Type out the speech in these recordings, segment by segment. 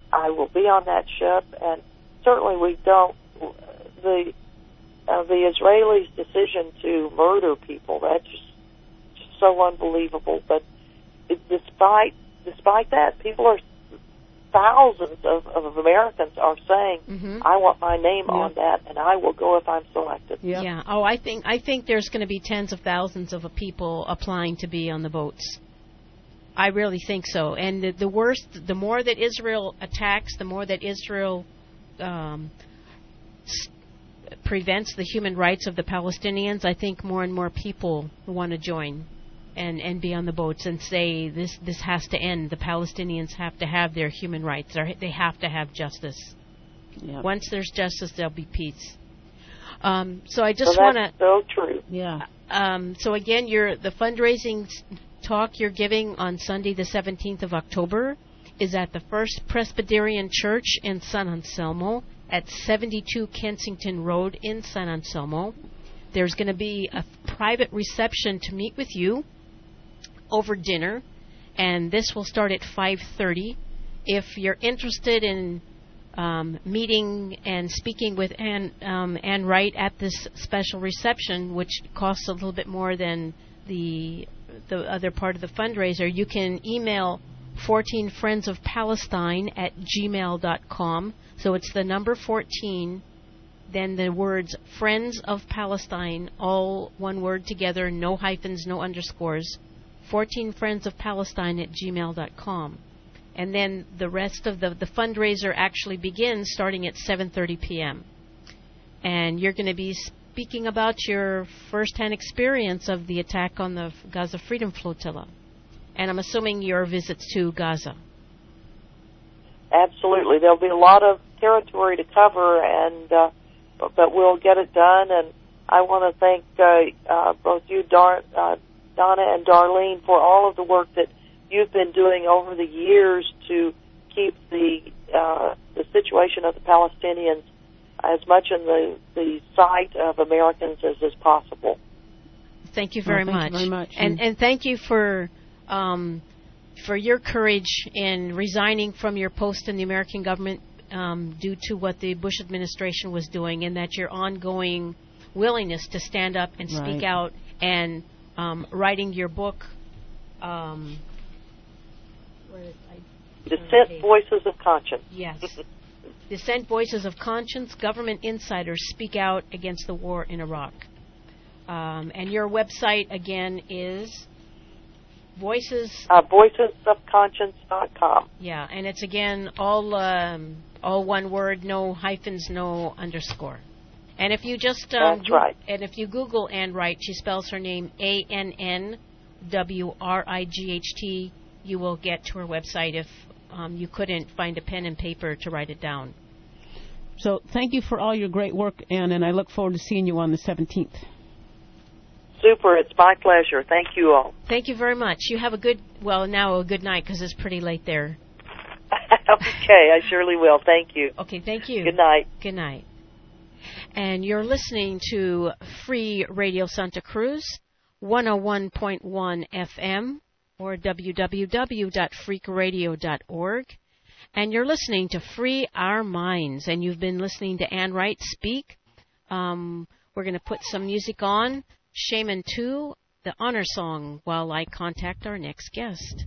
I will be on that ship, and certainly we don't. The Israelis' decision to murder people, that's just so unbelievable. But despite that, thousands of Americans are saying, I want my name on that, and I will go if I'm selected. Yeah. Oh, I think there's going to be tens of thousands of people applying to be on the boats. I really think so. And the more that Israel attacks, the more that Israel prevents the human rights of the Palestinians, I think more and more people want to join and be on the boats and say this has to end. The Palestinians have to have their human rights. They have to have justice. Yep. Once there's justice, there'll be peace. So I just want to... That's so true. Yeah. So again, the fundraising talk you're giving on Sunday the 17th of October is at the First Presbyterian Church in San Anselmo at 72 Kensington Road in San Anselmo. There's going to be a private reception to meet with you over dinner, and this will start at 5:30. If you're interested in meeting and speaking with Ann Wright at this special reception, which costs a little bit more than the other part of the fundraiser, you can email 14friendsofpalestine@gmail.com. So it's the number 14, then the words Friends of Palestine, all one word together, no hyphens, no underscores, 14friendsofpalestine@gmail.com. And then the rest of the fundraiser actually begins starting at 7:30 p.m. And you're going to be speaking about your first-hand experience of the attack on the Gaza Freedom Flotilla. And I'm assuming your visits to Gaza. Absolutely. There'll be a lot of territory to cover, but we'll get it done. And I want to thank both you, Donna and Darlene, for all of the work that you've been doing over the years to keep the situation of the Palestinians as much in the sight of Americans as is possible. Thank you very much. And thank you for your courage in resigning from your post in the American government due to what the Bush administration was doing, and that your ongoing willingness to stand up and speak out, and writing your book. Dissent Voices of Conscience. Yes. Dissent Voices of Conscience, Government Insiders Speak Out Against the War in Iraq. And your website, again, is voicesofconscience.com. Yeah, and it's, again, all one word, no hyphens, no underscore. And if you just... That's right. And if you Google Ann Wright, she spells her name ANNWRIGHT, you will get to her website if you couldn't find a pen and paper to write it down. So thank you for all your great work, Ann, and I look forward to seeing you on the 17th. Super. It's my pleasure. Thank you all. Thank you very much. You have a good night, because it's pretty late there. Okay, I surely will. Thank you. Okay, thank you. Good night. Good night. And you're listening to Free Radio Santa Cruz, 101.1 FM, or www.freakradio.org. And you're listening to Free Our Minds, and you've been listening to Ann Wright speak. We're going to put some music on, Shaman 2, the honor song, while I contact our next guest.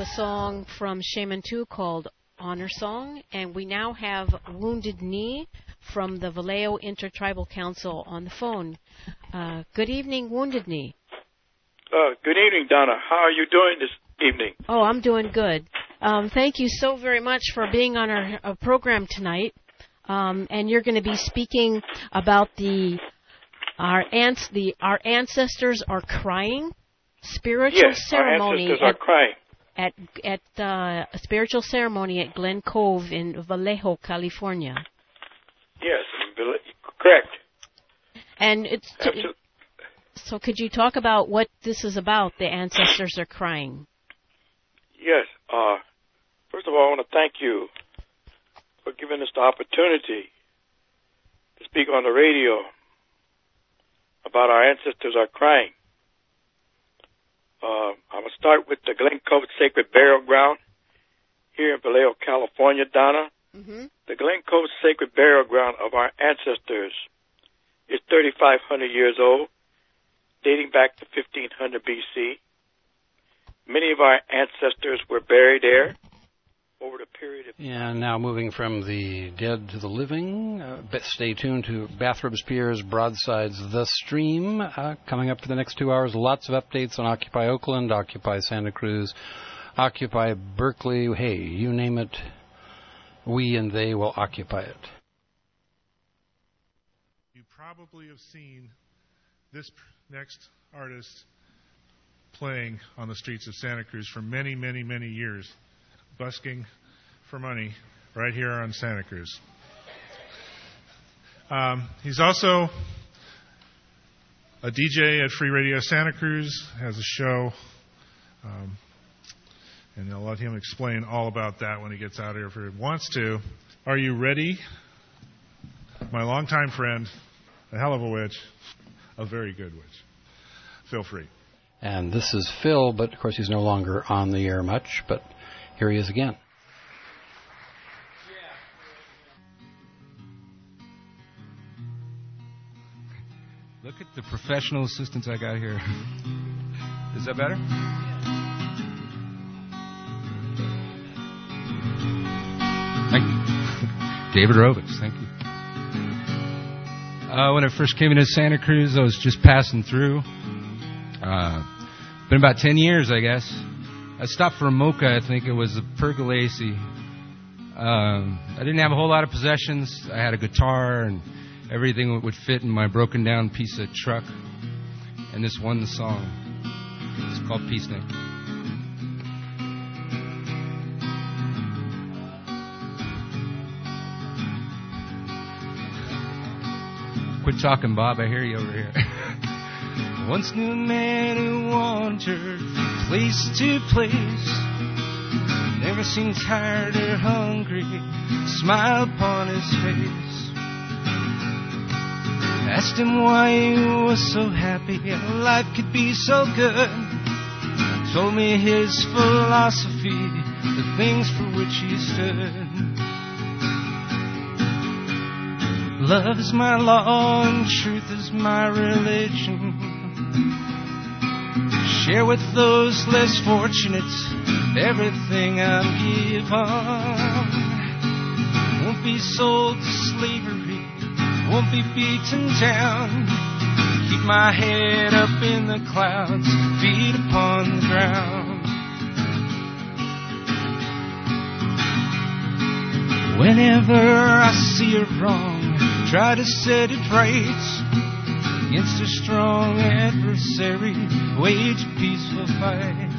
song from Shaman 2 called Honor Song, and we now have Wounded Knee from the Vallejo Intertribal Council on the phone. Good evening, Wounded Knee. Good evening, Donna. How are you doing this evening? Oh, I'm doing good. Thank you so very much for being on our program tonight. And you're going to be speaking about our ancestors are crying spiritual ceremony. Yes, our ancestors are crying. At a spiritual ceremony at Glen Cove in Vallejo, California. Yes, correct. And so could you talk about what this is about, the ancestors are crying? Yes. First of all, I want to thank you for giving us the opportunity to speak on the radio about our ancestors are crying. I'm going to start with the Glen Cove Sacred Burial Ground here in Vallejo, California, Donna. Mm-hmm. The Glen Cove Sacred Burial Ground of our ancestors is 3,500 years old, dating back to 1500 BC. Many of our ancestors were buried there over the period of... And now moving from the dead to the living, stay tuned to Bathrobes Pierre's Broadsides The Stream. Coming up for the next 2 hours, lots of updates on Occupy Oakland, Occupy Santa Cruz, Occupy Berkeley. Hey, you name it, we and they will occupy it. You probably have seen this next artist playing on the streets of Santa Cruz for many, many, many years, busking for money right here on Santa Cruz. He's also a DJ at Free Radio Santa Cruz, has a show, and I'll let him explain all about that when he gets out here if he wants to. Are you ready? My longtime friend, a hell of a witch, a very good witch. Feel free. And this is Phil, but of course he's no longer on the air much, but here he is again. Look at the professional assistants I got here. Is that better? Thank you. David Rovitz, thank you. When I first came into Santa Cruz, I was just passing through. Been about 10 years, I guess. I stopped for a mocha, I think it was a Pergolesi. I didn't have a whole lot of possessions. I had a guitar and everything would fit in my broken down piece of truck. And this won the song. It's called Peace Night. Quit talking, Bob. I hear you over here. Once knew a man who wandered from place to place. Never seemed tired or hungry. Smile upon his face. Asked him why he was so happy and life could be so good. Told me his philosophy, the things for which he stood. Love is my law and truth is my religion. Share with those less fortunate everything I'm given. Won't be sold to slavery, won't be beaten down. Keep my head up in the clouds, feet upon the ground. Whenever I see a wrong, try to set it right. Against a strong adversary, wage a peaceful fight.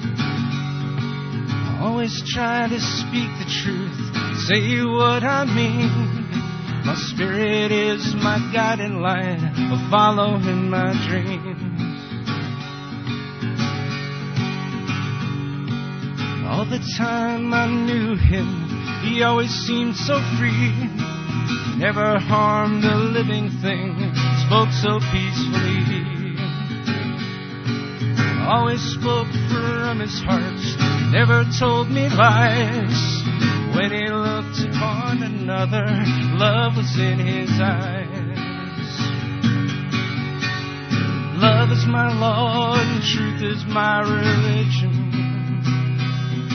Always try to speak the truth, say what I mean. My spirit is my guiding light, I'll follow in my dreams. All the time I knew him, he always seemed so free. Never harmed a living thing, spoke so peacefully. Always spoke from his heart, never told me lies. When he looked upon another, love was in his eyes. Love is my law and truth is my religion.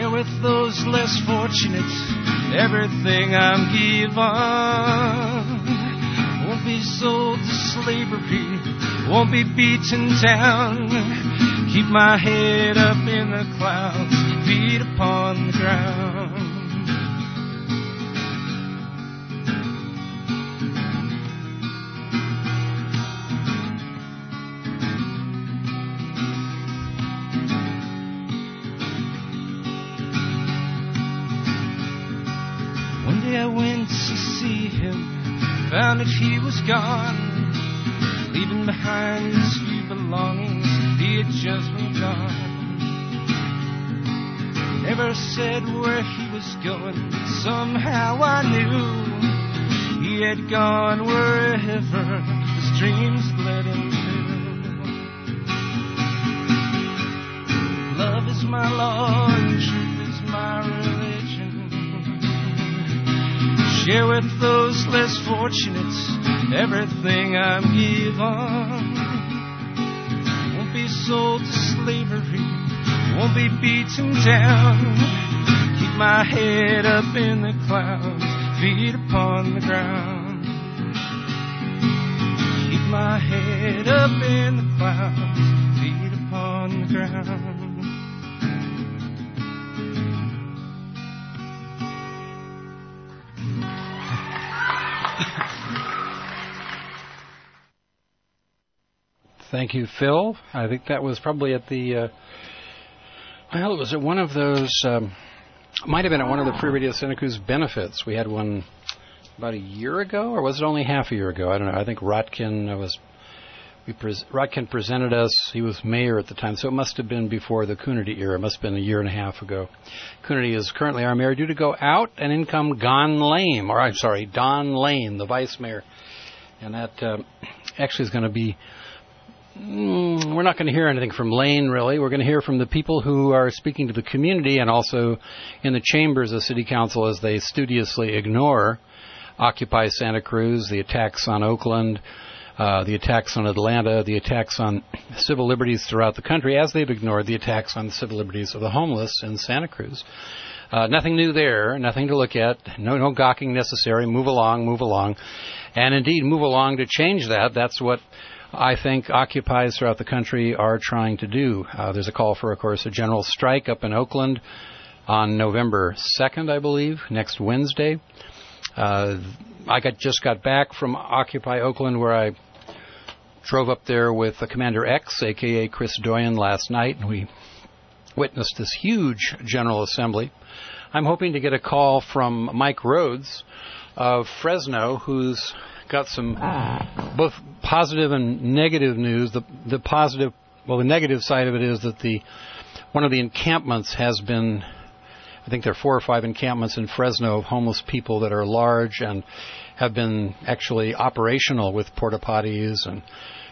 Share with those less fortunate everything I'm given. Won't be sold to slavery, won't be beaten down. Keep my head up in the clouds, feet upon the ground. One day I went to see him, found that he was gone, leaving behind his few belongings he had just moved on. Never said where he was going, somehow I knew he had gone wherever his dreams led him to. Love is my law and truth is my religion. Share with those less fortunate everything I'm given. Won't be sold to slavery, won't be beaten down. Keep my head up in the clouds, feet upon the ground. Keep my head up in the clouds, feet upon the ground. Thank you, Phil. I think that was probably at the, it was at one of those, might have been at one of the Free Radio Santa Cruz benefits. We had one about a year ago, or was it only half a year ago? I don't know. I think Rotkin Rotkin presented us. He was mayor at the time, so it must have been before the Coonerty era. It must have been a year and a half ago. Coonerty is currently our mayor, due to go out, and in come Don Lane, the vice mayor. And that actually is going to be... we're not going to hear anything from Lane, really. We're going to hear from the people who are speaking to the community and also in the chambers of City Council as they studiously ignore Occupy Santa Cruz, the attacks on Oakland, the attacks on Atlanta, the attacks on civil liberties throughout the country, as they've ignored the attacks on the civil liberties of the homeless in Santa Cruz. Nothing new there, nothing to look at, no gawking necessary. Move along. And indeed, move along to change that. That's what I think occupies throughout the country are trying to do. There's a call for, of course, a general strike up in Oakland on November 2nd, I believe, next Wednesday. I just got back from Occupy Oakland, where I drove up there with Commander X, a.k.a. Chris Doyen, last night, and we witnessed this huge General Assembly. I'm hoping to get a call from Mike Rhodes of Fresno, who's got some both positive and negative news. The negative side of it is that one of the encampments has been, I think there are 4 or 5 encampments in Fresno of homeless people that are large and have been actually operational with porta potties and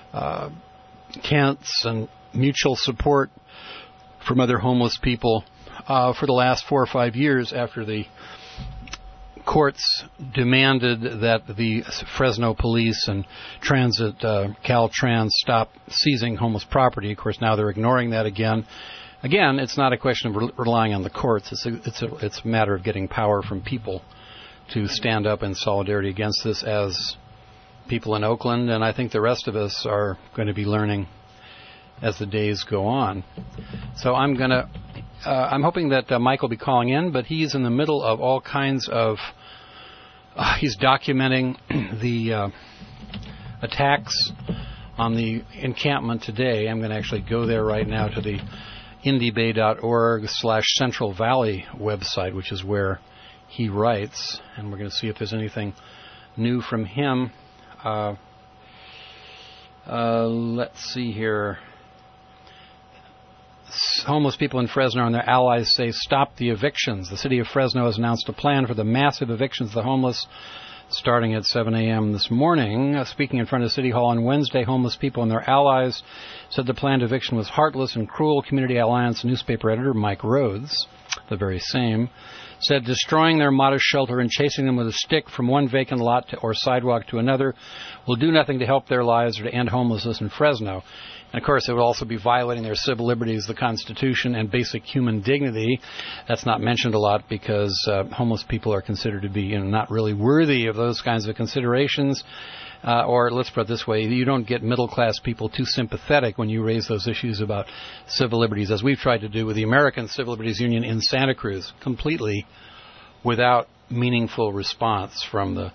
tents and mutual support from other homeless people for the last 4 or 5 years, after the courts demanded that the Fresno police and transit, Caltrans, stop seizing homeless property. Of course, now they're ignoring that again. Again, it's not a question of relying on the courts. It's a matter of getting power from people to stand up in solidarity against this, as people in Oakland, and I think the rest of us, are going to be learning as the days go on. So I'm hoping that Mike will be calling in, but he's in the middle of all kinds of, he's documenting the attacks on the encampment today. I'm going to actually go there right now to the indiebay.org/Central Valley website, which is where he writes, and we're going to see if there's anything new from him. Let's see here. Homeless people in Fresno and their allies say stop the evictions. The city of Fresno has announced a plan for the massive evictions of the homeless starting at 7 a.m. this morning. Speaking in front of City Hall on Wednesday, homeless people and their allies said the planned eviction was heartless and cruel. Community Alliance newspaper editor Mike Rhodes, the very same, said destroying their modest shelter and chasing them with a stick from one vacant lot or sidewalk to another will do nothing to help their lives or to end homelessness in Fresno. And, of course, it would also be violating their civil liberties, the Constitution, and basic human dignity. That's not mentioned a lot because homeless people are considered to be not really worthy of those kinds of considerations. Or let's put it this way, you don't get middle-class people too sympathetic when you raise those issues about civil liberties, as we've tried to do with the American Civil Liberties Union in Santa Cruz, completely without meaningful response from the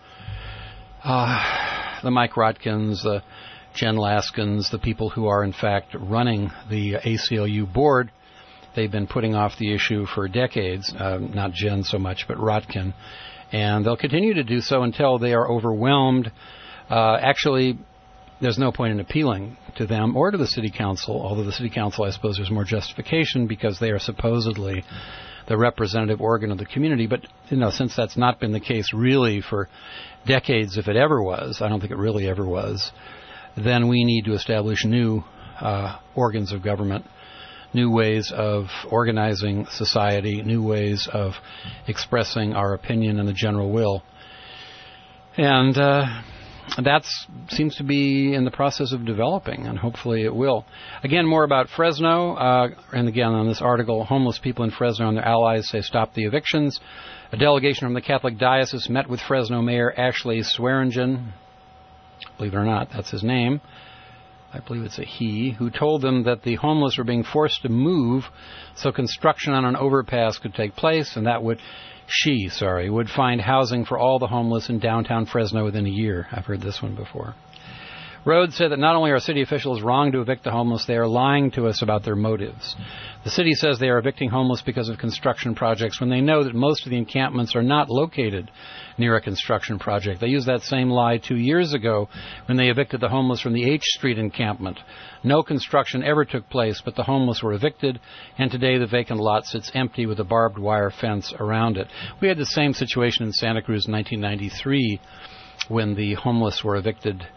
Mike Rotkins, the Jen Laskins, the people who are, in fact, running the ACLU board. They've been putting off the issue for decades, not Jen so much, but Rotkin. And they'll continue to do so until they are overwhelmed. Actually, there's no point in appealing to them or to the city council, although the city council, I suppose, there's more justification because they are supposedly the representative organ of the community. But, since that's not been the case really for decades, if it ever was, I don't think it really ever was, then we need to establish new organs of government, new ways of organizing society, new ways of expressing our opinion and the general will. And that seems to be in the process of developing, and hopefully it will. Again, more about Fresno, and again on this article, homeless people in Fresno and their allies say stop the evictions. A delegation from the Catholic Diocese met with Fresno Mayor Ashley Swearingen. Believe it or not, that's his name. I believe it's a he, who told them that the homeless were being forced to move so construction on an overpass could take place, and that would find housing for all the homeless in downtown Fresno within a year. I've heard this one before. Rhodes said that not only are city officials wrong to evict the homeless, they are lying to us about their motives. The city says they are evicting homeless because of construction projects when they know that most of the encampments are not located near a construction project. They used that same lie 2 years ago when they evicted the homeless from the H Street encampment. No construction ever took place, but the homeless were evicted, and today the vacant lot sits empty with a barbed wire fence around it. We had the same situation in Santa Cruz in 1993 when the homeless were evicted.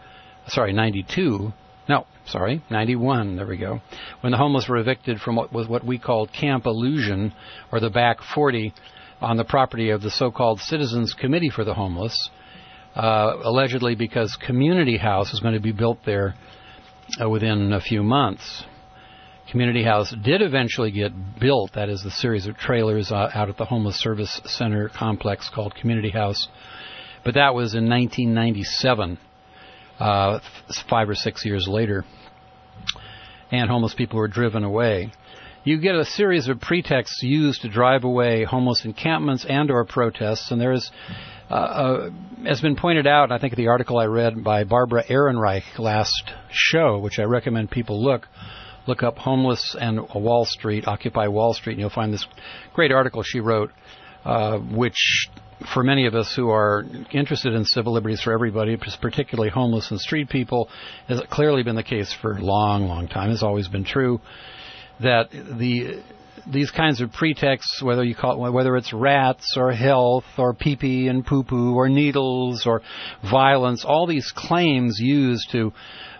91, there we go, when the homeless were evicted from what we called Camp Illusion, or the Back 40, on the property of the so-called Citizens Committee for the Homeless, allegedly because Community House is going to be built there within a few months. Community House did eventually get built, that is the series of trailers out at the Homeless Service Center complex called Community House, but that was in 1997. 5 or 6 years later, and homeless people were driven away. You get a series of pretexts used to drive away homeless encampments and or protests, and there is, has been pointed out, I think the article I read by Barbara Ehrenreich last show, which I recommend people look up homeless and Wall Street, Occupy Wall Street, and you'll find this great article she wrote, which for many of us who are interested in civil liberties for everybody, particularly homeless and street people, has clearly been the case for a long, long time. It's always been true that these kinds of pretexts, whether it's rats or health or pee-pee and poo-poo or needles or violence, all these claims used to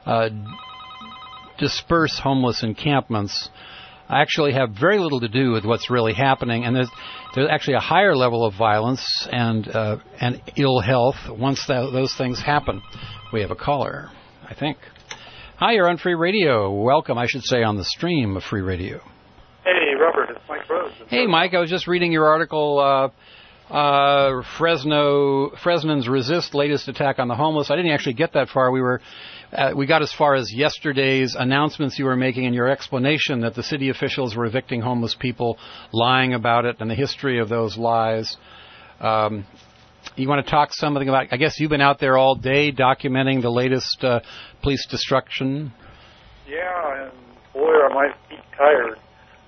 disperse homeless encampments actually have very little to do with what's really happening, and there's actually a higher level of violence and ill health once those things happen. We have a caller, I think. Hi, you're on Free Radio. Welcome, I should say, on the stream of Free Radio. Hey, Robert, it's Mike Rose. Hey, Mike, I was just reading your article, Fresnans Resist Latest Attack on the Homeless. I didn't actually get that far. We got as far as yesterday's announcements you were making in your explanation that the city officials were evicting homeless people, lying about it, and the history of those lies. You want to talk something about, I guess you've been out there all day documenting the latest police destruction? Yeah, and boy, are my feet tired.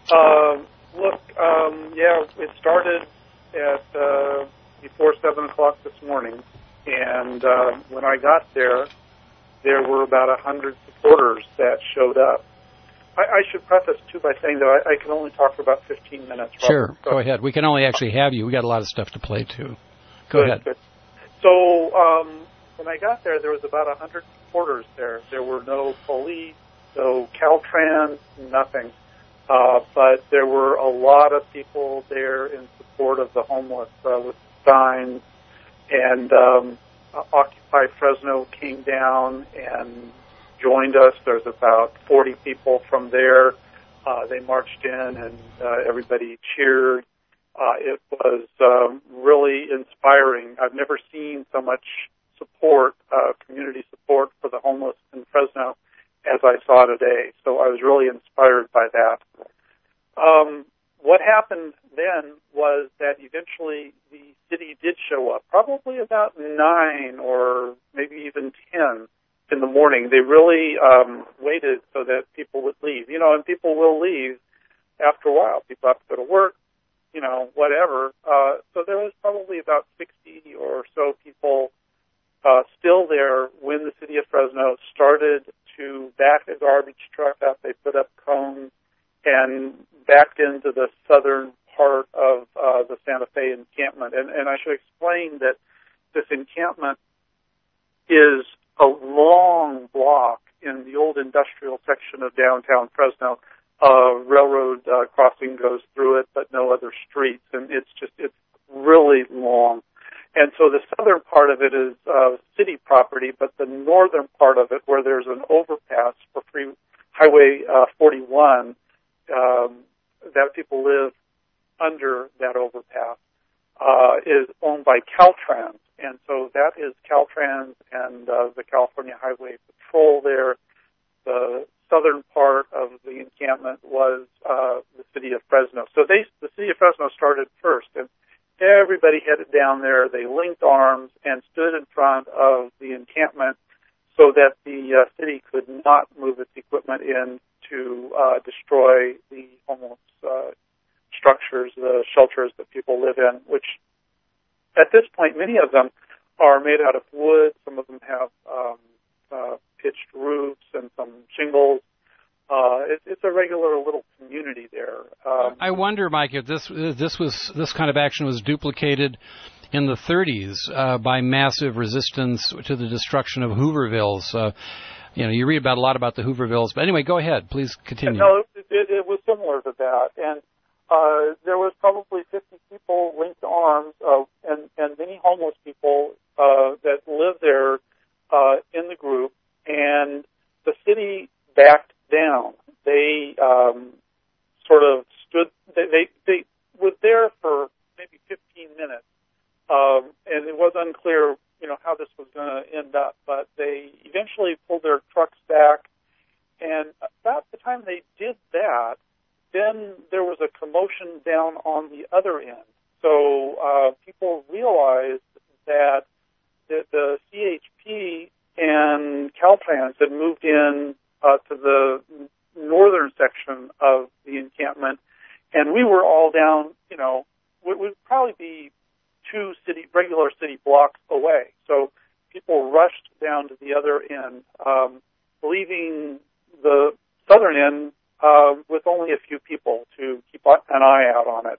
It started at before 7 o'clock this morning, and when I got there were about 100 supporters that showed up. I should preface, too, by saying that I can only talk for about 15 minutes. Sure, go ahead. We can only actually have you. We got a lot of stuff to play, too. Go ahead. Good. So when I got there was about 100 supporters there. There were no police, no Caltrans, nothing. But there were a lot of people there in support of the homeless with signs, and Occupy Fresno came down and joined us. There's about 40 people from there. They marched in, and everybody cheered. It was really inspiring. I've never seen so much support, community support for the homeless in Fresno as I saw today. So I was really inspired by that. What happened then was that eventually the city did show up, probably about 9 or maybe even 10 in the morning. They really waited so that people would leave. You know, and people will leave after a while. People have to go to work, you know, whatever. So there was probably about 60 or so people still there when the city of Fresno started to back a garbage truck up. They put up cones and backed into the southern part of the Santa Fe encampment. And I should explain that this encampment is a long block in the old industrial section of downtown Fresno. Railroad crossing goes through it, but no other streets, and it's really long. And so the southern part of it is city property, but the northern part of it, where there's an overpass for Highway 41, that people live under that overpass, is owned by Caltrans. And so that is Caltrans and the California Highway Patrol there. The southern part of the encampment was the city of Fresno. So the city of Fresno started first, and everybody headed down there. They linked arms and stood in front of the encampment so that the city could not move its equipment in to destroy the homeless structures, the shelters that people live in, which at this point, many of them are made out of wood. Some of them have pitched roofs and some shingles. It's a regular little community there. I wonder, Mike, if this kind of action was duplicated in the 30s by massive resistance to the destruction of Hoovervilles. You read a lot about the Hoovervilles. But anyway, go ahead. Please continue. No, it was similar to that. And there was probably 50 people linked arms and many homeless people that lived there in the group. And the city backed down. They sort of stood. They were there for maybe 15 minutes, and it was unclear, how this was going to end up. But they eventually pulled their trucks back, and about the time they did that, then there was a commotion down on the other end. So people realized that the CHP and Caltrans had moved in to the northern section of the encampment, and we were all down, would probably be 2 regular city blocks away. So people rushed down to the other end, leaving the southern end with only a few people to keep an eye out on it.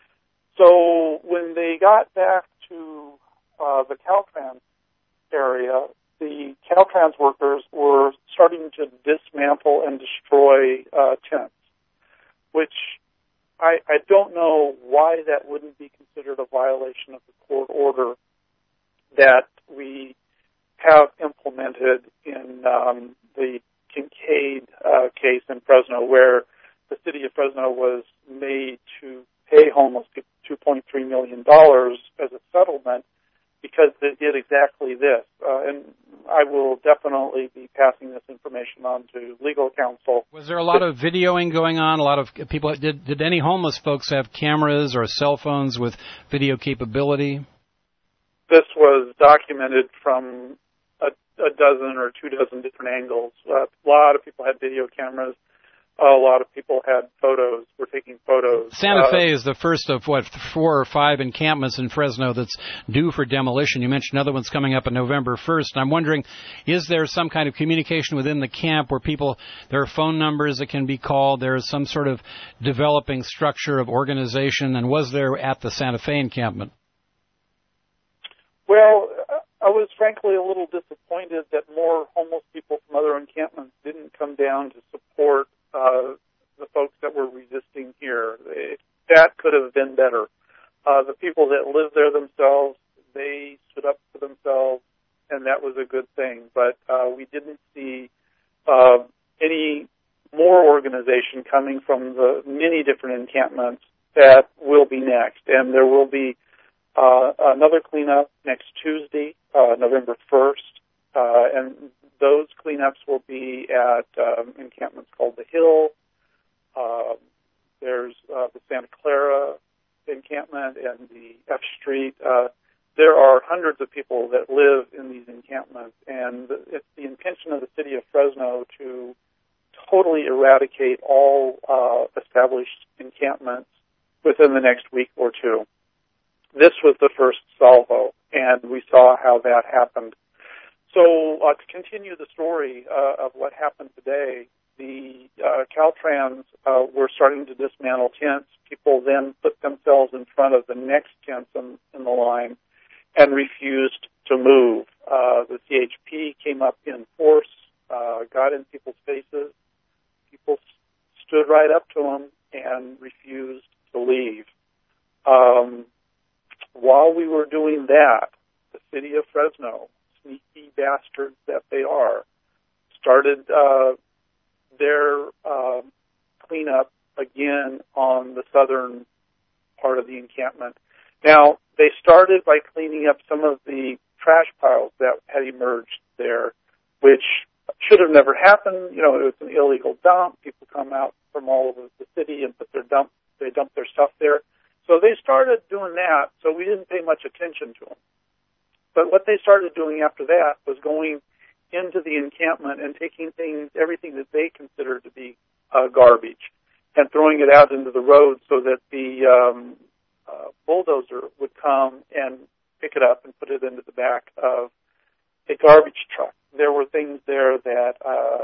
So when they got back to the Caltrans area, the Caltrans workers were starting to dismantle and destroy tents, which I don't know why that wouldn't be considered a violation of the court order that we have implemented in the Kincaid case in Fresno, where the city of Fresno was made to pay homeless people $2.3 million as a settlement because they did exactly this. And I will definitely be passing this information on to legal counsel. Was there a lot of videoing going on? A lot of people, did any homeless folks have cameras or cell phones with video capability? This was documented from a dozen or 24 different angles. A lot of people had video cameras. A lot of people had photos, were taking photos. Santa Fe is the first of, 4 or 5 encampments in Fresno that's due for demolition. You mentioned another one's coming up on November 1st. And I'm wondering, is there some kind of communication within the camp where there are phone numbers that can be called, there's some sort of developing structure of organization, and was there at the Santa Fe encampment? Well, I was frankly a little disappointed that more homeless people from other encampments didn't come down to support the folks that were resisting that could have been better. The people that live there themselves, they stood up for themselves, and that was a good thing. But we didn't see any more organization coming from the many different encampments that will be next. And there will be another cleanup next Tuesday, November 1st, and those cleanups will be at encampments called The Hill. There's the Santa Clara encampment and the F Street. There are hundreds of people that live in these encampments, and it's the intention of the city of Fresno to totally eradicate all established encampments within the next week or two. This was the first salvo, and we saw how that happened. So to continue the story of what happened today, the Caltrans were starting to dismantle tents. People then put themselves in front of the next tents in the line and refused to move. The CHP came up in force, got in people's faces. People stood right up to them and refused to leave. While we were doing that, the city of Fresno, sneaky bastards that they are, started their cleanup again on the southern part of the encampment. Now, they started by cleaning up some of the trash piles that had emerged there, which should have never happened. You know, it was an illegal dump. People come out from all over the city and they dump their stuff there. So they started doing that, so we didn't pay much attention to them. But what they started doing after that was going into the encampment and taking everything that they considered to be garbage, and throwing it out into the road so that the bulldozer would come and pick it up and put it into the back of a garbage truck. There were things there that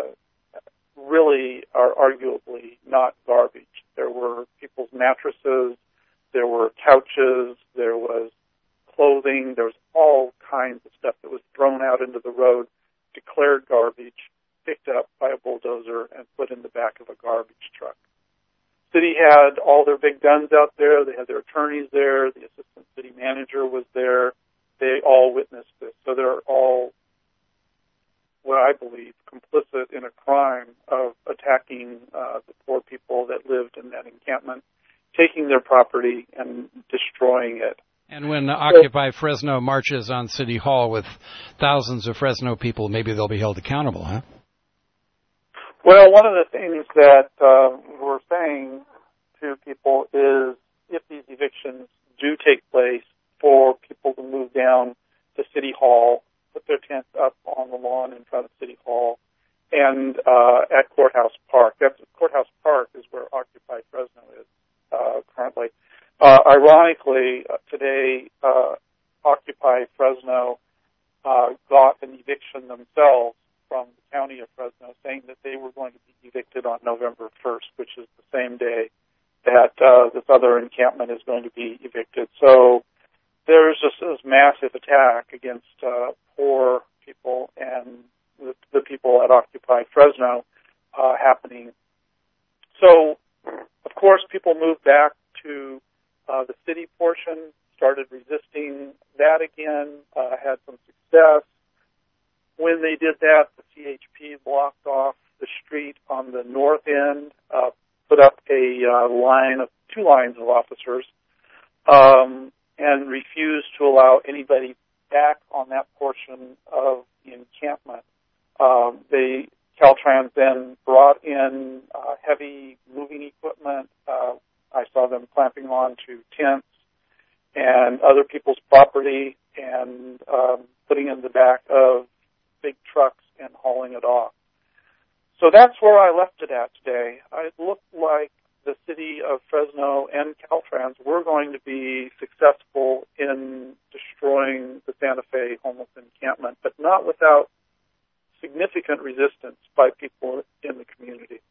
really are arguably not garbage. There were people's mattresses, there were couches, there was clothing, there was all kinds of stuff that was thrown out into the road, declared garbage, picked up by a bulldozer, and put in the back of a garbage truck. City had all their big guns out there. They had their attorneys there. The assistant city manager was there. They all witnessed this. So they're all, what I believe, complicit in a crime of attacking the poor people that lived in that encampment, taking their property and destroying it. And when Occupy Fresno marches on City Hall with thousands of Fresno people, maybe they'll be held accountable, huh? Well, one of the things that we're saying to people is if these evictions do take place, for people to move down to City Hall, put their tents up on the lawn in front of City Hall, and at Courthouse Park. Courthouse Park is where Occupy Fresno is currently. Ironically, today, Occupy Fresno got an eviction themselves from the county of Fresno, saying that they were going to be evicted on November 1st, which is the same day that this other encampment is going to be evicted. So there's just this massive attack against poor people and the people at Occupy Fresno happening. So, of course, people moved back to the city portion, started resisting that again, had some success. When they did that, the CHP blocked off the street on the north end, put up a two lines of officers, and refused to allow anybody back on that portion of the encampment. Caltrans then brought in heavy moving equipment. I saw them clamping on to tents and other people's property and putting in the back of big trucks and hauling it off. So that's where I left it at today. It looked like the city of Fresno and Caltrans were going to be successful in destroying the Santa Fe homeless encampment, but not without significant resistance by people in the community.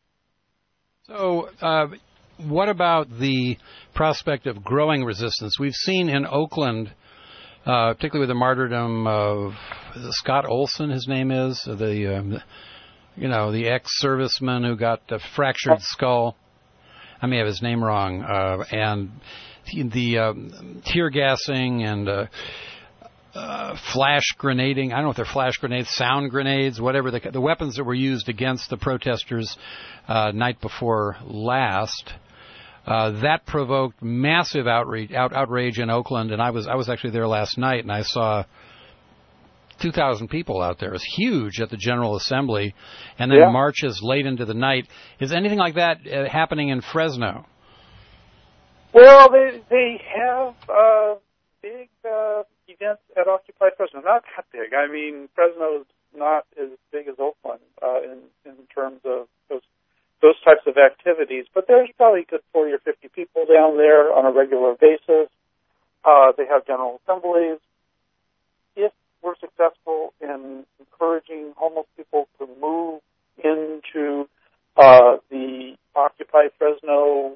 So, what about the prospect of growing resistance? We've seen in Oakland, particularly with the martyrdom of Scott Olson, his name is, the ex-serviceman who got a fractured skull. I may have his name wrong, and the tear gassing and flash grenading. I don't know if they're flash grenades, sound grenades, whatever the weapons that were used against the protesters night before last. That provoked massive outrage in Oakland, and I was actually there last night, and I saw 2,000 people out there. It was huge at the General Assembly, and then marches late into the night. Is anything like that happening in Fresno? Well, they have big events at Occupy Fresno. Not that big. I mean, Fresno is not as big as Oakland in terms of those types of activities, but there's probably good 40 or 50 people down there on a regular basis. They have general assemblies. If we're successful in encouraging homeless people to move into the Occupy Fresno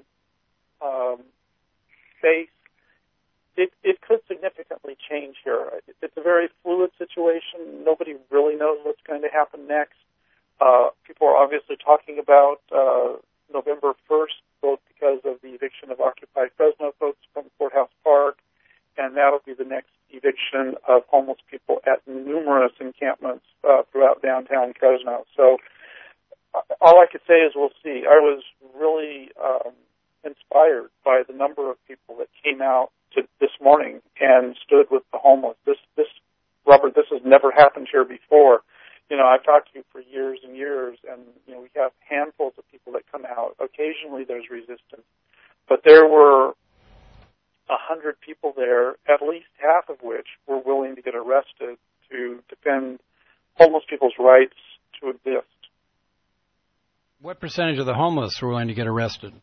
space, it could significantly change here. It's a very fluid situation. Nobody really knows what's going to happen next. People are obviously talking about November 1st, both because of the eviction of Occupy Fresno folks from Courthouse Park, and that'll be the next eviction of homeless people at numerous encampments throughout downtown Fresno. So all I could say is we'll see. I was really inspired by the number of people that came out this morning and stood with the homeless. Robert, this has never happened here before. You know, I've talked to you for years and years, and, you know, we have handfuls of people that come out. Occasionally there's resistance. But there were 100 people there, at least half of which were willing to get arrested to defend homeless people's rights to exist. What percentage of the homeless were willing to get arrested?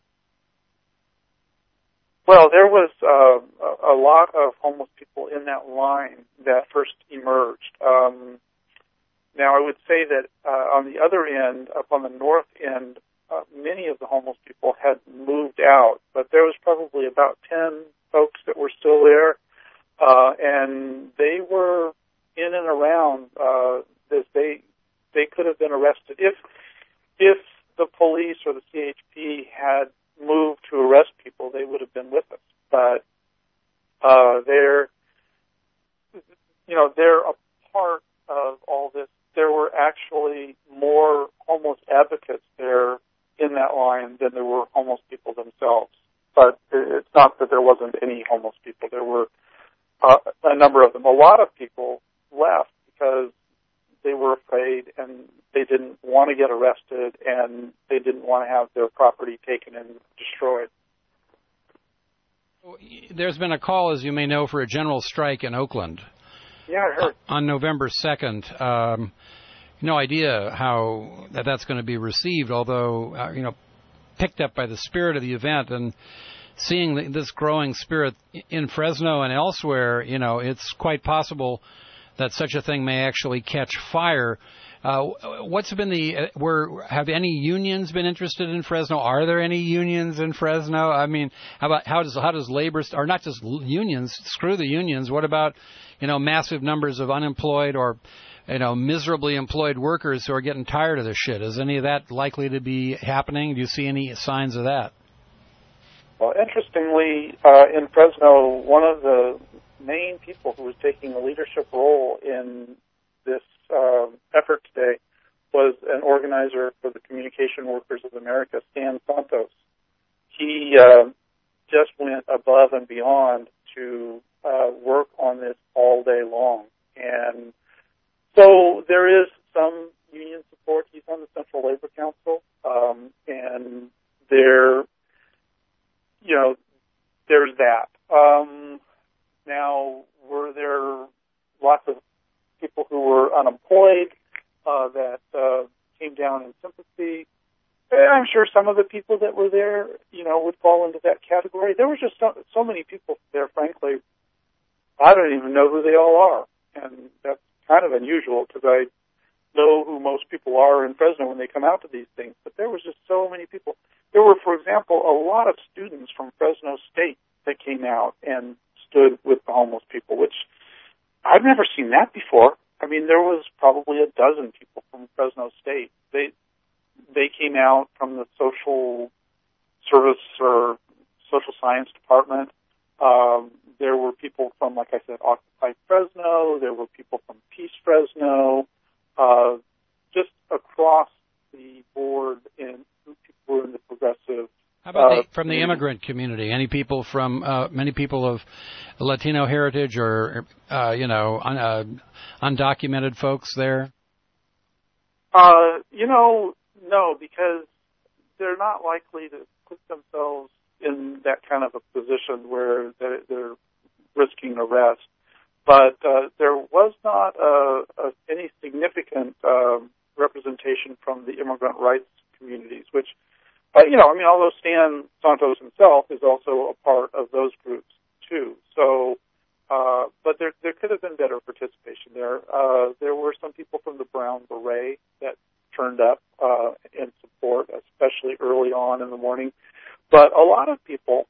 Well, there was a lot of homeless people in that line that first emerged. Now, I would say that on the other end, up on the north end, many of the homeless people had moved out, but there was probably about 10 folks that were still there, and they were in and around this. They could have been arrested if the police or the CHP had moved to arrest people. They would have been with us, but they're a part of all this. There were actually more homeless advocates there in that line than there were homeless people themselves. But it's not that there wasn't any homeless people. There were a number of them. A lot of people left because they were afraid and they didn't want to get arrested and they didn't want to have their property taken and destroyed. There's been a call, as you may know, for a general strike in Oakland. Yeah, I heard. On November 2nd. No idea how that's going to be received, although, picked up by the spirit of the event and seeing this growing spirit in Fresno and elsewhere, it's quite possible that such a thing may actually catch fire. What's been have any unions been interested in Fresno? Are there any unions in Fresno? I mean, how does labor, or not just unions, screw the unions, what about, massive numbers of unemployed or, miserably employed workers who are getting tired of this shit? Is any of that likely to be happening? Do you see any signs of that? Well, interestingly, in Fresno, one of the main people who was taking a leadership role in this effort today was an organizer for the Communication Workers of America, Stan Santos. He just went above and beyond to work on this all day long. And so there is some union support. He's on the Central Labor Council, and there's that. Now, were there lots of people who were unemployed that came down in sympathy? I'm sure some of the people that were there, would fall into that category. There were just so many people there, frankly, I don't even know who they all are. And that's kind of unusual because I know who most people are in Fresno when they come out to these things. But there was just so many people. There were, for example, a lot of students from Fresno State that came out and stood with the homeless people, which I've never seen that before. I mean, there was probably a dozen people from Fresno State. They came out from the social service or social science department. There were people from, like I said, Occupy Fresno. There were people from Peace Fresno. Just across the board, and people were in the progressive. How about from the immigrant community? Any people from many people of Latino heritage or undocumented folks there? No, because they're not likely to put themselves in that kind of a position where they're risking arrest. But there was not any significant representation from the immigrant rights communities, which, although Stan Santos himself is also a part of those groups too. So, but there could have been better participation there. There were some people from the Brown Beret that turned up in support, especially early on in the morning. But a lot of people,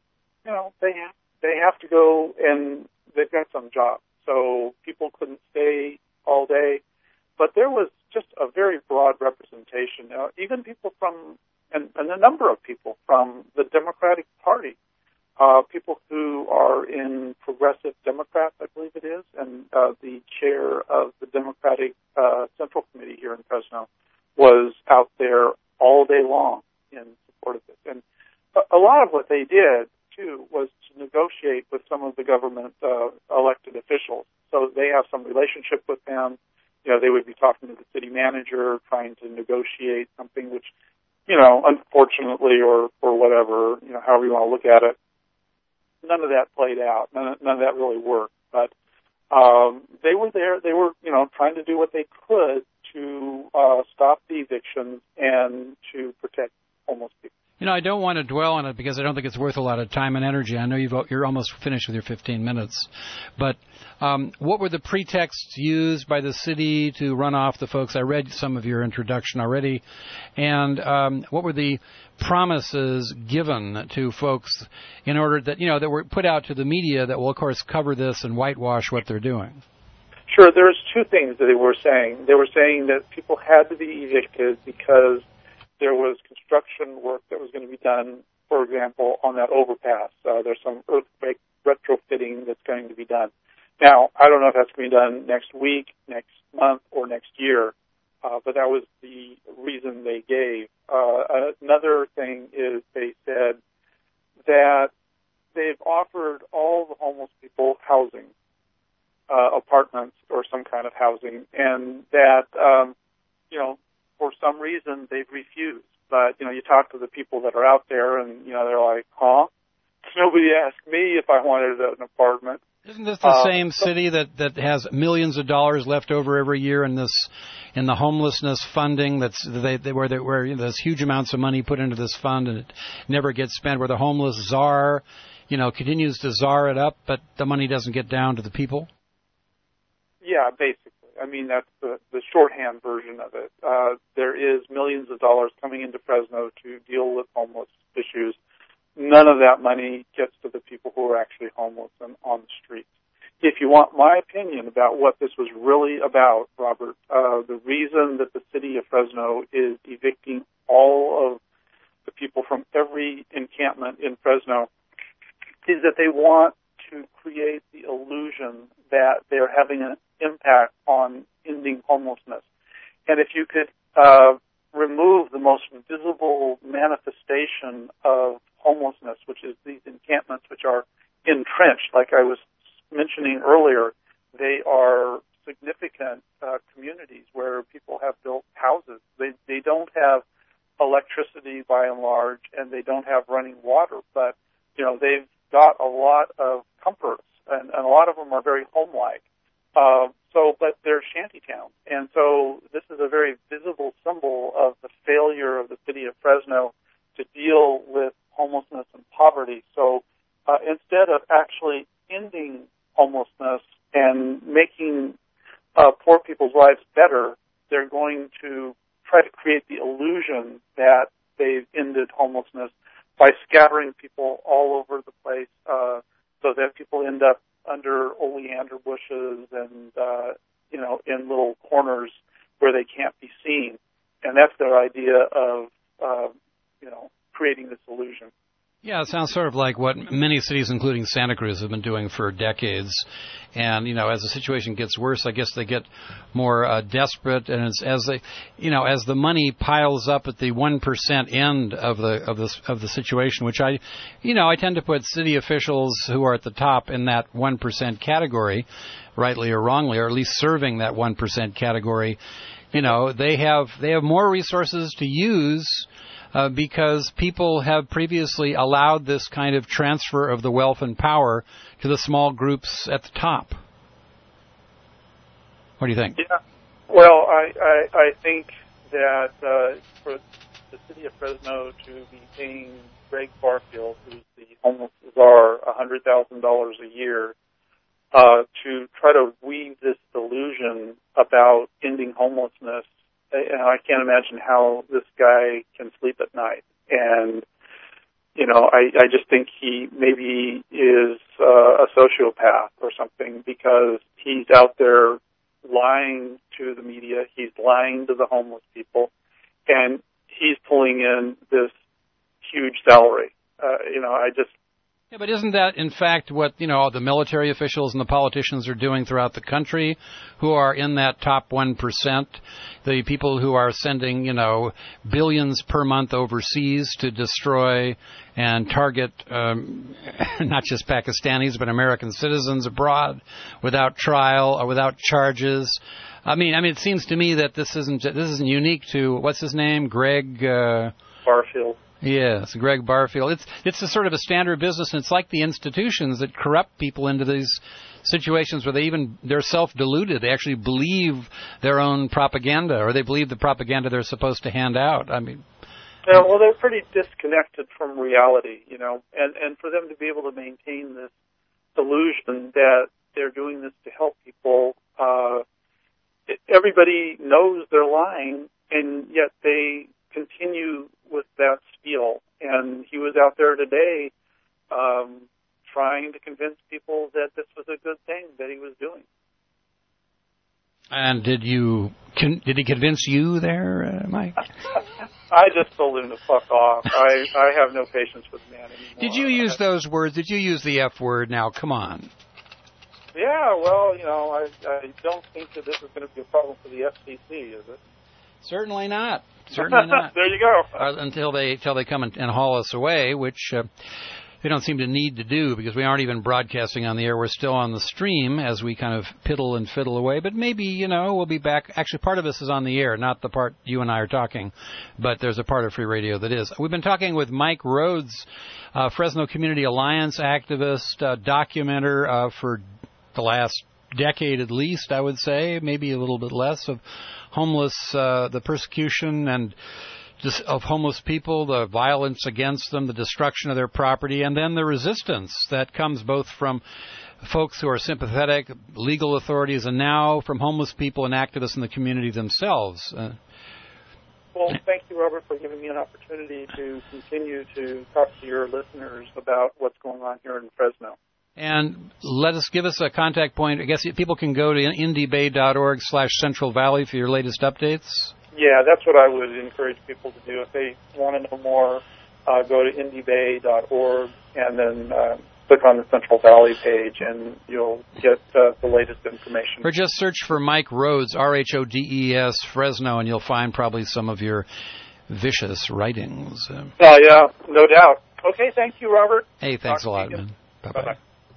they have to go and they've got some jobs. So people couldn't stay all day. But there was just a very broad representation. Even people from, and a number of people from the Democratic Party, people who are in Progressive Democrats, I believe it is, and the chair of the Democratic Central Committee here in Fresno was out there all day long in support of this. And a lot of what they did, too, was to negotiate with some of the government elected officials. So they have some relationship with them. They would be talking to the city manager, trying to negotiate something which, unfortunately or whatever, however you want to look at it, none of that played out. None of that really worked. But they were there. They were, trying to do what they could to stop the evictions and to protect homeless people. I don't want to dwell on it because I don't think it's worth a lot of time and energy. I know you're almost finished with your 15 minutes. But what were the pretexts used by the city to run off the folks? I read some of your introduction already. And what were the promises given to folks in order that, that were put out to the media that will, of course, cover this and whitewash what they're doing? Sure. There's two things that they were saying. They were saying that people had to be evicted because there was construction work that was going to be done, for example, on that overpass. There's some earthquake retrofitting that's going to be done. Now, I don't know if that's going to be done next week, next month, or next year, but that was the reason they gave. Another thing is they said that they've offered all the homeless people housing, apartments or some kind of housing, and that, for some reason they've refused. But, you talk to the people that are out there and, they're like, huh? Nobody asked me if I wanted an apartment. Isn't this the same city that has millions of dollars left over every year in the homelessness funding where there's huge amounts of money put into this fund and it never gets spent, where the homeless czar, continues to czar it up, but the money doesn't get down to the people? Yeah, basically. I mean, that's the shorthand version of it. There is millions of dollars coming into Fresno to deal with homeless issues. None of that money gets to the people who are actually homeless and on the streets. If you want my opinion about what this was really about, Robert, the reason that the city of Fresno is evicting all of the people from every encampment in Fresno is that they want to create the illusion that they're having an impact on ending homelessness. And if you could remove the most visible manifestation of homelessness, which is these encampments which are entrenched, like I was mentioning earlier, they are significant communities where people have built houses. They don't have electricity by and large, and they don't have running water, but they've got a lot of comforts, and a lot of them are very home-like. But they're shanty towns, and so this is a very visible symbol of the failure of the city of Fresno to deal with homelessness and poverty. So instead of actually ending homelessness and making poor people's lives better, they're going to try to create the illusion that they've ended homelessness by scattering people all over the place, so that people end up under oleander bushes and, in little corners where they can't be seen. And that's their idea of, creating this illusion. Yeah, it sounds sort of like what many cities, including Santa Cruz, have been doing for decades. And, as the situation gets worse, I guess they get more desperate. And it's as the money piles up at the 1% end of the situation, which I tend to put city officials who are at the top in that 1% category, rightly or wrongly, or at least serving that 1% category. They have more resources to use. Because people have previously allowed this kind of transfer of the wealth and power to the small groups at the top. What do you think? Yeah. Well, I think that for the city of Fresno to be paying Greg Barfield, who's the homeless czar, $100,000 a year, to try to weave this delusion about ending homelessness, I can't imagine how this guy can sleep at night. And, I just think he maybe is a sociopath or something, because he's out there lying to the media, he's lying to the homeless people, and he's pulling in this huge salary. Yeah, but isn't that, in fact, what, the military officials and the politicians are doing throughout the country, who are in that top 1%, the people who are sending, billions per month overseas to destroy and target not just Pakistanis, but American citizens abroad without trial or without charges? I mean, it seems to me that this isn't unique to, what's his name, Greg Barfield. Yes, Greg Barfield. It's a sort of a standard business, and it's like the institutions that corrupt people into these situations where they're self-deluded. They actually believe their own propaganda, or they believe the propaganda they're supposed to hand out. I mean, yeah, well, they're pretty disconnected from reality, and for them to be able to maintain this delusion that they're doing this to help people, everybody knows they're lying, and yet they continue with that spiel. And he was out there today trying to convince people that this was a good thing that he was doing. And did he convince you there, Mike? I just told him to fuck off. I have no patience with the man anymore. Did you use those words? Did you use the F word? Now, come on. Yeah, well, I don't think that this is going to be a problem for the FCC, is it? Certainly not. Certainly not. There you go. Until they come and haul us away, which they don't seem to need to do, because we aren't even broadcasting on the air. We're still on the stream as we kind of piddle and fiddle away. But maybe, we'll be back. Actually, part of this is on the air, not the part you and I are talking. But there's a part of Free Radio that is. We've been talking with Mike Rhodes, Fresno Community Alliance activist, documenter for the last decade at least, I would say, maybe a little bit less, of homeless, the persecution and of homeless people, the violence against them, the destruction of their property, and then the resistance that comes both from folks who are sympathetic, legal authorities, and now from homeless people and activists in the community themselves. Well, thank you, Robert, for giving me an opportunity to continue to talk to your listeners about what's going on here in Fresno. And give us a contact point. I guess people can go to indiebay.org/Central Valley for your latest updates. Yeah, that's what I would encourage people to do. If they want to know more, go to indiebay.org and then click on the Central Valley page, and you'll get the latest information. Or just search for Mike Rhodes, RHODES, Fresno, and you'll find probably some of your vicious writings. Yeah, no doubt. Okay, thank you, Robert. Hey, thanks a lot, man. Bye-bye.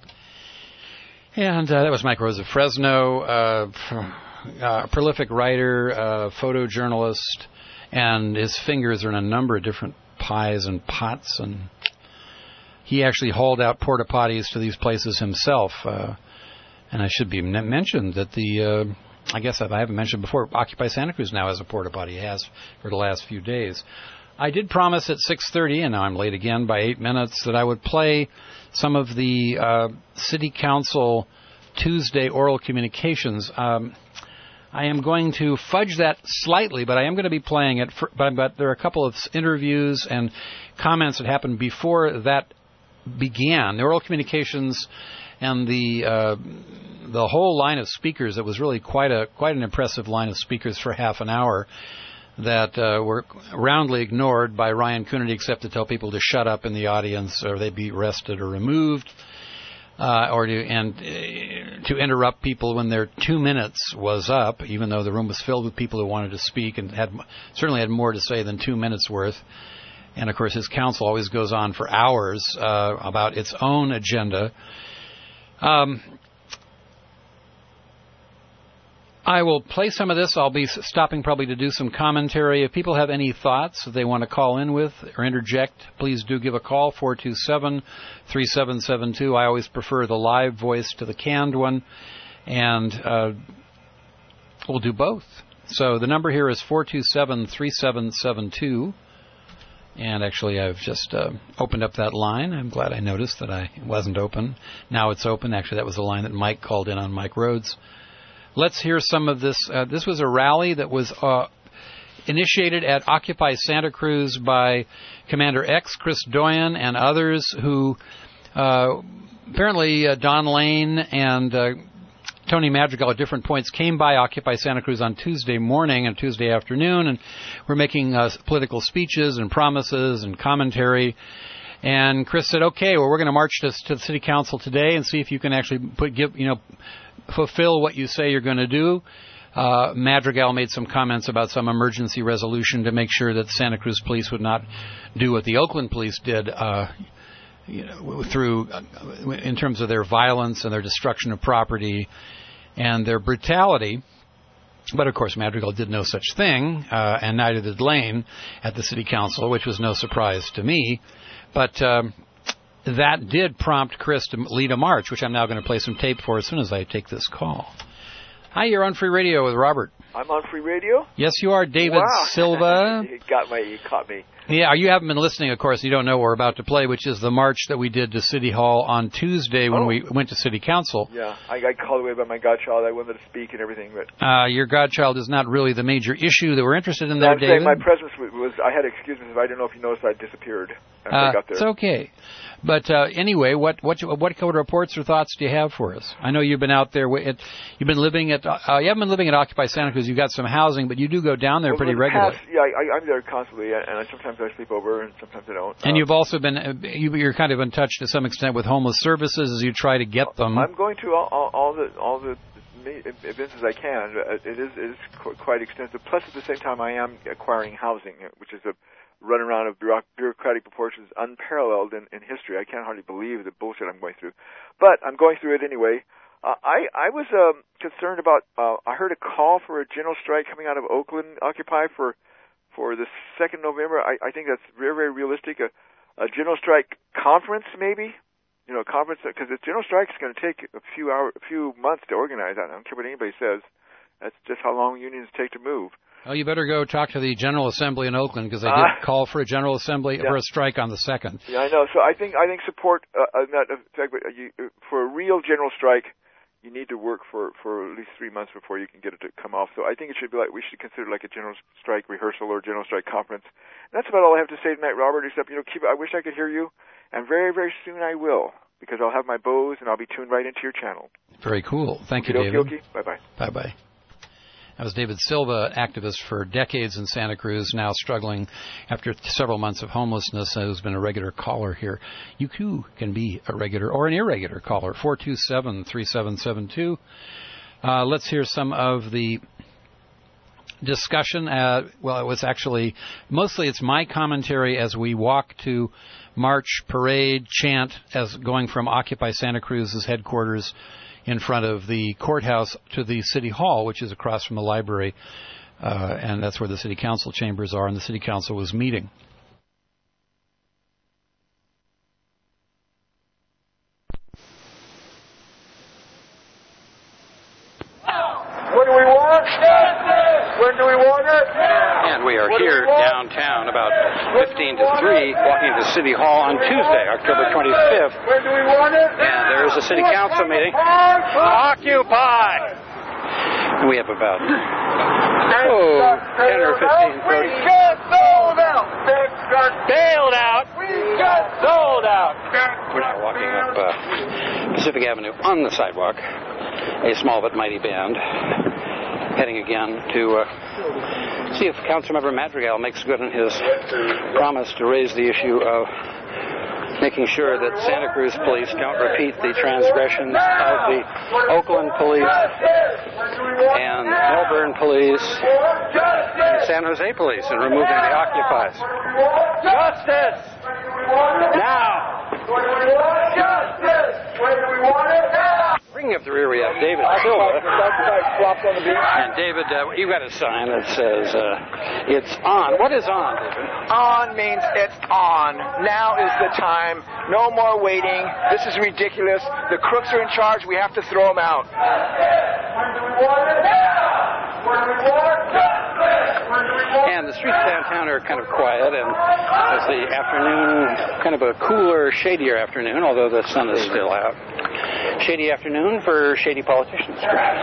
And that was Mike Rhodes of Fresno, a prolific writer, photojournalist, and his fingers are in a number of different pies and pots, and he actually hauled out porta potties to these places himself. And I should be mentioned that I guess if I haven't mentioned before, Occupy Santa Cruz now has a porta potty. It has for the last few days. I did promise at 6:30, and now I'm late again by 8 minutes, that I would play some of the City Council Tuesday oral communications. I am going to fudge that slightly, but I am going to be playing it. But there are a couple of interviews and comments that happened before that began. The oral communications and the whole line of speakers. It was really quite an impressive line of speakers for half an hour. that were roundly ignored by Ryan Coonerty, except to tell people to shut up in the audience or they'd be arrested or removed, or to interrupt people when their 2 minutes was up, even though the room was filled with people who wanted to speak and certainly had more to say than 2 minutes worth. And, of course, his counsel always goes on for hours about its own agenda. I will play some of this. I'll be stopping probably to do some commentary. If people have any thoughts that they want to call in with or interject, please do give a call, 427-3772. I always prefer the live voice to the canned one, and we'll do both. So the number here is 427-3772. And actually, I've just opened up that line. I'm glad I noticed that it wasn't open. Now it's open. Actually, that was the line that Mike called in on, Mike Rhodes. Let's hear some of this. This was a rally that was initiated at Occupy Santa Cruz by Commander X, Chris Doyen, and others who apparently Don Lane and Tony Madrigal at different points came by Occupy Santa Cruz on Tuesday morning and Tuesday afternoon, and were making political speeches and promises and commentary. And Chris said, "Okay, well, we're going to march to the city council today and see if you can actually fulfill what you say you're going to do." Madrigal made some comments about some emergency resolution to make sure that the Santa Cruz police would not do what the Oakland police did, in terms of their violence and their destruction of property and their brutality. But, of course, Madrigal did no such thing, and neither did Lane at the city council, which was no surprise to me. But that did prompt Chris to lead a march, which I'm now going to play some tape for as soon as I take this call. Hi, you're on Free Radio with Robert. I'm on Free Radio? Yes, you are. David Silva. You caught me. Yeah, you haven't been listening, of course. You don't know what we're about to play, which is the march that we did to City Hall on Tuesday when we went to City Council. Yeah, I got called away by my godchild. I wanted to speak and everything. But your godchild is not really the major issue that we're interested in there, David. My presence was, I had excuses. I don't know if you noticed I disappeared after I got there. It's okay. But anyway, what kind of reports or thoughts do you have for us? I know you've been out there. You've been living at. You haven't been living at Occupy Santa Cruz. You've got some housing, but you do go down there pretty regularly. I'm there constantly, and sometimes I sleep over, and sometimes I don't. And you've also been. You're kind of in touch to some extent with homeless services as you try to get them. I'm going to all the events as I can. It is quite extensive. Plus, at the same time, I am acquiring housing, which is a runaround of bureaucratic proportions unparalleled in history. I can't hardly believe the bullshit I'm going through. But I'm going through it anyway. I was concerned about, I heard a call for a general strike coming out of Oakland Occupy for the 2nd November. I think that's very, very realistic. A general strike conference, maybe? A conference, because the general strike is going to take a few months to organize. I don't care what anybody says. That's just how long unions take to move. Oh, you better go talk to the General Assembly in Oakland, because they did call for a General Assembly for a strike on the 2nd. Yeah, I know. So I think support that effect. For a real general strike, you need to work for at least 3 months before you can get it to come off. So I think it should be we should consider like a general strike rehearsal or general strike conference. And that's about all I have to say tonight, Robert. Except I wish I could hear you, and very, very soon I will, because I'll have my bows and I'll be tuned right into your channel. Very cool. Thank you, David. Okay. Bye-bye. Bye-bye. That was David Silva, an activist for decades in Santa Cruz, now struggling after several months of homelessness, who's been a regular caller here. You, too, can be a regular or an irregular caller, 427-3772. Let's hear some of the discussion. It was actually, mostly it's my commentary as we walk to march, parade, chant, as going from Occupy Santa Cruz's headquarters in front of the courthouse to the City Hall, which is across from the library, and that's where the City Council chambers are, and the City Council was meeting. What do we want? When do we want it? And we are here downtown about 15 to 3, walking to City Hall on Tuesday, October 25th. When do we want it? And there is a City Council meeting. Occupy! We have about 10 or 15 We got sold out! Bailed out! We got sold out! We're now walking up Pacific Avenue on the sidewalk, a small but mighty band, heading again to See if Councilmember Madrigal makes good on his promise to raise the issue of making sure that Santa Cruz police don't repeat the transgressions of the Oakland police and Melbourne police and San Jose police in removing the occupies. Justice! Now! Bringing up the rear, we have David Silva. And David, you got a sign that says it's on. What is on, David? On means it's on. Now is the time. No more waiting. This is ridiculous. The crooks are in charge. We have to throw them out. And the streets downtown are kind of quiet, and it's the afternoon, kind of a cooler, shadier afternoon, although the sun is still out. Shady afternoon for shady politicians.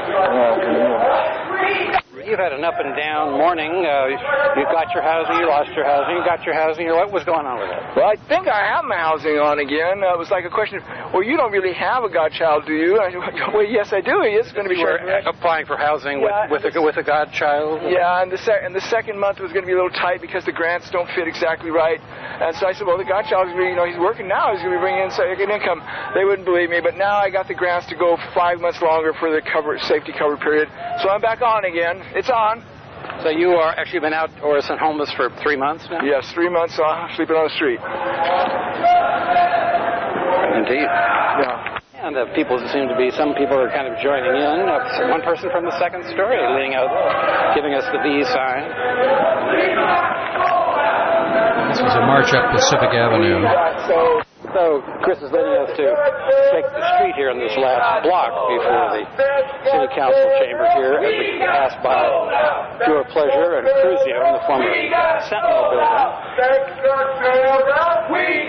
You've had an up and down morning. You got your housing, you lost your housing, you got your housing. What was going on with it? Well, I think I have my housing on again. It was like a question of, well, you don't really have a godchild, do you? Well, yes, I do. It's going to be you were applying for housing with a godchild? Yeah, and the second month was going to be a little tight because the grants don't fit exactly right. And so I said, well, the godchild is really, he's working now. He's going to be bringing in second income. They wouldn't believe me, but now I got the grants to go 5 months longer for the safety cover period. So I'm back on again. It's on. So you are actually been outdoors and homeless for 3 months now? Yes, 3 months sleeping on the street. Indeed. Yeah. And some people are kind of joining in. One person from the second story leaning out, giving us the V sign. This was a march up Pacific Avenue. So Chris is letting us to take the street here in this last block before the City Council chamber here as we pass by Pure Pleasure and Cruzio in the former Sentinel building. We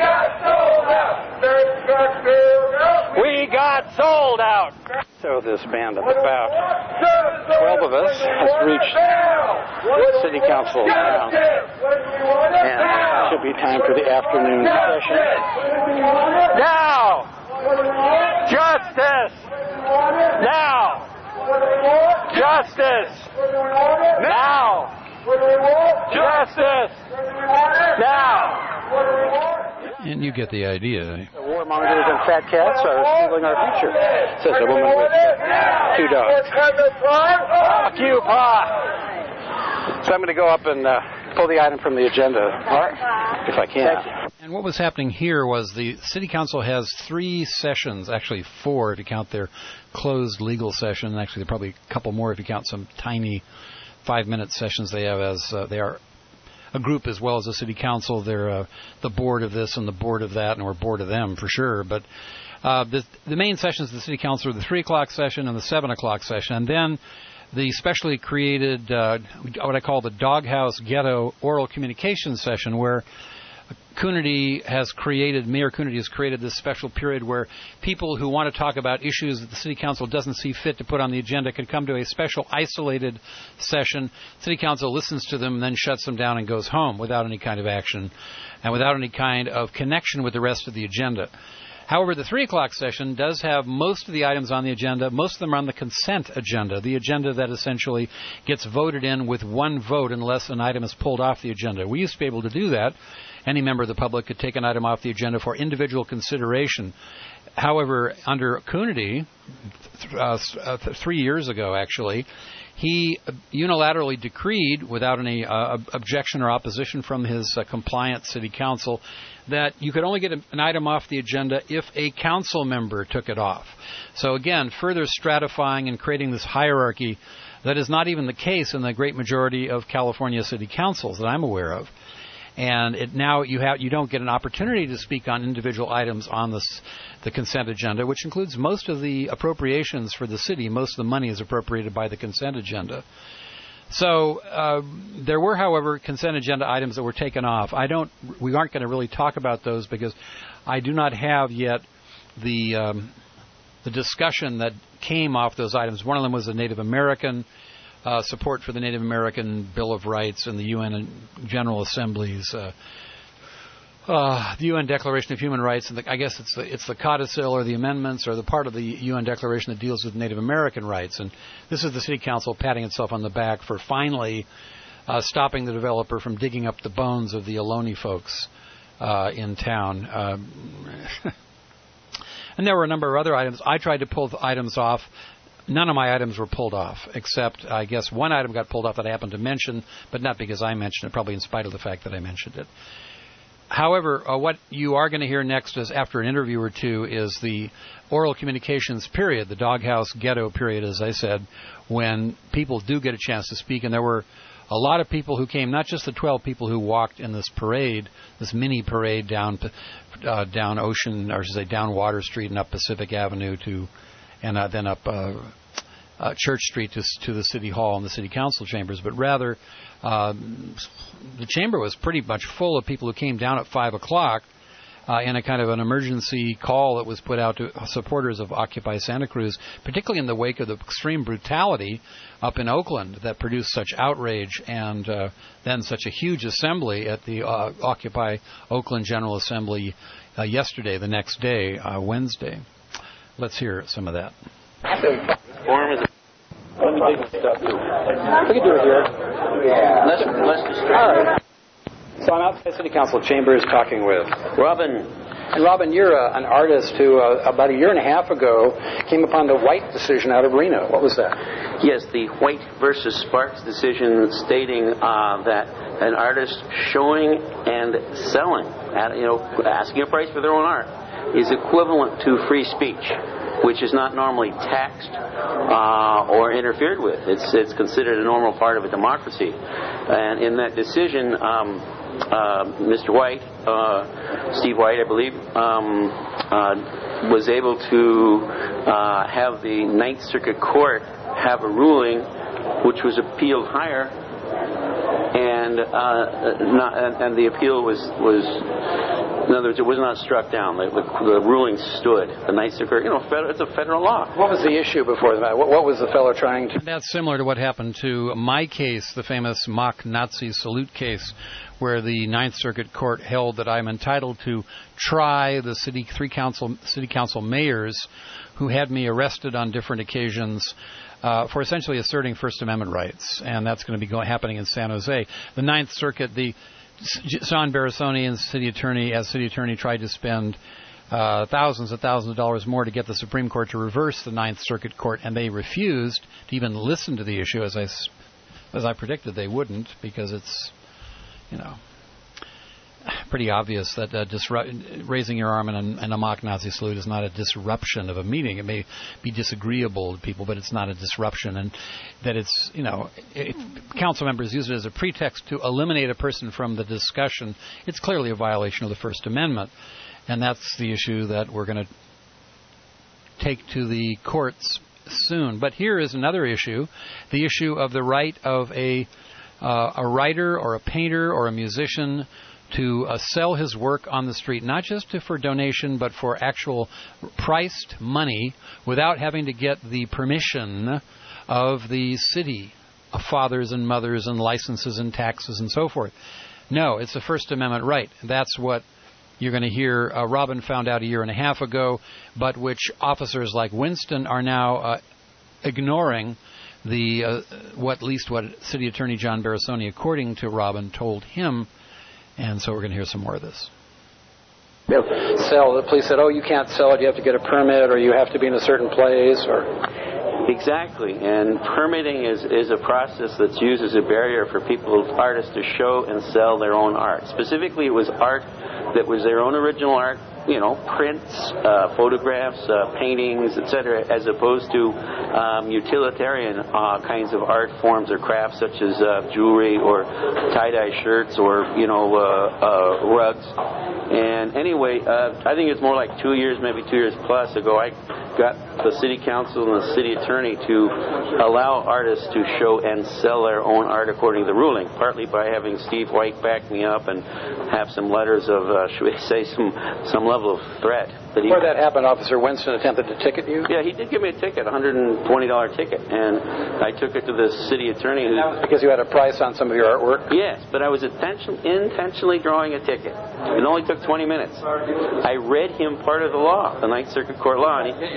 got sold out! So this band of about 12 of us has reached the City Council grounds. And it should be time for the afternoon session. Now! Justice! Now! Justice! Now! Justice! Now! And you get the idea. The warmongers and fat cats are stealing our future, says a woman with 2 dogs. Occupy! So I'm going to go up and pull the item from the agenda, if I can. And what was happening here was the City Council has 3 sessions, actually 4 if you count their closed legal session. Actually, there are probably a couple more if you count some tiny 5-minute sessions they have, as they are a group as well as a City Council. They're the board of this and the board of that, and we're board of them for sure. But the main sessions of the City Council are the 3 o'clock session and the 7 o'clock session. And then the specially created, what I call the Doghouse Ghetto Oral Communication Session, where Mayor Coonerty has created this special period where people who want to talk about issues that the City Council doesn't see fit to put on the agenda can come to a special isolated session. City Council listens to them and then shuts them down and goes home without any kind of action and without any kind of connection with the rest of the agenda. However, the 3 o'clock session does have most of the items on the agenda. Most of them are on the consent agenda, the agenda that essentially gets voted in with one vote unless an item is pulled off the agenda. We used to be able to do that. Any member of the public could take an item off the agenda for individual consideration. However, under Coonerty, 3 years ago actually, he unilaterally decreed, without any objection or opposition from his compliant City Council, that you could only get an item off the agenda if a council member took it off. So again, further stratifying and creating this hierarchy that is not even the case in the great majority of California City Councils that I'm aware of. And you don't get an opportunity to speak on individual items on the consent agenda, which includes most of the appropriations for the city. Most of the money is appropriated by the consent agenda. So there were, however, consent agenda items that were taken off. We aren't going to really talk about those because I do not have yet the discussion that came off those items. One of them was the Native American. Support for the Native American Bill of Rights and the UN General Assembly's, the UN Declaration of Human Rights, and I guess it's the codicil or the amendments or the part of the UN Declaration that deals with Native American rights. And this is the City Council patting itself on the back for finally stopping the developer from digging up the bones of the Ohlone folks in town. And there were a number of other items. I tried to pull the items off. None of my items were pulled off, except I guess one item got pulled off that I happened to mention, but not because I mentioned it, probably in spite of the fact that I mentioned it. However, what you are going to hear next is, after an interview or two, is the oral communications period, the doghouse ghetto period, as I said, when people do get a chance to speak. And there were a lot of people who came, not just the 12 people who walked in this parade, this mini parade down Ocean, or I should say down Water Street and up Pacific Avenue and then up Church Street to the City Hall and the City Council chambers, but rather the chamber was pretty much full of people who came down at 5 o'clock in a kind of an emergency call that was put out to supporters of Occupy Santa Cruz, particularly in the wake of the extreme brutality up in Oakland that produced such outrage and then such a huge assembly at the Occupy Oakland General Assembly yesterday, the next day, Wednesday. Let's hear some of that. Let me dig this stuff too. We can do it here. Yeah. Let's just try. All right. So I'm outside City Council chambers talking with Robin. And Robin, you're an artist who about a year and a half ago came upon the White decision out of Reno. What was that? Yes, the White versus Sparks decision stating that an artist showing and selling, asking a price for their own art, is equivalent to free speech, which is not normally taxed or interfered with. It's considered a normal part of a democracy. And in that decision, Mr. White, Steve White, I believe, was able to have the Ninth Circuit Court have a ruling which was appealed higher, and the appeal was in other words, it was not struck down. The ruling stood. The Ninth Circuit, it's a federal law. What was the issue before that? What was the fellow trying to... That's similar to what happened to my case, the famous mock Nazi salute case, where the Ninth Circuit Court held that I'm entitled to try the city council mayors who had me arrested on different occasions for essentially asserting First Amendment rights, and that's going to be happening in San Jose. The Ninth Circuit, Sean Barasoni, as city attorney, tried to spend thousands and thousands of dollars more to get the Supreme Court to reverse the Ninth Circuit Court, and they refused to even listen to the issue, as I predicted they wouldn't, because it's, pretty obvious that raising your arm in a mock Nazi salute is not a disruption of a meeting. It may be disagreeable to people, but it's not a disruption. And that it's, if council members use it as a pretext to eliminate a person from the discussion, it's clearly a violation of the First Amendment. And that's the issue that we're going to take to the courts soon. But here is another issue, the issue of the right of a writer or a painter or a musician to sell his work on the street, not just for donation, but for actual priced money without having to get the permission of the city, of fathers and mothers and licenses and taxes and so forth. No, it's a First Amendment right. That's what you're going to hear Robin found out a year and a half ago, but which officers like Winston are now ignoring what City Attorney John Barasoni, according to Robin, told him. And so we're going to hear some more of this. The police said, you can't sell it, you have to get a permit, or you have to be in a certain place, or... Exactly, and permitting is a process that's used as a barrier for artists to show and sell their own art. Specifically, it was art that was their own original art, prints, photographs, paintings, etc., as opposed to utilitarian kinds of art forms or crafts such as jewelry or tie-dye shirts or, rugs. And anyway, I think it's more like 2 years, maybe 2 years plus ago, I got the city council and the city attorney to allow artists to show and sell their own art according to the ruling, partly by having Steve White back me up and have some letters of, should we say, some level of threat. Before that happened, Officer Winston attempted to ticket you? Yeah, he did give me a ticket, a $120 ticket, and I took it to the city attorney. And that was because you had a price on some of your artwork? Yes, but I was intentionally drawing a ticket. It only took 20 minutes. I read him part of the law, the Ninth Circuit Court law, and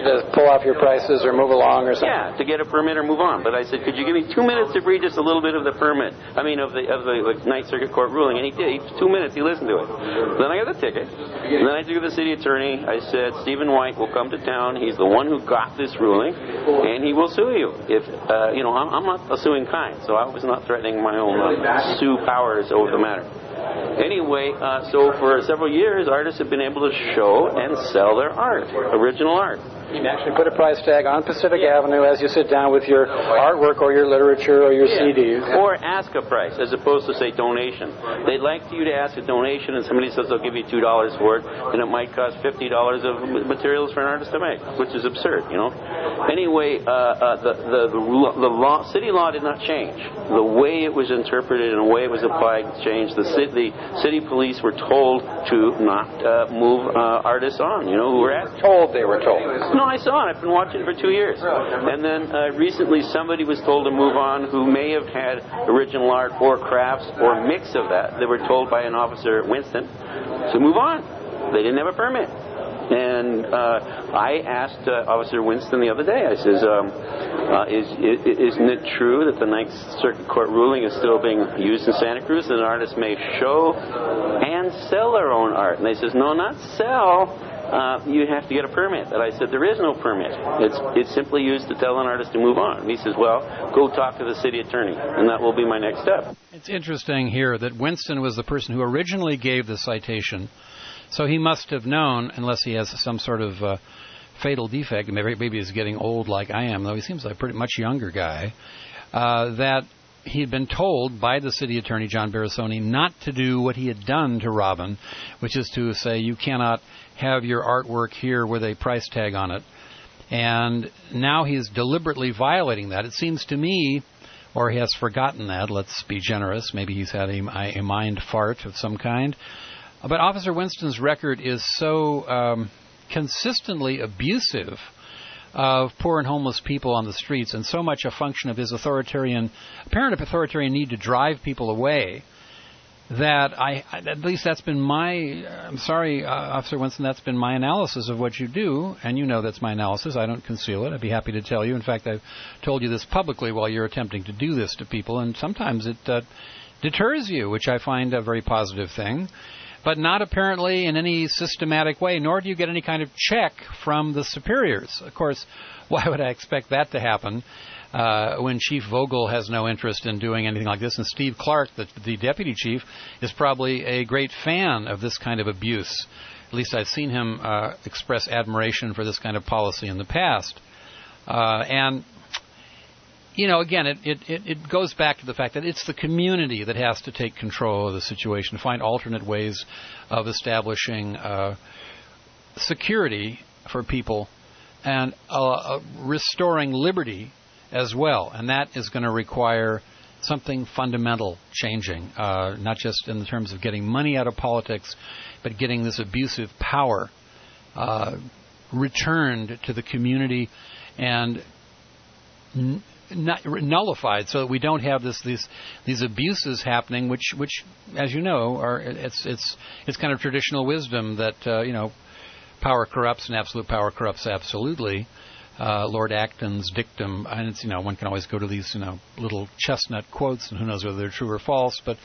to pull off your prices or move along or something? Yeah, to get a permit or move on. But I said, could you give me 2 minutes to read just a little bit of the permit? I mean, of the Ninth Circuit Court ruling. And he did. 2 minutes, he listened to it. Then I got the ticket. And then I took the city attorney. I said, Stephen White will come to town. He's the one who got this ruling, and he will sue you. If I'm not a suing kind, so I was not threatening my own sue powers over the matter. Anyway, so for several years, artists have been able to show and sell their art, original art. You can actually put a price tag on Pacific Avenue as you sit down with your artwork or your literature or your CDs. Or ask a price as opposed to say donation. They'd like you to ask a donation and somebody says they'll give you $2 for it, and it might cost $50 of materials for an artist to make, which is absurd, Anyway, the law, city law did not change. The way it was interpreted and the way it was applied changed. The city police were told to not move artists on, who were told. They were told. No, I saw it. I've been watching it for 2 years. And then recently somebody was told to move on who may have had original art or crafts or a mix of that. They were told by an officer at Winston to move on. They didn't have a permit. And I asked Officer Winston the other day, I says, isn't it true that the Ninth Circuit Court ruling is still being used in Santa Cruz and artists may show and sell their own art? And they says, no, not sell. You have to get a permit. And I said, there is no permit. It's simply used to tell an artist to move on. And he says, well, go talk to the city attorney, and that will be my next step. It's interesting here that Winston was the person who originally gave the citation, so he must have known, unless he has some sort of fatal defect, maybe he's getting old like I am, though he seems like a pretty much younger guy, that he had been told by the city attorney, John Barasoni, not to do what he had done to Robin, which is to say you cannot have your artwork here with a price tag on it. And now he's deliberately violating that. It seems to me, or he has forgotten that, let's be generous, maybe he's had a mind fart of some kind. But Officer Winston's record is so consistently abusive of poor and homeless people on the streets, and so much a function of his apparent authoritarian need to drive people away, that at least that's been I'm sorry, Officer Winston, that's been my analysis of what you do, and that's my analysis. I don't conceal it. I'd be happy to tell you. In fact, I've told you this publicly while you're attempting to do this to people, and sometimes it deters you, which I find a very positive thing, but not apparently in any systematic way, nor do you get any kind of check from the superiors. Of course, why would I expect that to happen when Chief Vogel has no interest in doing anything like this? And Steve Clark, the deputy chief, is probably a great fan of this kind of abuse. At least I've seen him express admiration for this kind of policy in the past. Again, it goes back to the fact that it's the community that has to take control of the situation, find alternate ways of establishing security for people and restoring liberty as well. And that is going to require something fundamental changing, not just in the terms of getting money out of politics, but getting this abusive power returned to the community and nullified, so that we don't have these abuses happening, which as you know are it's kind of traditional wisdom that power corrupts and absolute power corrupts absolutely. Lord Acton's dictum, and it's one can always go to these little chestnut quotes, and who knows whether they're true or false, but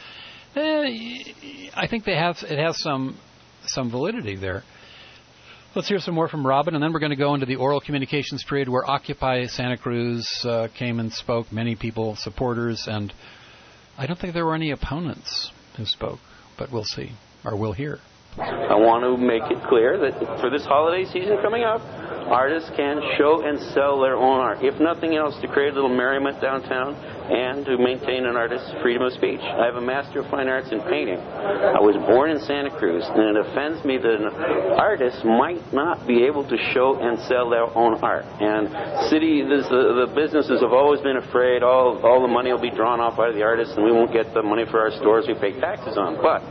I think it has some validity there. Let's hear some more from Robin, and then we're going to go into the oral communications period where Occupy Santa Cruz came and spoke, many people, supporters, and I don't think there were any opponents who spoke, but we'll see, or we'll hear. I want to make it clear that for this holiday season coming up, artists can show and sell their own art, if nothing else, to create a little merriment downtown and to maintain an artist's freedom of speech. I have a Master of Fine Arts in painting. I was born in Santa Cruz, and it offends me that an artist might not be able to show and sell their own art. And the businesses have always been afraid all the money will be drawn off out of the artists, and we won't get the money for our stores we pay taxes on. But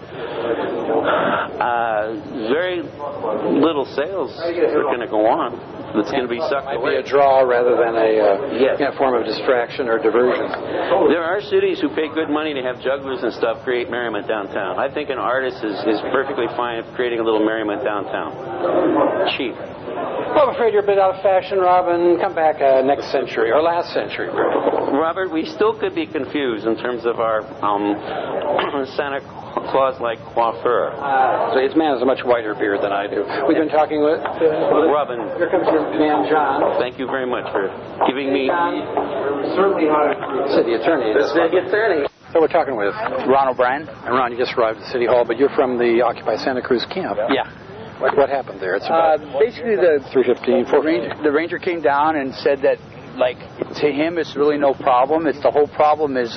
very little sales are going to go on. It's going to be sucked away. Might be a draw rather than a form of distraction or diversion. There are cities who pay good money to have jugglers and stuff create merriment downtown. I think an artist is perfectly fine creating a little merriment downtown. Cheap. Well, I'm afraid you're a bit out of fashion, Robin. Come back next century, or last century, Robert, we still could be confused in terms of our Santa Claus-like coiffure. So his man has a much whiter beard than I do. We've been talking with Robin. Here comes your man, John. Thank you very much for giving me... Certainly city attorney. The city attorney. So we're talking with Ron O'Brien. And Ron, you just arrived at City Hall, but you're from the Occupy Santa Cruz camp. Yeah. What happened there? It's about basically the 3:15. The ranger came down and said that, like, to him it's really no problem. It's the whole problem is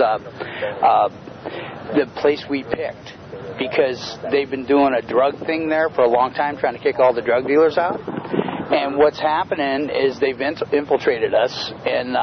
the place we picked, because they've been doing a drug thing there for a long time, trying to kick all the drug dealers out. And what's happening is they've infiltrated us, and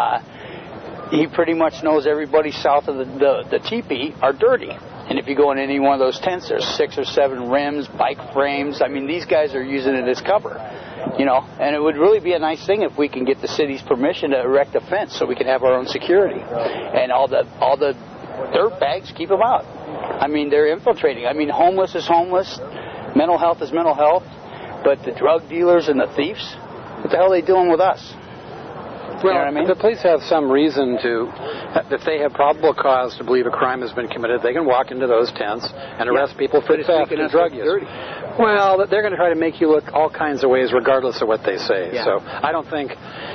he pretty much knows everybody south of the teepee are dirty. And if you go in any one of those tents, there's 6 or 7 rims, bike frames. I mean, these guys are using it as cover, you know. And it would really be a nice thing if we can get the city's permission to erect a fence so we can have our own security. And all the dirt bags, keep them out. I mean, they're infiltrating. I mean, homeless is homeless, mental health is mental health, but the drug dealers and the thieves, what the hell are they doing with us? Well, you know what I mean? the police have some reason to, if they have probable cause to believe a crime has been committed, they can walk into those tents and arrest people for theft and drug use. Well, they're going to try to make you look all kinds of ways, regardless of what they say. Yeah. So I don't think,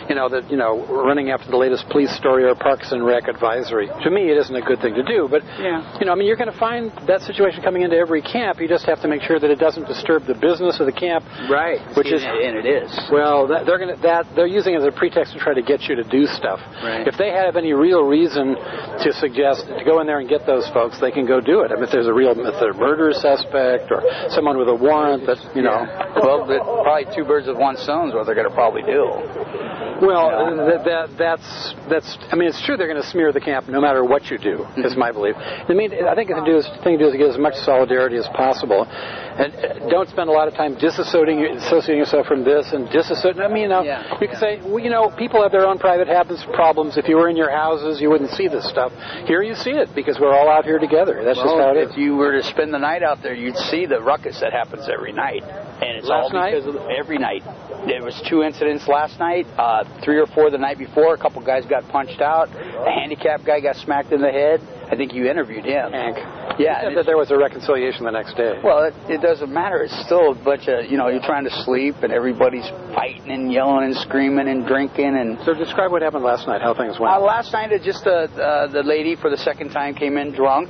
running after the latest police story or Parks and Rec advisory, to me, it isn't a good thing to do. But you're going to find that situation coming into every camp. You just have to make sure that it doesn't disturb the business of the camp. Right. And it is. Well, they're using it as a pretext to try to get you to do stuff. Right. If they have any real reason to suggest to go in there and get those folks, they can go do it. I mean, if they're a murder suspect or someone with a warrant that, Well, probably 2 birds with one stone is what they're going to probably do. Well, that's. I mean, it's true they're going to smear the camp no matter what you do. Is my belief. I mean, I think the thing to do is get as much solidarity as possible, and don't spend a lot of time disassociating yourself from this and disassociating. I mean, you can say, people have their own private problems. If you were in your houses, you wouldn't see this stuff. Here, you see it because we're all out here together. That's just how it is. If you were to spend the night out there, you'd see the ruckus that happens every night, and it's all because of every night. There was 2 incidents last night, 3 or 4 the night before. A couple guys got punched out. A handicapped guy got smacked in the head. I think you interviewed him. Hank. Yeah. He said that there was a reconciliation the next day. Well, it doesn't matter. It's still a bunch of, you're trying to sleep and everybody's fighting and yelling and screaming and drinking. And so describe what happened last night, how things went. Last night, the lady for the second time came in drunk,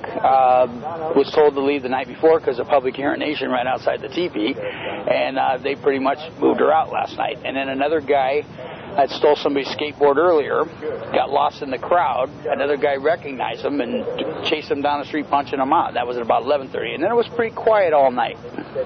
was told to leave the night before because of public urination right outside the teepee, and they pretty much moved her out last night. And then another guy had stole somebody's skateboard earlier, got lost in the crowd. Another guy recognized him and chased him down the street, punching him out. That was at about 11:30, and then it was pretty quiet all night.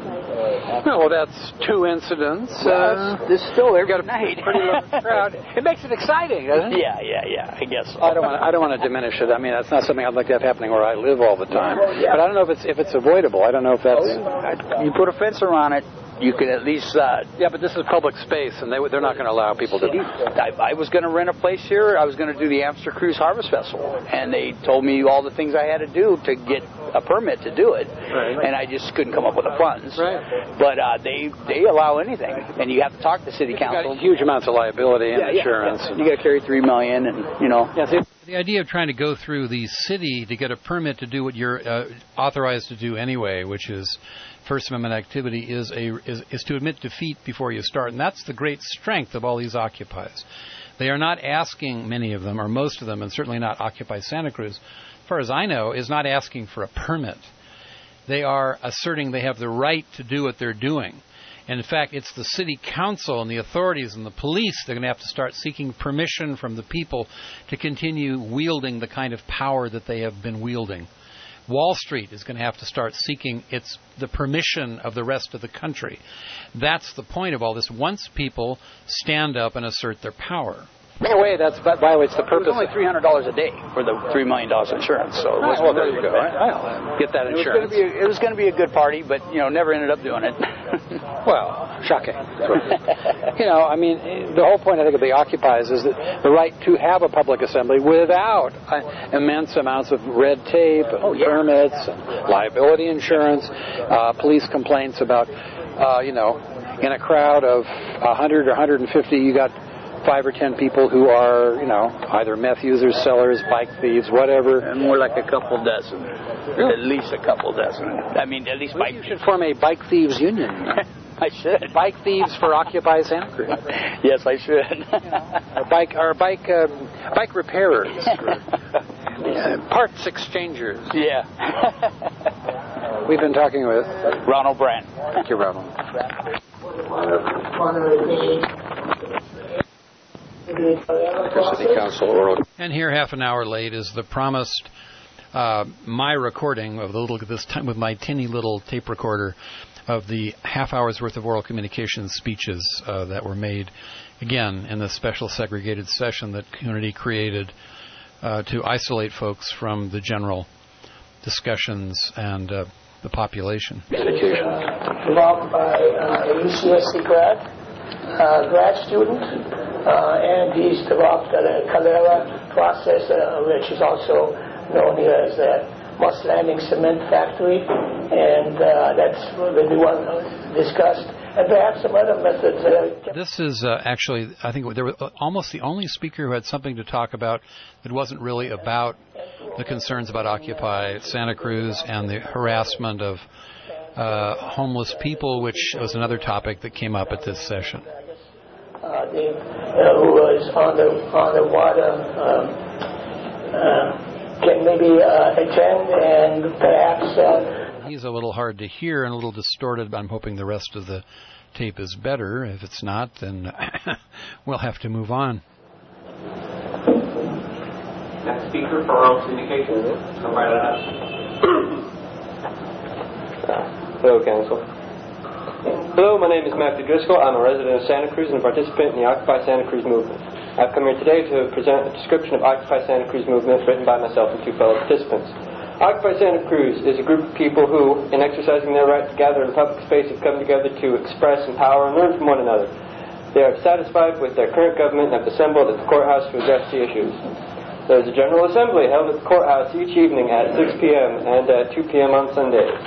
Well, that's 2 incidents. There's still every night. Pretty low crowd. It makes it exciting, doesn't it? Yeah. I guess so. I don't want to diminish it. I mean, that's not something I'd like to have happening where I live all the time. Yeah. But I don't know if it's avoidable. I don't know if that's. You put a fence around it. You could at least... but this is public space, and they're not going to allow people to... I was going to rent a place here. I was going to do the Amsterdam Cruise Harvest Festival, and they told me all the things I had to do to get a permit to do it, and I just couldn't come up with the funds. Right. But they allow anything, and you have to talk to city council. Got huge amounts of liability and insurance. Yeah. You got to carry $3 million, and The idea of trying to go through the city to get a permit to do what you're authorized to do anyway, which is First Amendment activity, is to admit defeat before you start. And that's the great strength of all these Occupies. They are not asking, many of them, or most of them, and certainly not Occupy Santa Cruz, as far as I know, is not asking for a permit. They are asserting they have the right to do what they're doing. And in fact, it's the city council and the authorities and the police that are going to have to start seeking permission from the people to continue wielding the kind of power that they have been wielding. Wall Street is going to have to start seeking the permission of the rest of the country. That's the point of all this. Once people stand up and assert their power. In a way, that violates the purpose. It was only $300 a day for the $3 million insurance. So well, there you go. I'll get that insurance. It was going to be a good party, but never ended up doing it. Well, shocking. I mean, the whole point I think of the Occupies is that the right to have a public assembly without immense amounts of red tape and permits and liability insurance, police complaints about in a crowd of 100 or 150, you got 5 or 10 people who are, either meth users, sellers, bike thieves, whatever. And more like a couple dozen. Really? At least a couple dozen. I mean, at least bike thieves. You should form a bike thieves union. I should. Bike thieves for Occupy Santa Cruz. Yes, I should. Bike repairers. Parts exchangers. Yeah. We've been talking with Ronald Brand. Thank you, Ronald. City Council. And here, half an hour late, is the promised my recording of this time with my tinny little tape recorder of the half hour's worth of oral communications speeches that were made, again, in the special segregated session that Coonerty created to isolate folks from the general discussions and the population. Developed by a UCSC grad student, and he's developed a Calera process, which is also known here as the Moss Landing Cement Factory, and that's the new one discussed, and perhaps some other methods. This is actually, I think, there was almost the only speaker who had something to talk about that wasn't really about the concerns about Occupy Santa Cruz and the harassment of homeless people, which was another topic that came up at this session. Who was on the water can maybe attend, and perhaps... He's a little hard to hear and a little distorted, but I'm hoping the rest of the tape is better. If it's not, then we'll have to move on. Next speaker for oral communication. Come right ahead. Hello, Council. Hello, my name is Matthew Driscoll. I'm a resident of Santa Cruz and a participant in the Occupy Santa Cruz movement. I've come here today to present a description of Occupy Santa Cruz movement written by myself and 2 fellow participants. Occupy Santa Cruz is a group of people who, in exercising their right to gather in public space, have come together to express, empower, and learn from one another. They are satisfied with their current government and have assembled at the courthouse to address the issues. There is a general assembly held at the courthouse each evening at 6 p.m. and at 2 p.m. on Sundays.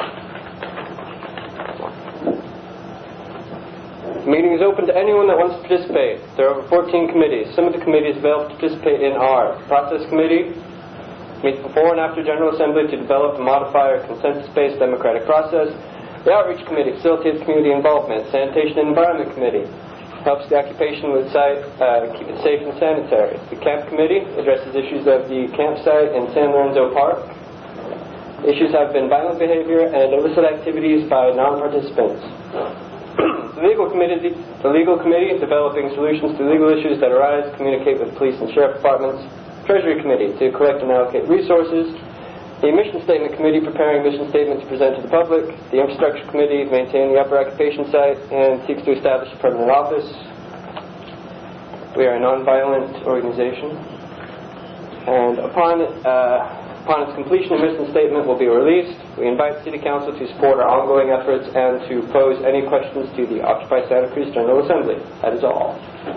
The meeting is open to anyone that wants to participate. There are over 14 committees. Some of the committees available to participate in are Process Committee, meets before and after General Assembly to develop and modify our consensus-based democratic process. The Outreach Committee facilitates community involvement. Sanitation and Environment Committee helps the occupation with site, keep it safe and sanitary. The Camp Committee addresses issues of the campsite in San Lorenzo Park. Issues have been violent behavior and illicit activities by non-participants. The Legal Committee developing solutions to legal issues that arise, communicate with police and sheriff departments. Treasury Committee to collect and allocate resources. The Mission Statement Committee preparing mission statement to present to the public. The Infrastructure Committee maintaining the upper occupation site and seeks to establish a permanent office. We are a non-violent organization. And upon its completion, a mission statement will be released. We invite City Council to support our ongoing efforts and to pose any questions to the Occupy Santa Cruz General Assembly. That is all.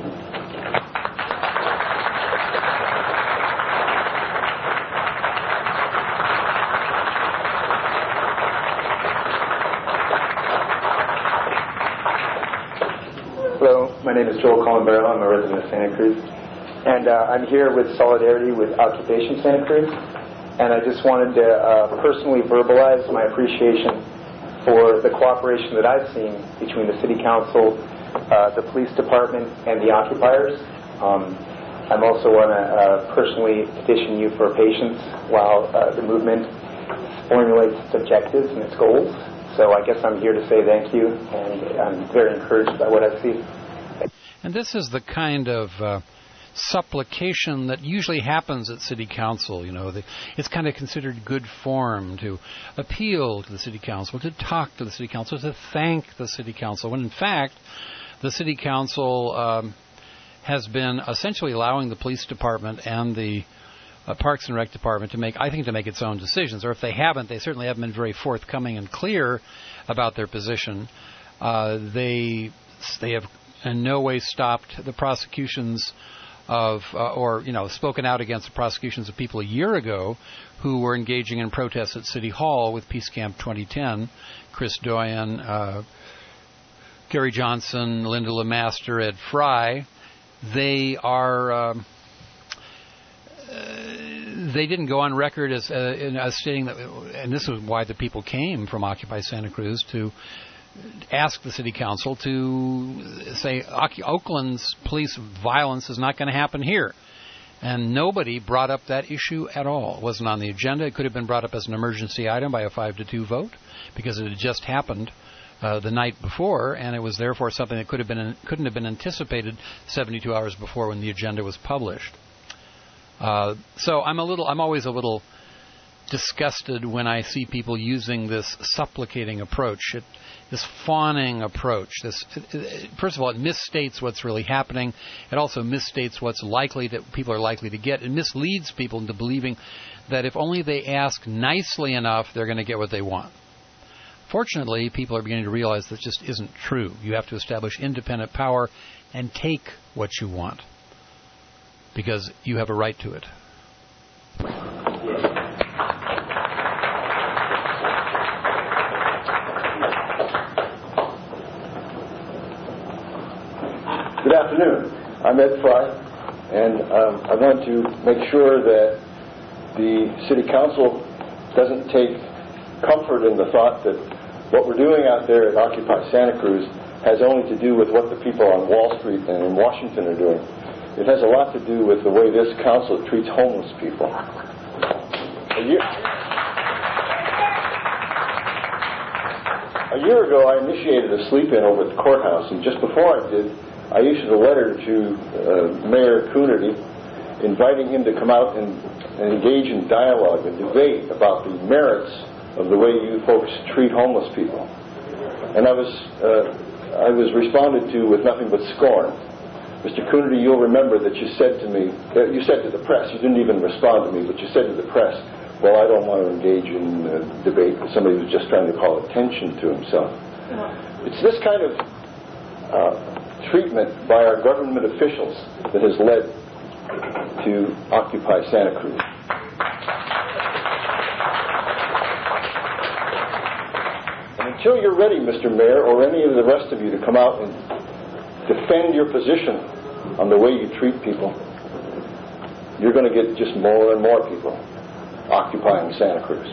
Hello, my name is Joel Columbero. I'm a resident of Santa Cruz. And I'm here with Solidarity with Occupation Santa Cruz. And I just wanted to personally verbalize my appreciation for the cooperation that I've seen between the City Council, the Police Department, and the occupiers. I also want to personally petition you for patience while the movement formulates its objectives and its goals. So I guess I'm here to say thank you, and I'm very encouraged by what I see. And this is the kind of supplication that usually happens at City Council. You know, it's kind of considered good form to appeal to the City Council, to talk to the City Council, to thank the City Council, when in fact the City Council has been essentially allowing the Police Department and the Parks and Rec Department to make its own decisions. Or if they haven't, they certainly haven't been very forthcoming and clear about their position. They have in no way stopped the prosecutions of, spoken out against the prosecutions of people a year ago who were engaging in protests at City Hall with Peace Camp 2010. Chris Doyen, Gary Johnson, Linda LeMaster, Ed Fry, they are they didn't go on record as stating that, and this is why the people came from Occupy Santa Cruz, to ask the city council to say Oakland's police violence is not going to happen here. And nobody brought up that issue at all. It wasn't on the agenda. It could have been brought up as an emergency item by a 5-2 vote because it had just happened the night before, and it was therefore something that couldn't have been anticipated 72 hours before when the agenda was published. So I'm always a little disgusted when I see people using this supplicating approach, this fawning approach. First of all, it misstates what's really happening. It also misstates what's likely that people are likely to get. It misleads people into believing that if only they ask nicely enough, they're going to get what they want. Fortunately, people are beginning to realize that just isn't true. You have to establish independent power and take what you want, because you have a right to it. Good afternoon. I'm Ed Fry, and I want to make sure that the City Council doesn't take comfort in the thought that what we're doing out there at Occupy Santa Cruz has only to do with what the people on Wall Street and in Washington are doing. It has a lot to do with the way this council treats homeless people. A year ago, I initiated a sleep-in over at the courthouse, and just before I did, I issued a letter to Mayor Coonerty inviting him to come out and engage in dialogue and debate about the merits of the way you folks treat homeless people. And I was responded to with nothing but scorn. Mr. Coonerty, you'll remember that you said to me, you said to the press, you didn't even respond to me, but you said to the press, well, I don't want to engage in debate with somebody who's just trying to call attention to himself. It's this kind of treatment by our government officials that has led to Occupy Santa Cruz. And until you're ready, Mr. Mayor, or any of the rest of you, to come out and defend your position on the way you treat people, you're going to get just more and more people occupying Santa Cruz.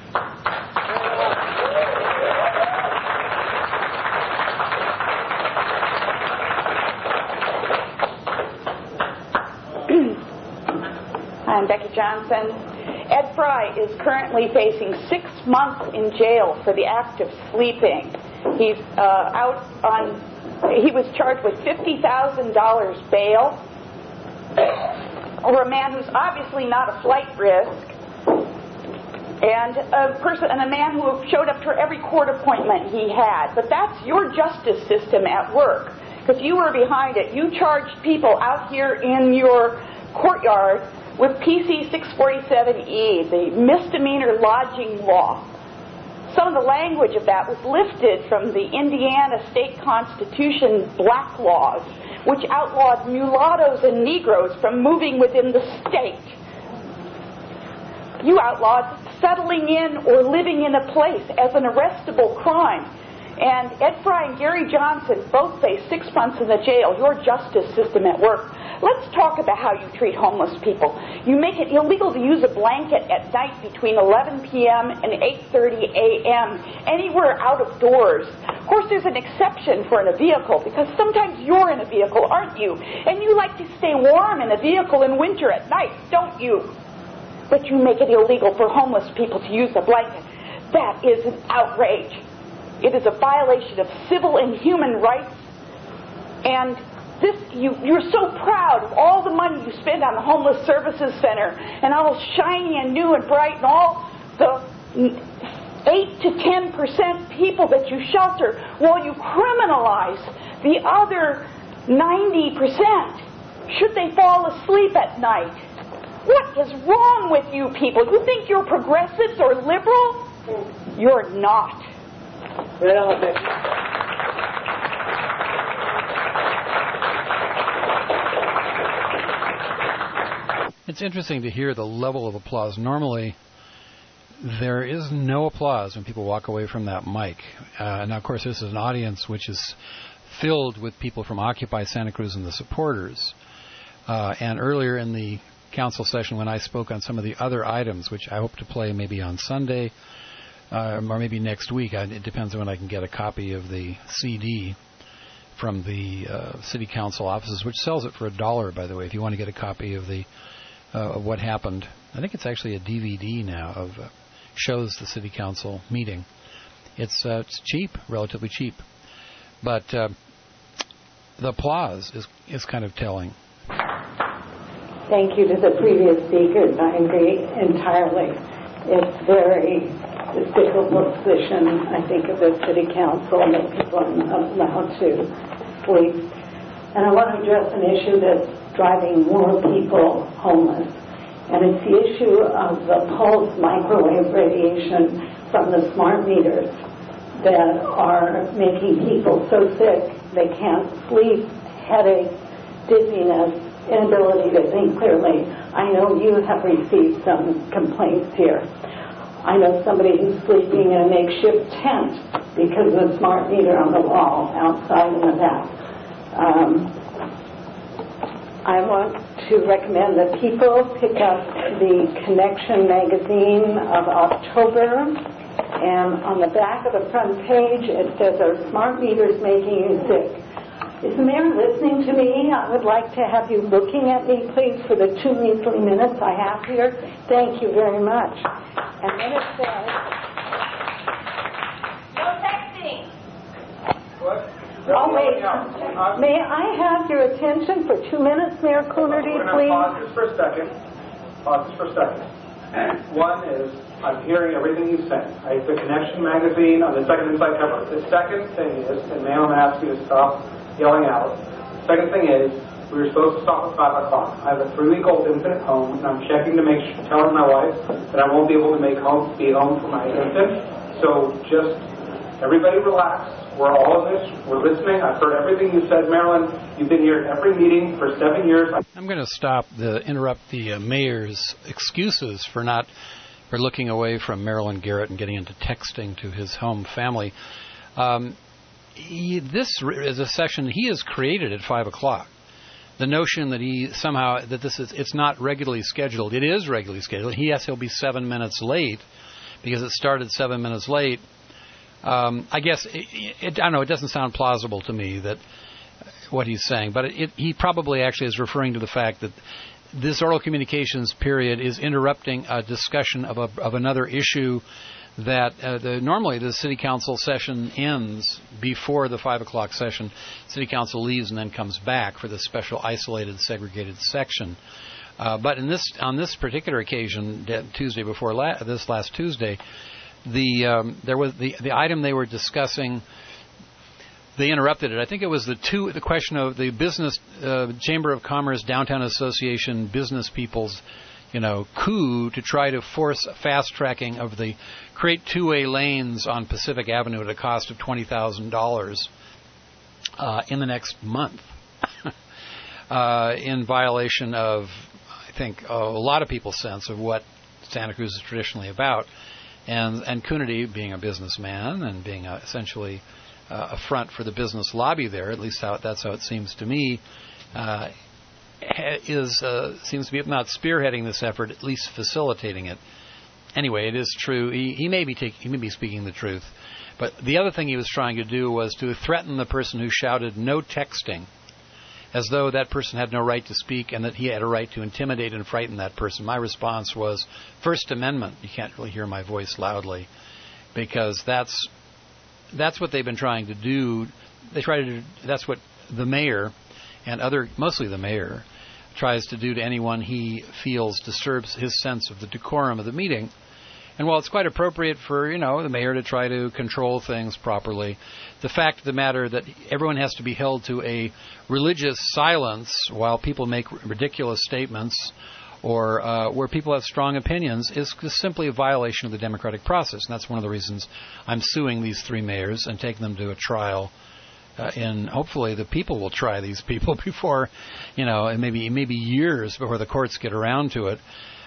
I'm Becky Johnson. Ed Fry is currently facing 6 months in jail for the act of sleeping. He's he was charged with $50,000 bail over a man who's obviously not a flight risk, and a man who showed up to every court appointment he had. But that's your justice system at work, because you were behind it. You charged people out here in your courtyard with PC 647E, the misdemeanor lodging law. Some of the language of that was lifted from the Indiana State Constitution black laws, which outlawed mulattoes and Negroes from moving within the state. You outlawed settling in or living in a place as an arrestable crime. And Ed Fry and Gary Johnson both face 6 months in the jail, your justice system at work. Let's talk about how you treat homeless people. You make it illegal to use a blanket at night between 11 p.m. and 8:30 a.m. anywhere out of doors. Of course, there's an exception for in a vehicle, because sometimes you're in a vehicle, aren't you? And you like to stay warm in a vehicle in winter at night, don't you? But you make it illegal for homeless people to use a blanket. That is an outrage. It is a violation of civil and human rights. And you're so proud of all the money you spend on the Homeless Services Center and all shiny and new and bright and all the 8 to 10% people that you shelter, while you criminalize the other 90% should they fall asleep at night. What is wrong with you people? You think you're progressives or liberal? You're not. It's interesting to hear the level of applause. Normally, there is no applause when people walk away from that mic. Now, of course, this is an audience which is filled with people from Occupy Santa Cruz and the supporters. And earlier in the council session, when I spoke on some of the other items, which I hope to play maybe on Sunday or maybe next week, it depends on when I can get a copy of the CD from the city council offices, which sells it for $1, by the way, if you want to get a copy of the of what happened. I think it's actually a DVD now of shows the city council meeting. It's cheap, relatively cheap, but the applause is kind of telling. Thank you to the previous speakers. I agree entirely. It's very despicable position, I think, of the city council that people are not allowed to sleep. And I want to address an issue that's driving more people homeless. And it's the issue of the pulse microwave radiation from the smart meters that are making people so sick they can't sleep, headaches, dizziness, inability to think clearly. I know you have received some complaints here. I know somebody who's sleeping in a makeshift tent because of the smart meter on the wall outside in the back. I want to recommend that people pick up the Connection magazine of October, and on the back of the front page it says, "Are smart meters making you sick?" Is the mayor listening to me? I would like to have you looking at me, please, for the 2 measly minutes I have here. Thank you very much. And then it says, no texting. What? Oh, wait. May I have your attention for 2 minutes, Mayor Coonerty, please? Pause just for a second. One is, I'm hearing everything you said. I have the Connection magazine on the second inside cover. The second thing is, and ma'am, I'm going to ask you to stop yelling out. Second thing is, we were supposed to stop at 5 o'clock. I have a 3-week-old infant at home, and I'm checking to telling my wife that I won't be able to be home for my infant. So just, everybody relax. We're all in this. We're listening. I've heard everything you said, Marilyn. You've been here at every meeting for 7 years. I'm going to interrupt the mayor's excuses for looking away from Marilyn Garrett and getting into texting to his home family. This is a session he has created at 5 o'clock. The notion that it's not regularly scheduled. It is regularly scheduled. He'll be 7 minutes late because it started 7 minutes late. I guess I don't know. It doesn't sound plausible to me that what he's saying, but he probably actually is referring to the fact that this oral communications period is interrupting a discussion of another issue that normally the city council session ends before the 5 o'clock session. City council leaves and then comes back for the special isolated segregated section. But on this particular occasion, Tuesday before this last Tuesday, there was the item they were discussing. They interrupted it. I think it was the question of the business Chamber of Commerce Downtown Association business people's coup to try to force fast tracking of the create 2-way lanes on Pacific Avenue at a cost of $20,000 in the next month, in violation of, I think, a lot of people's sense of what Santa Cruz is traditionally about. And Coonerty, being a businessman and being essentially a front for the business lobby there, at least that's how it seems to me, seems to be, if not spearheading this effort, at least facilitating it. Anyway, it is true. He may be speaking the truth. But the other thing he was trying to do was to threaten the person who shouted no texting, as though that person had no right to speak and that he had a right to intimidate and frighten that person. My response was, First Amendment. You can't really hear my voice loudly, because that's what they've been trying to do. That's what the mayor and mostly the mayor, tries to do to anyone he feels disturbs his sense of the decorum of the meeting. And while it's quite appropriate for, the mayor to try to control things properly, the fact of the matter that everyone has to be held to a religious silence while people make ridiculous statements or where people have strong opinions is simply a violation of the democratic process. And that's one of the reasons I'm suing these 3 mayors and taking them to a trial. And hopefully the people will try these people before, and maybe years before the courts get around to it.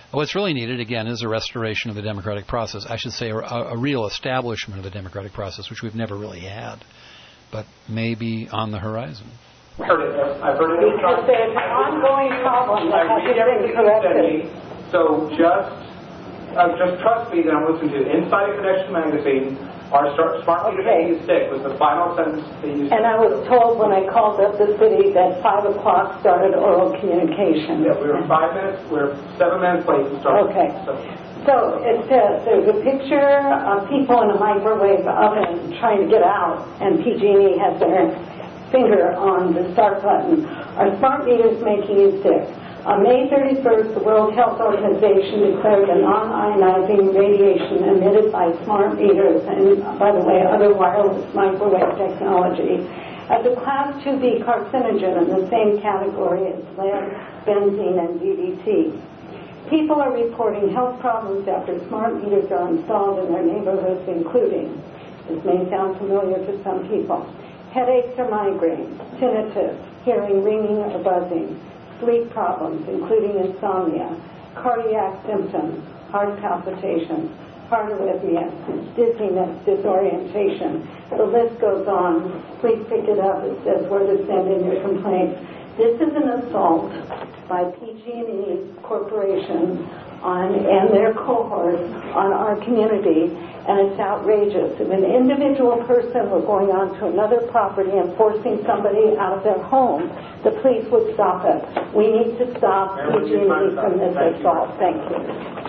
What's really needed, again, is a restoration of the democratic process. I should say a real establishment of the democratic process, which we've never really had, but may be on the horizon. I've heard it. Because there's an ongoing problem that has been corrected. So just trust me that I'm listening to Inside Connection Magazine. Our smart meter making you sick was the final sentence they used. And I was told when I called up the city that 5 o'clock started oral communication. Yeah, we were 5 minutes. We were 7 minutes late to start. Okay. So it says there's a picture of people in a microwave oven trying to get out, and PG&E has their finger on the start button. Are smart meters making you sick? On May 31st, the World Health Organization declared the non-ionizing radiation emitted by smart meters, and by the way, other wireless microwave technology, as a Class 2B carcinogen in the same category as lead, benzene, and DDT. People are reporting health problems after smart meters are installed in their neighborhoods, including, this may sound familiar to some people, headaches or migraines, tinnitus, hearing ringing or buzzing, sleep problems, including insomnia, cardiac symptoms, heart palpitations, heart arrhythmia, dizziness, disorientation. The list goes on. Please pick it up. It says where to send in your complaints. This is an assault by PG&E Corporation and their cohorts on our community, and it's outrageous. If an individual person were going on to another property and forcing somebody out of their home, the police would stop it. We need to stop PG&E from this assault. Thank you.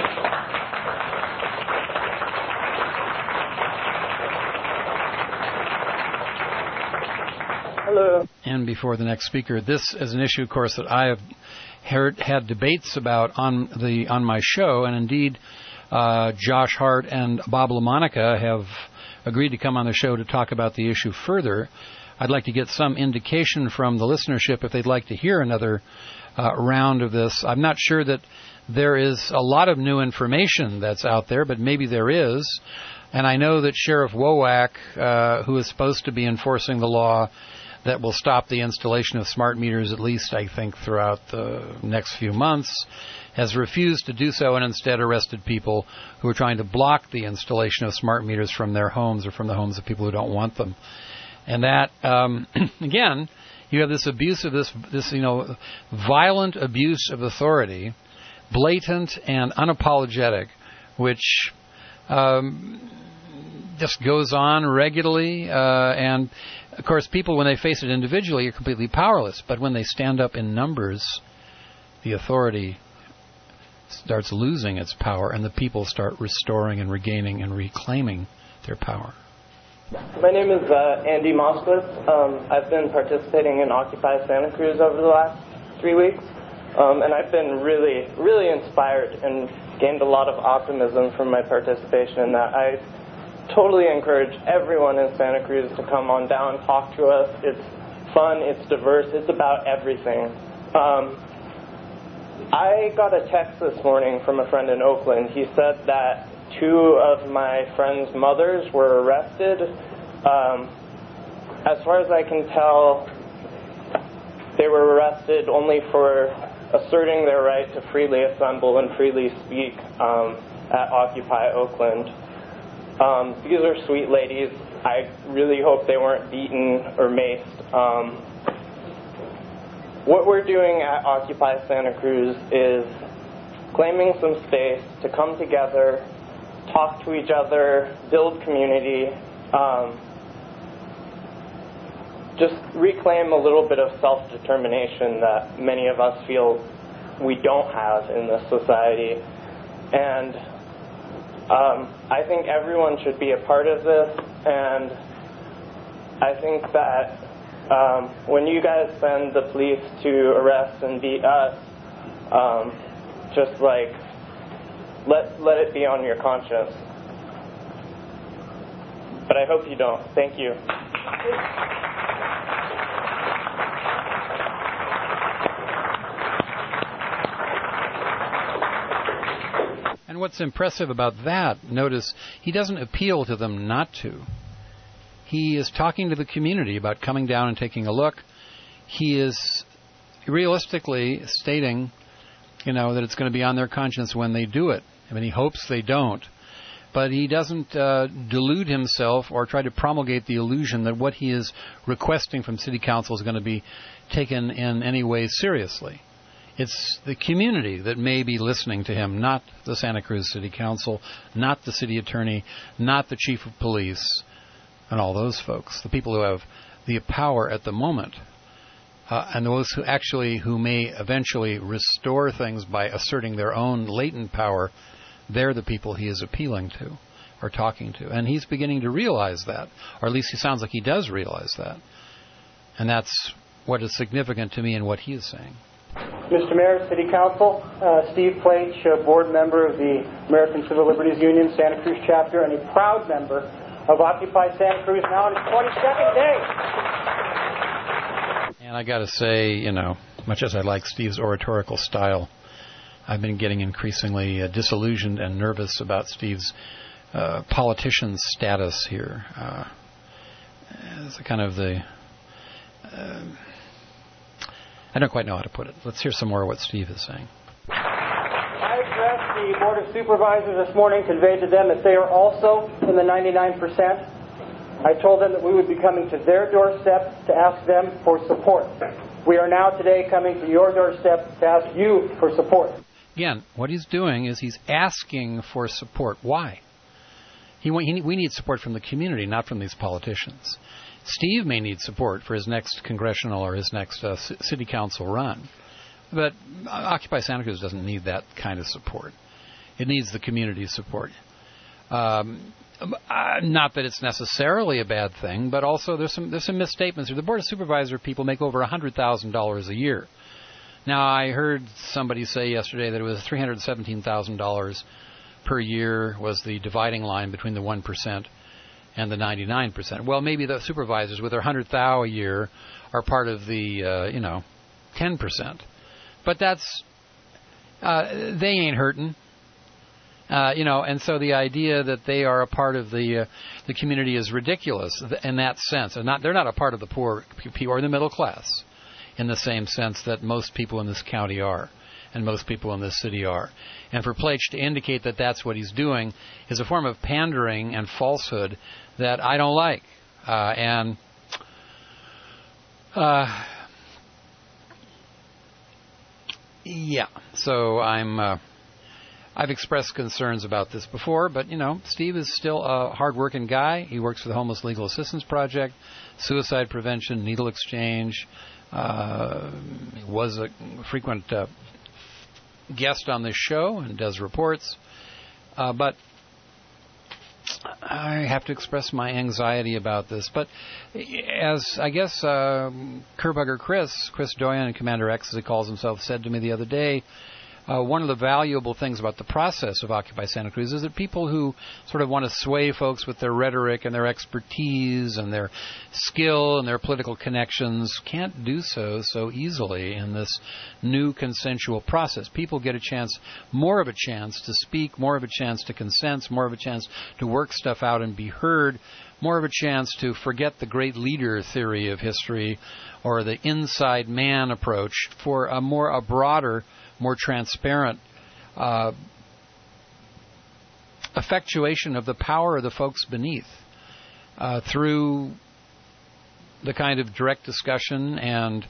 Hello. And before the next speaker, this is an issue, of course, that I have had debates about on my show, and indeed Josh Hart and Bob LaMonica have agreed to come on the show to talk about the issue further. I'd like to get some indication from the listenership if they'd like to hear another round of this. I'm not sure that there is a lot of new information that's out there, but maybe there is. And I know that Sheriff Wowak, who is supposed to be enforcing the law that will stop the installation of smart meters, at least I think throughout the next few months, has refused to do so and instead arrested people who are trying to block the installation of smart meters from their homes or from the homes of people who don't want them. And that, again, you have this abuse of this violent abuse of authority, blatant and unapologetic, which just goes on regularly, and of course, people, when they face it individually, are completely powerless. But when they stand up in numbers, the authority starts losing its power, and the people start restoring and regaining and reclaiming their power. My name is Andy Moskowitz. I've been participating in Occupy Santa Cruz over the last 3 weeks, and I've been really, really inspired and gained a lot of optimism from my participation in that. I totally encourage everyone in Santa Cruz to come on down, talk to us. It's fun, it's diverse, it's about everything. I got a text this morning from a friend in Oakland. He said that 2 of my friends' mothers were arrested. As far as I can tell, they were arrested only for asserting their right to freely assemble and freely speak at Occupy Oakland. These are sweet ladies. I really hope they weren't beaten or maced. What we're doing at Occupy Santa Cruz is claiming some space to come together, talk to each other, build community, just reclaim a little bit of self-determination that many of us feel we don't have in this society. And I think everyone should be a part of this, and I think that when you guys send the police to arrest and beat us, just like let it be on your conscience. But I hope you don't. Thank you. And what's impressive about that, notice, he doesn't appeal to them not to. He is talking to the community about coming down and taking a look. He is realistically stating that it's going to be on their conscience when they do it. I mean, he hopes they don't. But he doesn't delude himself or try to promulgate the illusion that what he is requesting from City Council is going to be taken in any way seriously. It's the community that may be listening to him, not the Santa Cruz City Council, not the city attorney, not the chief of police, and all those folks, the people who have the power at the moment, and those who may eventually restore things by asserting their own latent power. They're the people he is appealing to or talking to. And he's beginning to realize that, or at least he sounds like he does realize that. And that's what is significant to me in what he is saying. Mr. Mayor, City Council, Steve Plaich, board member of the American Civil Liberties Union, Santa Cruz chapter, and a proud member of Occupy Santa Cruz, now on its 22nd day. And I got to say, much as I like Steve's oratorical style, I've been getting increasingly disillusioned and nervous about Steve's politician status here. It's kind of I don't quite know how to put it. Let's hear some more of what Steve is saying. I addressed the Board of Supervisors this morning, conveyed to them that they are also in the 99%. I told them that we would be coming to their doorstep to ask them for support. We are now today coming to your doorstep to ask you for support. Again, what he's doing is he's asking for support. Why? We need support from the community, not from these politicians. Steve may need support for his next congressional or his next city council run. But Occupy Santa Cruz doesn't need that kind of support. It needs the community's support. Not that it's necessarily a bad thing, but also there's some misstatements here. The Board of Supervisor people make over $100,000 a year. Now, I heard somebody say yesterday that it was $317,000 per year was the dividing line between the 1% and the 99%. Well, maybe the supervisors with their $100,000 a year are part of the 10%. But that's they ain't hurting. And so the idea that they are a part of the community is ridiculous in that sense. They're not a part of the poor people or the middle class in the same sense that most people in this county are and most people in this city are. And for Plaich to indicate that that's what he's doing is a form of pandering and falsehood that I don't like. So I've expressed concerns about this before, but, Steve is still a hard-working guy. He works for the Homeless Legal Assistance Project, suicide prevention, needle exchange. He was a frequent guest on this show and does reports. But I have to express my anxiety about this. But as I guess Curb-Hugger Chris Doyen, Commander X as he calls himself, said to me the other day, one of the valuable things about the process of Occupy Santa Cruz is that people who sort of want to sway folks with their rhetoric and their expertise and their skill and their political connections can't do so easily in this new consensual process. People get more of a chance to speak, more of a chance to consent, more of a chance to work stuff out and be heard, more of a chance to forget the great leader theory of history or the inside man approach for a broader, more transparent effectuation of the power of the folks beneath through the kind of direct discussion and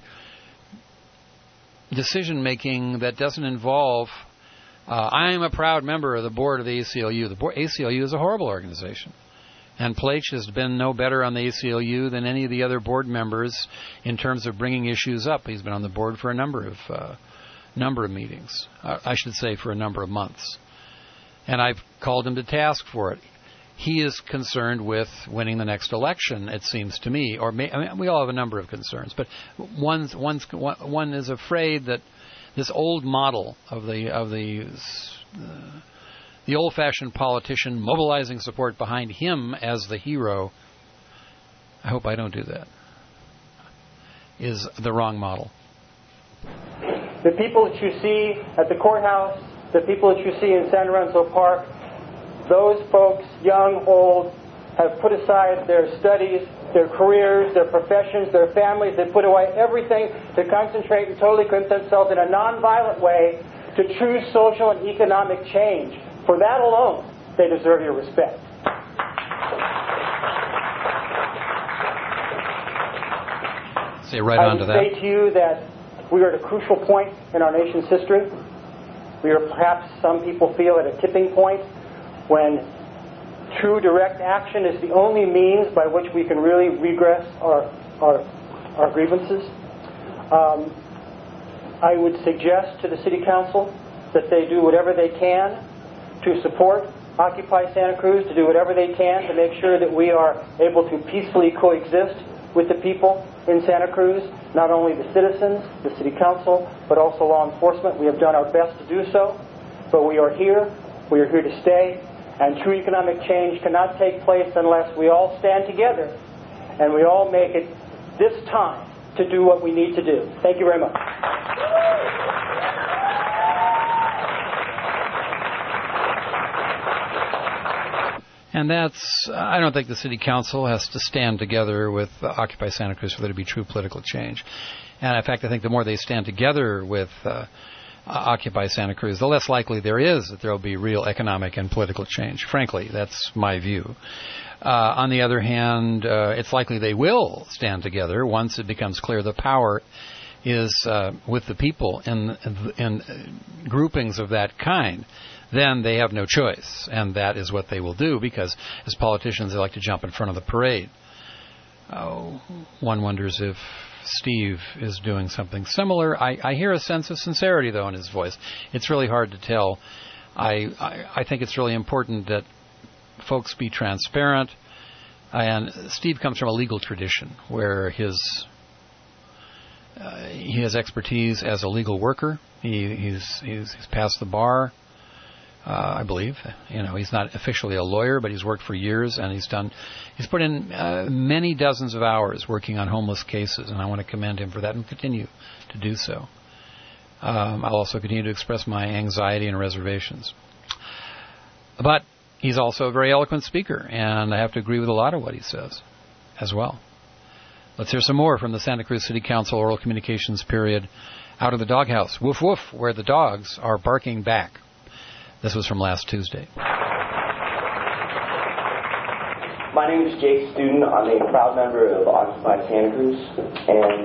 decision-making that doesn't involve I'm a proud member of the board of the ACLU. The ACLU is a horrible organization. And Plaich has been no better on the ACLU than any of the other board members in terms of bringing issues up. He's been on the board for a number of meetings. I should say for a number of months. And I've called him to task for it. He is concerned with winning the next election, it seems to me. We all have a number of concerns. But one is afraid that this old model of the old-fashioned politician mobilizing support behind him as the hero, I hope I don't do that, is the wrong model. The people that you see at the courthouse, the people that you see in San Lorenzo Park, those folks, young, old, have put aside their studies, their careers, their professions, their families. They put away everything to concentrate and totally commit themselves in a nonviolent way to true social and economic change. For that alone, they deserve your respect. Say right on to that. I would say to you that we are at a crucial point in our nation's history. We are perhaps, some people feel, at a tipping point when true direct action is the only means by which we can really redress our grievances. I would suggest to the City Council that they do whatever they can to support Occupy Santa Cruz, to do whatever they can to make sure that we are able to peacefully coexist with the people in Santa Cruz, not only the citizens, the City Council, but also law enforcement. We have done our best to do so, but we are here to stay, and true economic change cannot take place unless we all stand together and we all make it this time to do what we need to do. Thank you very much. And I don't think the City Council has to stand together with Occupy Santa Cruz for there to be true political change. And in fact, I think the more they stand together with Occupy Santa Cruz, the less likely there is that there will be real economic and political change. Frankly, that's my view. On the other hand, it's likely they will stand together once it becomes clear the power is with the people in groupings of that kind. Then they have no choice, and that is what they will do, because as politicians they like to jump in front of the parade. One wonders if Steve is doing something similar. I hear a sense of sincerity, though, in his voice. It's really hard to tell. I think it's really important that folks be transparent, and Steve comes from a legal tradition where he has expertise as a legal worker. He's passed the bar. I believe. He's not officially a lawyer, but he's worked for years, and he's put in many dozens of hours working on homeless cases, and I want to commend him for that and continue to do so. I'll also continue to express my anxiety and reservations. But he's also a very eloquent speaker, and I have to agree with a lot of what he says as well. Let's hear some more from the Santa Cruz City Council oral communications period out of the doghouse, woof woof, where the dogs are barking back. This was from last Tuesday. My name is Jake Student. I'm a proud member of Occupy Santa Cruz. And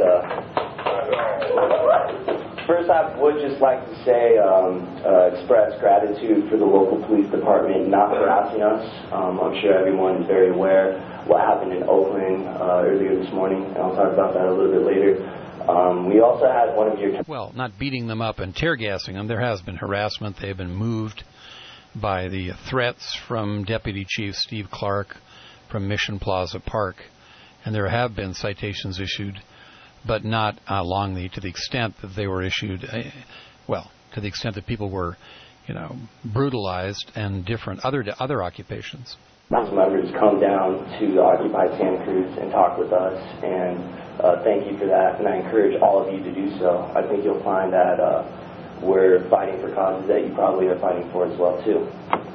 first I would just like to say, express gratitude for the local police department not harassing us. I'm sure everyone is very aware what happened in Oakland earlier this morning, and I'll talk about that a little bit later. We also had one of your... Well, not beating them up and tear gassing them. There has been harassment. They have been moved by the threats from Deputy Chief Steve Clark from Mission Plaza Park. And there have been citations issued, but not to the extent that they were issued, to the extent that people were, brutalized and different other occupations. Council members come down to Occupy Santa Cruz and talk with us, and thank you for that, and I encourage all of you to do so. I think you'll find that we're fighting for causes that you probably are fighting for as well, too.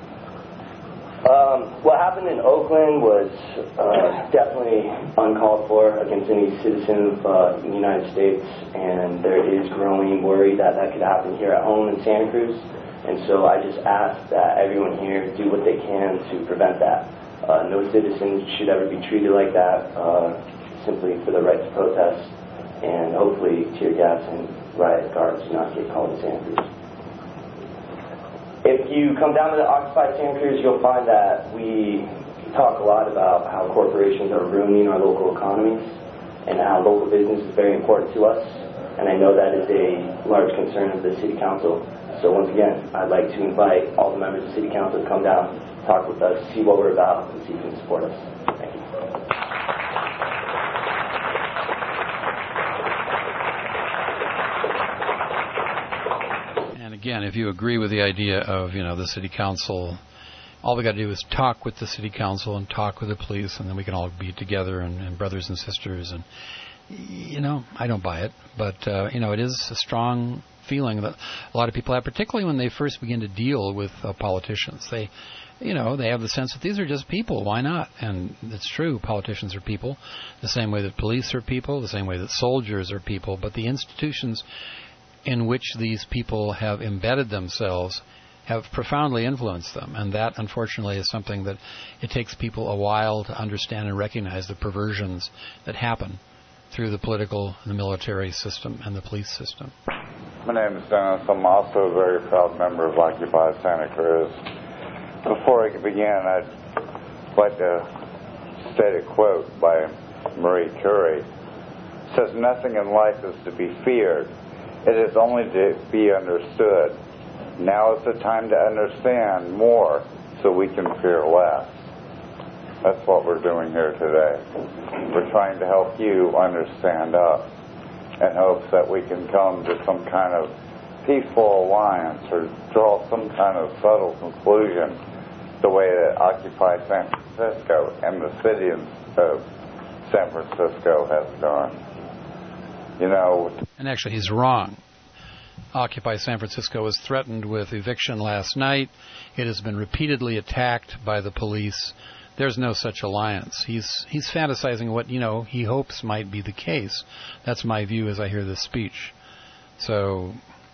What happened in Oakland was definitely uncalled for against any citizen of the United States, and there is growing worry that could happen here at home in Santa Cruz. And so I just ask that everyone here do what they can to prevent that. No citizen should ever be treated like that simply for the right to protest. And hopefully tear gas and riot guards do not get called in Santa Cruz. If you come down to the Occupy Santa Cruz, you'll find that we talk a lot about how corporations are ruining our local economies and how local business is very important to us. And I know that is a large concern of the City Council. So once again, I'd like to invite all the members of the City Council to come down, talk with us, see what we're about, and see if you can support us. Thank you. And again, if you agree with the idea of, the City Council, all we got to do is talk with the City Council and talk with the police, and then we can all be together and brothers and sisters. And, I don't buy it, but, it is a strong feeling that a lot of people have, particularly when they first begin to deal with politicians. They have the sense that these are just people. Why not? And it's true. Politicians are people, the same way that police are people, the same way that soldiers are people. But the institutions in which these people have embedded themselves have profoundly influenced them. And that, unfortunately, is something that it takes people a while to understand and recognize the perversions that happen through the political and the military system and the police system. My name is Dennis. I'm also a very proud member of Occupy Santa Cruz. Before I begin, I'd like to state a quote by Marie Curie. It says, "Nothing in life is to be feared. It is only to be understood. Now is the time to understand more so we can fear less." That's what we're doing here today. We're trying to help you understand us in hopes that we can come to some kind of peaceful alliance or draw some kind of subtle conclusion the way that Occupy San Francisco and the city of San Francisco has done. You know... And actually, he's wrong. Occupy San Francisco was threatened with eviction last night. It has been repeatedly attacked by the police. There's no such alliance. He's fantasizing what, he hopes might be the case. That's my view as I hear this speech. So,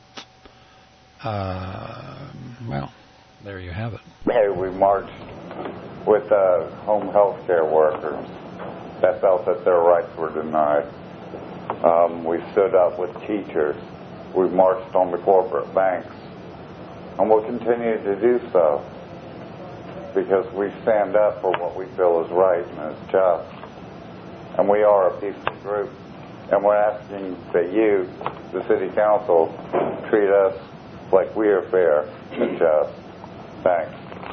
well, there you have it. Hey, we marched with home health care workers that felt that their rights were denied. We stood up with teachers. We marched on the corporate banks. And we'll continue to do so because we stand up for what we feel is right and is just. And we are a peaceful group. And we're asking that you, the City Council, treat us like we are fair and just. Thanks.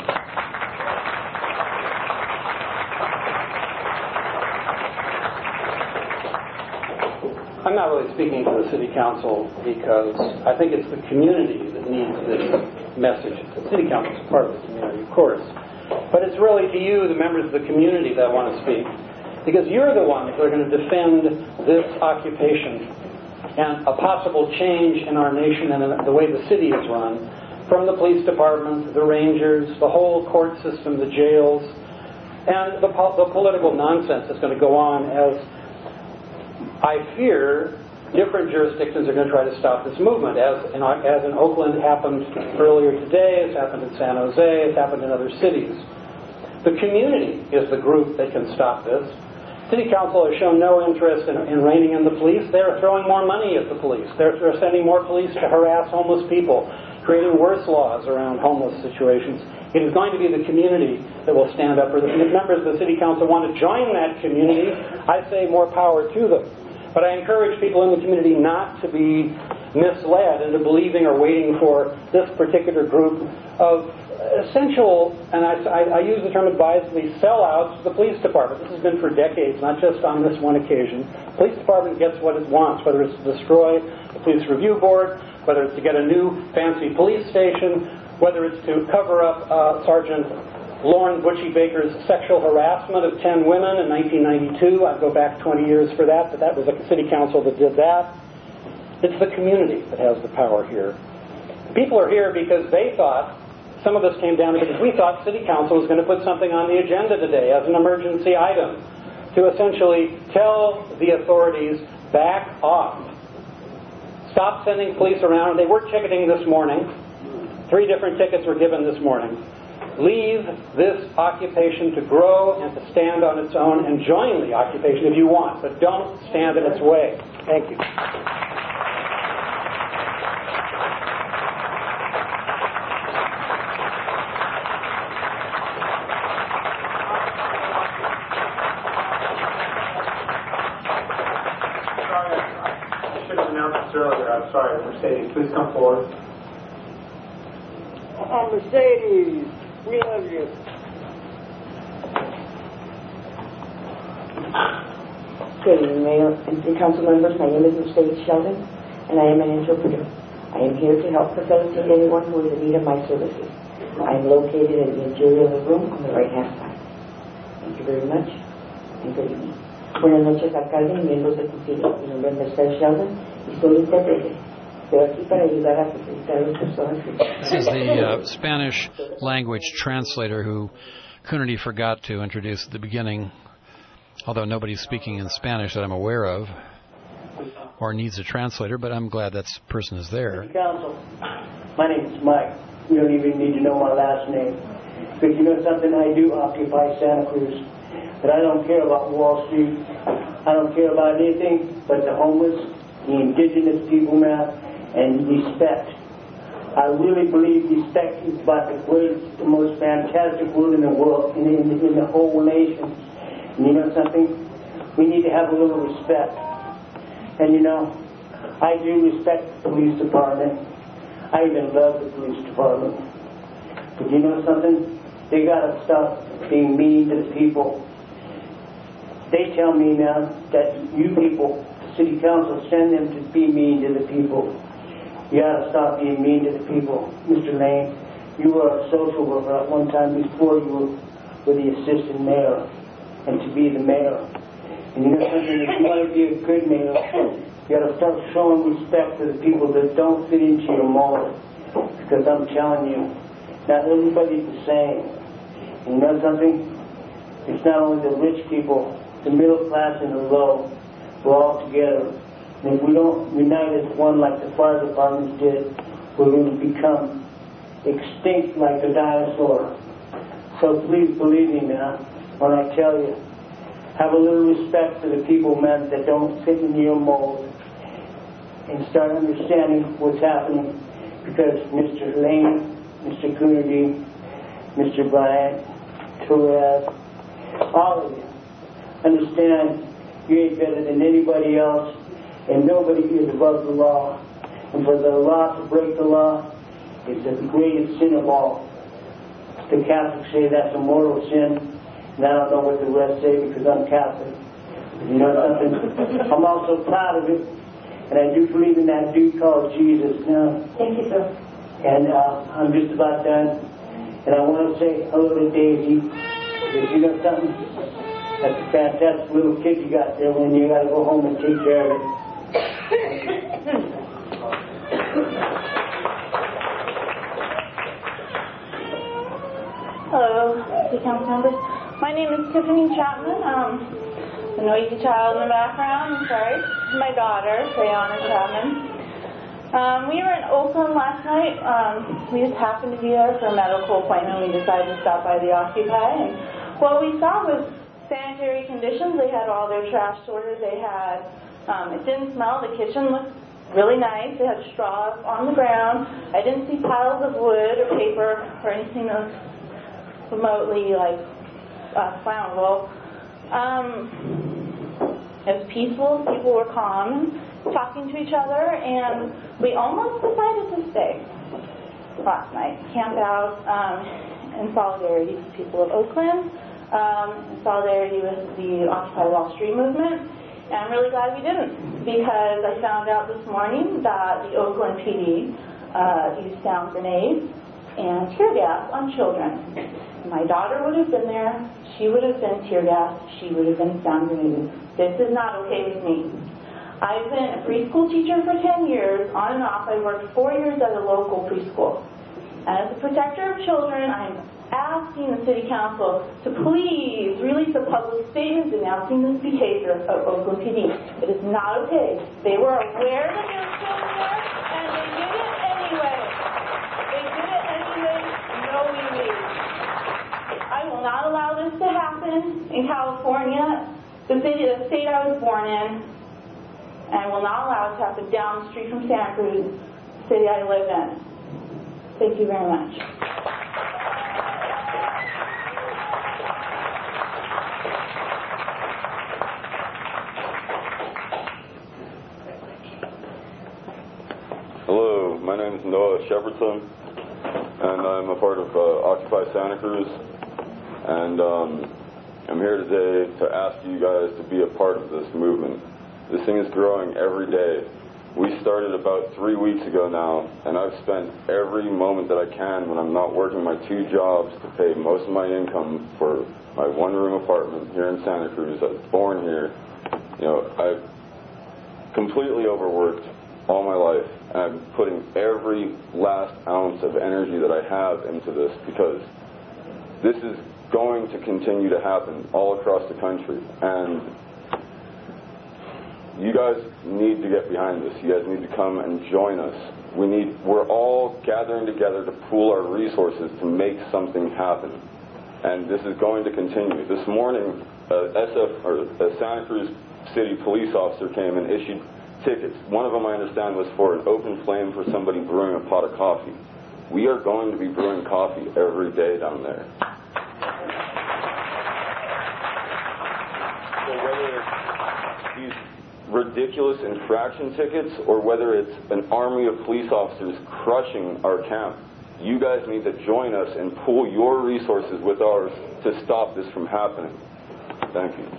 I'm not really speaking to the City Council because I think it's the community that needs this message. The City Council is part of the community, of course. But it's really to you, the members of the community, that I want to speak. Because you're the ones that are going to defend this occupation and a possible change in our nation and in the way the city is run, from the police department, the rangers, the whole court system, the jails, and the political nonsense that's going to go on as I fear different jurisdictions are going to try to stop this movement. As in Oakland happened earlier today, it's happened in San Jose, it's happened in other cities. The community is the group that can stop this. City Council has shown no interest in reining in the police. They're throwing more money at the police. They're sending more police to harass homeless people, creating worse laws around homeless situations. It is going to be the community that will stand up for this. And if members of the City Council want to join that community, I say more power to them. But I encourage people in the community not to be misled into believing or waiting for this particular group of essential, and I use the term advisedly, sellouts to the police department. This has been for decades, not just on this one occasion. The police department gets what it wants, whether it's to destroy the police review board, whether it's to get a new fancy police station, whether it's to cover up Sergeant Lauren Butchie Baker's sexual harassment of 10 women in 1992. I'd go back 20 years for that, but that was a city council that did that. It's the community that has the power here. People are here because they thought, some of this came down because we thought City Council was going to put something on the agenda today as an emergency item to essentially tell the authorities, back off. Stop sending police around. They were ticketing this morning. 3 different tickets were given this morning. Leave this occupation to grow and to stand on its own, and join the occupation if you want, but don't stand in its way. Thank you. Earlier. I'm sorry, Mercedes, please come forward. Mercedes, we love you. Good evening, Mayor and Council members. My name is Mercedes Sheldon, and I am an interpreter. I am here to help facilitate anyone who is in need of my services. I am located in the interior of the room on the right-hand side. Thank you very much, and good evening. Buenas noches, alcalde y miembros del Concilio. Mi nombre es Mercedes Sheldon. This is the Spanish language translator who Coonerty forgot to introduce at the beginning, although nobody's speaking in Spanish that I'm aware of. or needs a translator, but I'm glad that person is there. Council, my name is Mike. You don't even need to know my last name. But you know something? I do occupy Santa Cruz. But I don't care about Wall Street. I don't care about anything but the homeless, the indigenous people, man, and respect. I really believe respect is about the most fantastic word in the world, in the whole nation. And you know something? We need to have a little respect. And you know, I do respect the police department. I even love the police department. But you know something? They gotta stop being mean to the people. They tell me now that you people, the city council, send them to be mean to the people. You gotta stop being mean to the people. Mr. Lane, you were a social worker at one time before you were the assistant mayor, and to be the mayor. And you know something, if you want to be a good mayor, you gotta start showing respect to the people that don't fit into your mold. Because I'm telling you, not everybody's the same. And you know something? It's not only the rich people, the middle class and the low. We're all together. And if we don't unite as one like the fire departments did, we're going to become extinct like the dinosaur. So please believe me now when I tell you, have a little respect for the people, man, that don't fit in your mold, and start understanding what's happening. Because Mr. Lane, Mr. Coonerty, Mr. Bryant, Torres, all of you, understand you ain't better than anybody else, and nobody is above the law. And for the law to break the law is the greatest sin of all. The Catholics say that's a mortal sin, and I don't know what the rest say because I'm Catholic. But you know something? I'm also proud of it, and I do believe in that dude called Jesus. Now, thank you, sir. And I'm just about done. And I want to say hello to Daisy, because you know something? That's a fantastic little kid you got there when you got to go home and take care of it. Hello, City Council members. My name is Tiffany Chapman. The noisy child in the background, I'm sorry. My daughter, Prayana Chapman. We were in Oakland last night. We just happened to be there for a medical appointment. We decided to stop by the Occupy, and what we saw was sanitary conditions. They had all their trash sorted. They had, it didn't smell. The kitchen looked really nice. They had straw on the ground. I didn't see piles of wood or paper or anything that was remotely like flammable. It was peaceful. People were calm, talking to each other, and we almost decided to stay last night, camp out in solidarity with the people of Oakland. In solidarity with the Occupy Wall Street movement, and I'm really glad we didn't, because I found out this morning that the Oakland PD used sound grenades and tear gas on children. My daughter would have been there, she would have been tear gas, she would have been sound grenaded. This is not okay with me. I've been a preschool teacher for 10 years, on and off. I worked 4 years at a local preschool. And as a protector of children, I'm asking the City Council to please release a public statement denouncing this behavior of Oakland PD. It is not okay. They were aware that there were children there, and they did it anyway. They did it anyway, no relief. I will not allow this to happen in California, the state I was born in, and I will not allow it to happen down the street from Santa Cruz, the city I live in. Thank you very much. Hello, my name is Noah Shepardson, and I'm a part of Occupy Santa Cruz, and I'm here today to ask you guys to be a part of this movement. This thing is growing every day. We started about 3 weeks ago now, and I've spent every moment that I can when I'm not working my 2 jobs to pay most of my income for my 1-room apartment here in Santa Cruz. I was born here. You know, I've completely overworked all my life, and I'm putting every last ounce of energy that I have into this, because this is going to continue to happen all across the country. And You guys need to get behind this. You guys need to come and join us. We're all gathering together to pool our resources to make something happen. And this is going to continue. This morning, a Santa Cruz City police officer came and issued tickets. One of them, I understand, was for an open flame for somebody brewing a pot of coffee. We are going to be brewing coffee every day down there. So whether it's these ridiculous infraction tickets or whether it's an army of police officers crushing our camp, you guys need to join us and pool your resources with ours to stop this from happening. Thank you.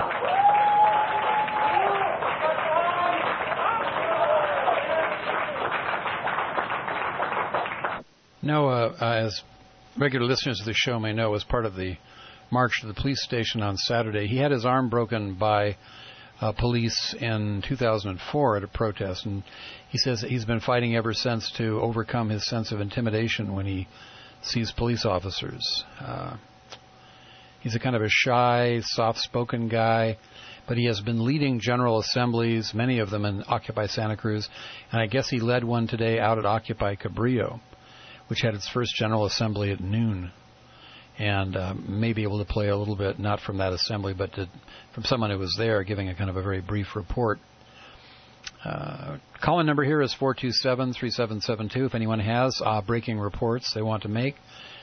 Noah, as regular listeners of the show may know, as part of the march to the police station on Saturday, he had his arm broken by police in 2004 at a protest, and he says that he's been fighting ever since to overcome his sense of intimidation when he sees police officers. He's a kind of a shy, soft-spoken guy, but he has been leading general assemblies, many of them in Occupy Santa Cruz, and I guess he led one today out at Occupy Cabrillo, which had its first general assembly at noon, and may be able to play a little bit, not from that assembly, but from someone who was there, giving a kind of a very brief report. Call-in number here is 427-3772. If anyone has breaking reports they want to make,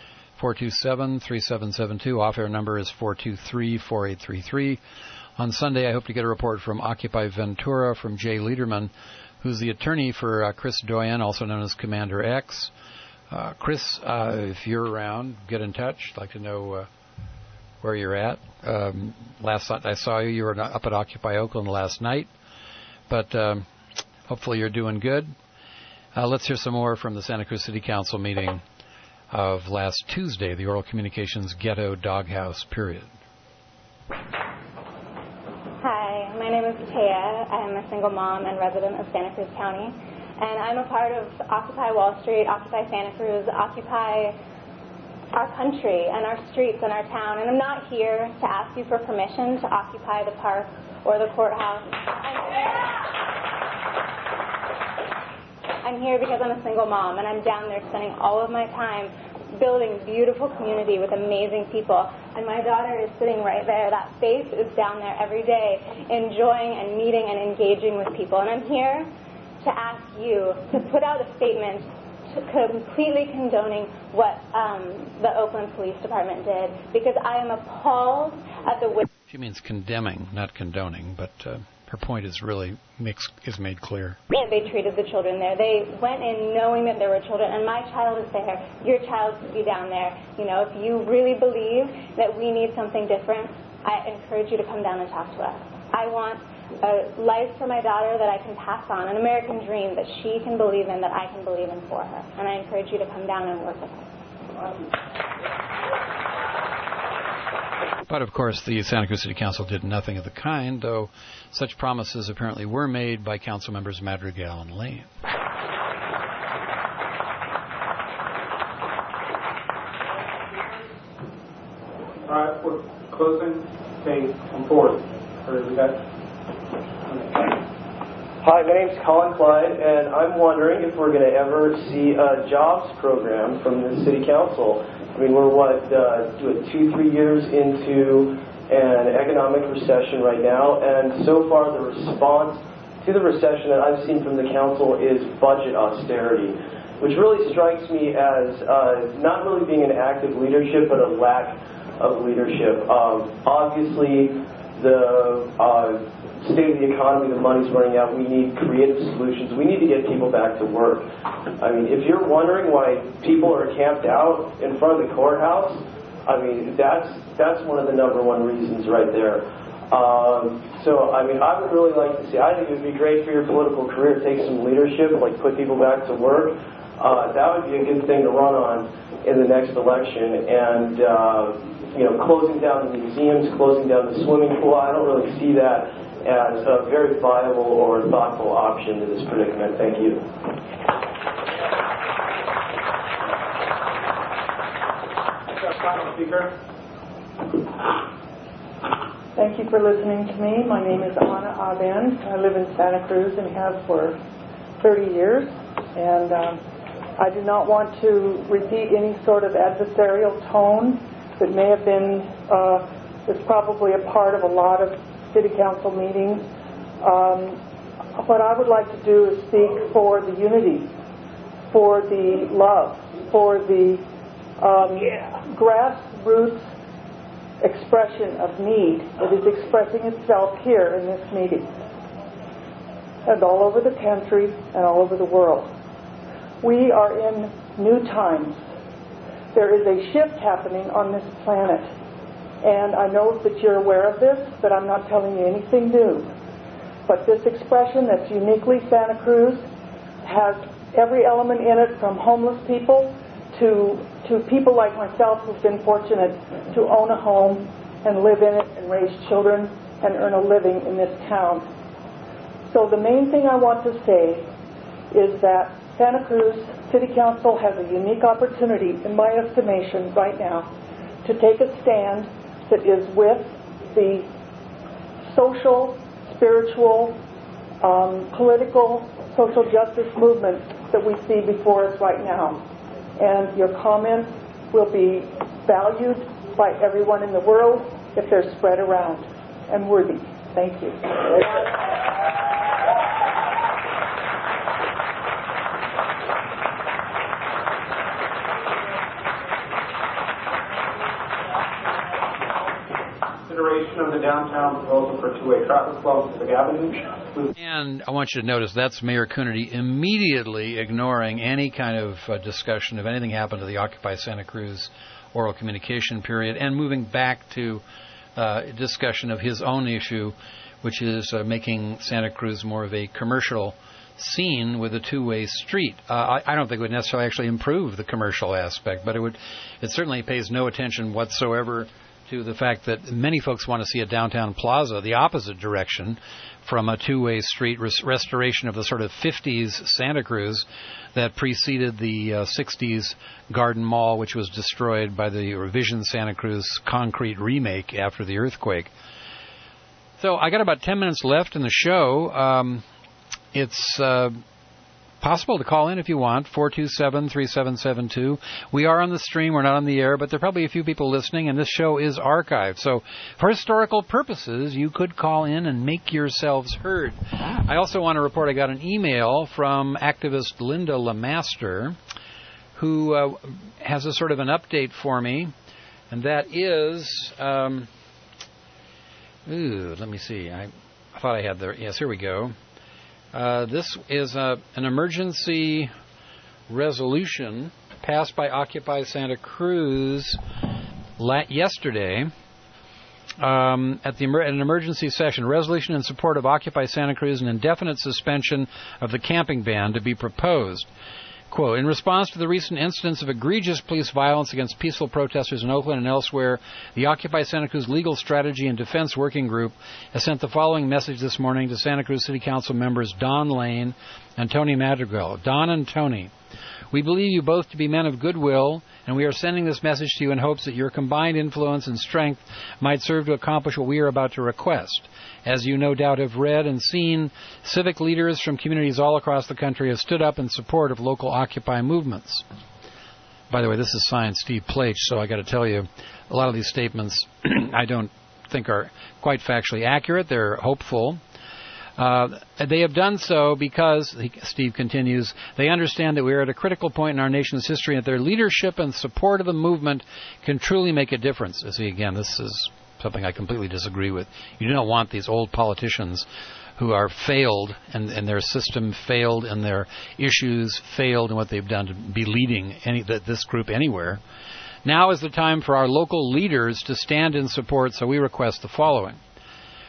427-3772. Off-air number is 423-4833. On Sunday, I hope to get a report from Occupy Ventura from Jay Lederman, who's the attorney for Chris Doyen, also known as Commander X. Chris, if you're around, get in touch. I'd like to know where you're at. Last night I saw you were up at Occupy Oakland last night, but hopefully you're doing good. Let's hear some more from the Santa Cruz City Council meeting of last Tuesday, the Oral Communications Ghetto Doghouse period. Hi, my name is Taya. I'm a single mom and resident of Santa Cruz County. And I'm a part of Occupy Wall Street, Occupy Santa Cruz, Occupy our country and our streets and our town. And I'm not here to ask you for permission to occupy the park or the courthouse. I'm here because I'm a single mom, and I'm down there spending all of my time building beautiful community with amazing people. And my daughter is sitting right there. That face is down there every day, enjoying and meeting and engaging with people. And I'm here to ask you to put out a statement completely condoning what the Oakland Police Department did, because I am appalled at the way... She means condemning, not condoning, but her point is really made clear. They treated the children there. They went in knowing that there were children, and my child is there. Your child could be down there. You know, if you really believe that we need something different, I encourage you to come down and talk to us. I want a life for my daughter that I can pass on, an American dream that she can believe in, that I can believe in for her. And I encourage you to come down and work with us. But, of course, the Santa Cruz City Council did nothing of the kind, though such promises apparently were made by Council members Madrigal and Lane. All right, we're closing. Okay, come forward. Hi, my name's Colin Clyde, and I'm wondering if we're going to ever see a jobs program from the City Council. I mean, we're 2-3 years into an economic recession right now, and so far the response to the recession that I've seen from the Council is budget austerity, which really strikes me as not really being an active leadership, but a lack of leadership. Obviously, the state of the economy, the money's running out. We need creative solutions. We need to get people back to work. I mean, if you're wondering why people are camped out in front of the courthouse, I mean, that's one of the number one reasons right there. So, I mean, I would really like to see, I think it would be great for your political career to take some leadership, like put people back to work. That would be a good thing to run on in the next election. And, you know, closing down the museums, closing down the swimming pool, I don't really see that as a very viable or thoughtful option to this predicament. Thank you. Final speaker. Thank you for listening to me. My name is Anna Abend. I live in Santa Cruz and have for 30 years. And I do not want to repeat any sort of adversarial tone that may have been, is probably a part of a lot of city council meetings. What I would like to do is speak for the unity, for the love, for the grassroots expression of need that is expressing itself here in this meeting and all over the country and all over the world. We are in new times. There is a shift happening on this planet, and I know that you're aware of this, but I'm not telling you anything new. But this expression that's uniquely Santa Cruz has every element in it, from homeless people to people like myself who've been fortunate to own a home and live in it and raise children and earn a living in this town. So the main thing I want to say is that Santa Cruz City Council has a unique opportunity, in my estimation right now, to take a stand that is with the social, spiritual, political, social justice movement that we see before us right now. And your comments will be valued by everyone in the world if they're spread around and worthy. Thank you. Consideration of the downtown proposal for two-way traffic flow to the Avenue. And I want you to notice that's Mayor Coonerty immediately ignoring any kind of discussion of anything happened to the Occupy Santa Cruz oral communication period and moving back to discussion of his own issue, which is making Santa Cruz more of a commercial scene with a two-way street. I don't think it would necessarily actually improve the commercial aspect, but it certainly pays no attention whatsoever to the fact that many folks want to see a downtown plaza the opposite direction from a two-way street, restoration of the sort of 50s Santa Cruz that preceded the 60s Garden Mall, which was destroyed by the Revision Santa Cruz concrete remake after the earthquake. So I got about 10 minutes left in the show. It's possible to call in if you want, 427-3772. We are on the stream. We're not on the air, but there are probably a few people listening, and this show is archived. So for historical purposes, you could call in and make yourselves heard. I also want to report I got an email from activist Linda LeMaster, who has a sort of an update for me, and that is... let me see. I thought I had there. Yes, here we go. This is an emergency resolution passed by Occupy Santa Cruz yesterday at an emergency session. Resolution in support of Occupy Santa Cruz, an indefinite suspension of the camping ban to be proposed. Quote, in response to the recent incidents of egregious police violence against peaceful protesters in Oakland and elsewhere, the Occupy Santa Cruz Legal Strategy and Defense Working Group has sent the following message this morning to Santa Cruz City Council members Don Lane and Tony Madrigal. Don and Tony, we believe you both to be men of goodwill, and we are sending this message to you in hopes that your combined influence and strength might serve to accomplish what we are about to request. As you no doubt have read and seen, civic leaders from communities all across the country have stood up in support of local Occupy movements. By the way, this is signed Steve Plach, so I got to tell you, a lot of these statements I don't think are quite factually accurate. They're hopeful. They have done so because, Steve continues, they understand that we are at a critical point in our nation's history and that their leadership and support of the movement can truly make a difference. See, again, this is something I completely disagree with. You do not want these old politicians who are failed and their system failed and their issues failed and what they've done to be leading this group anywhere. Now is the time for our local leaders to stand in support, so we request the following.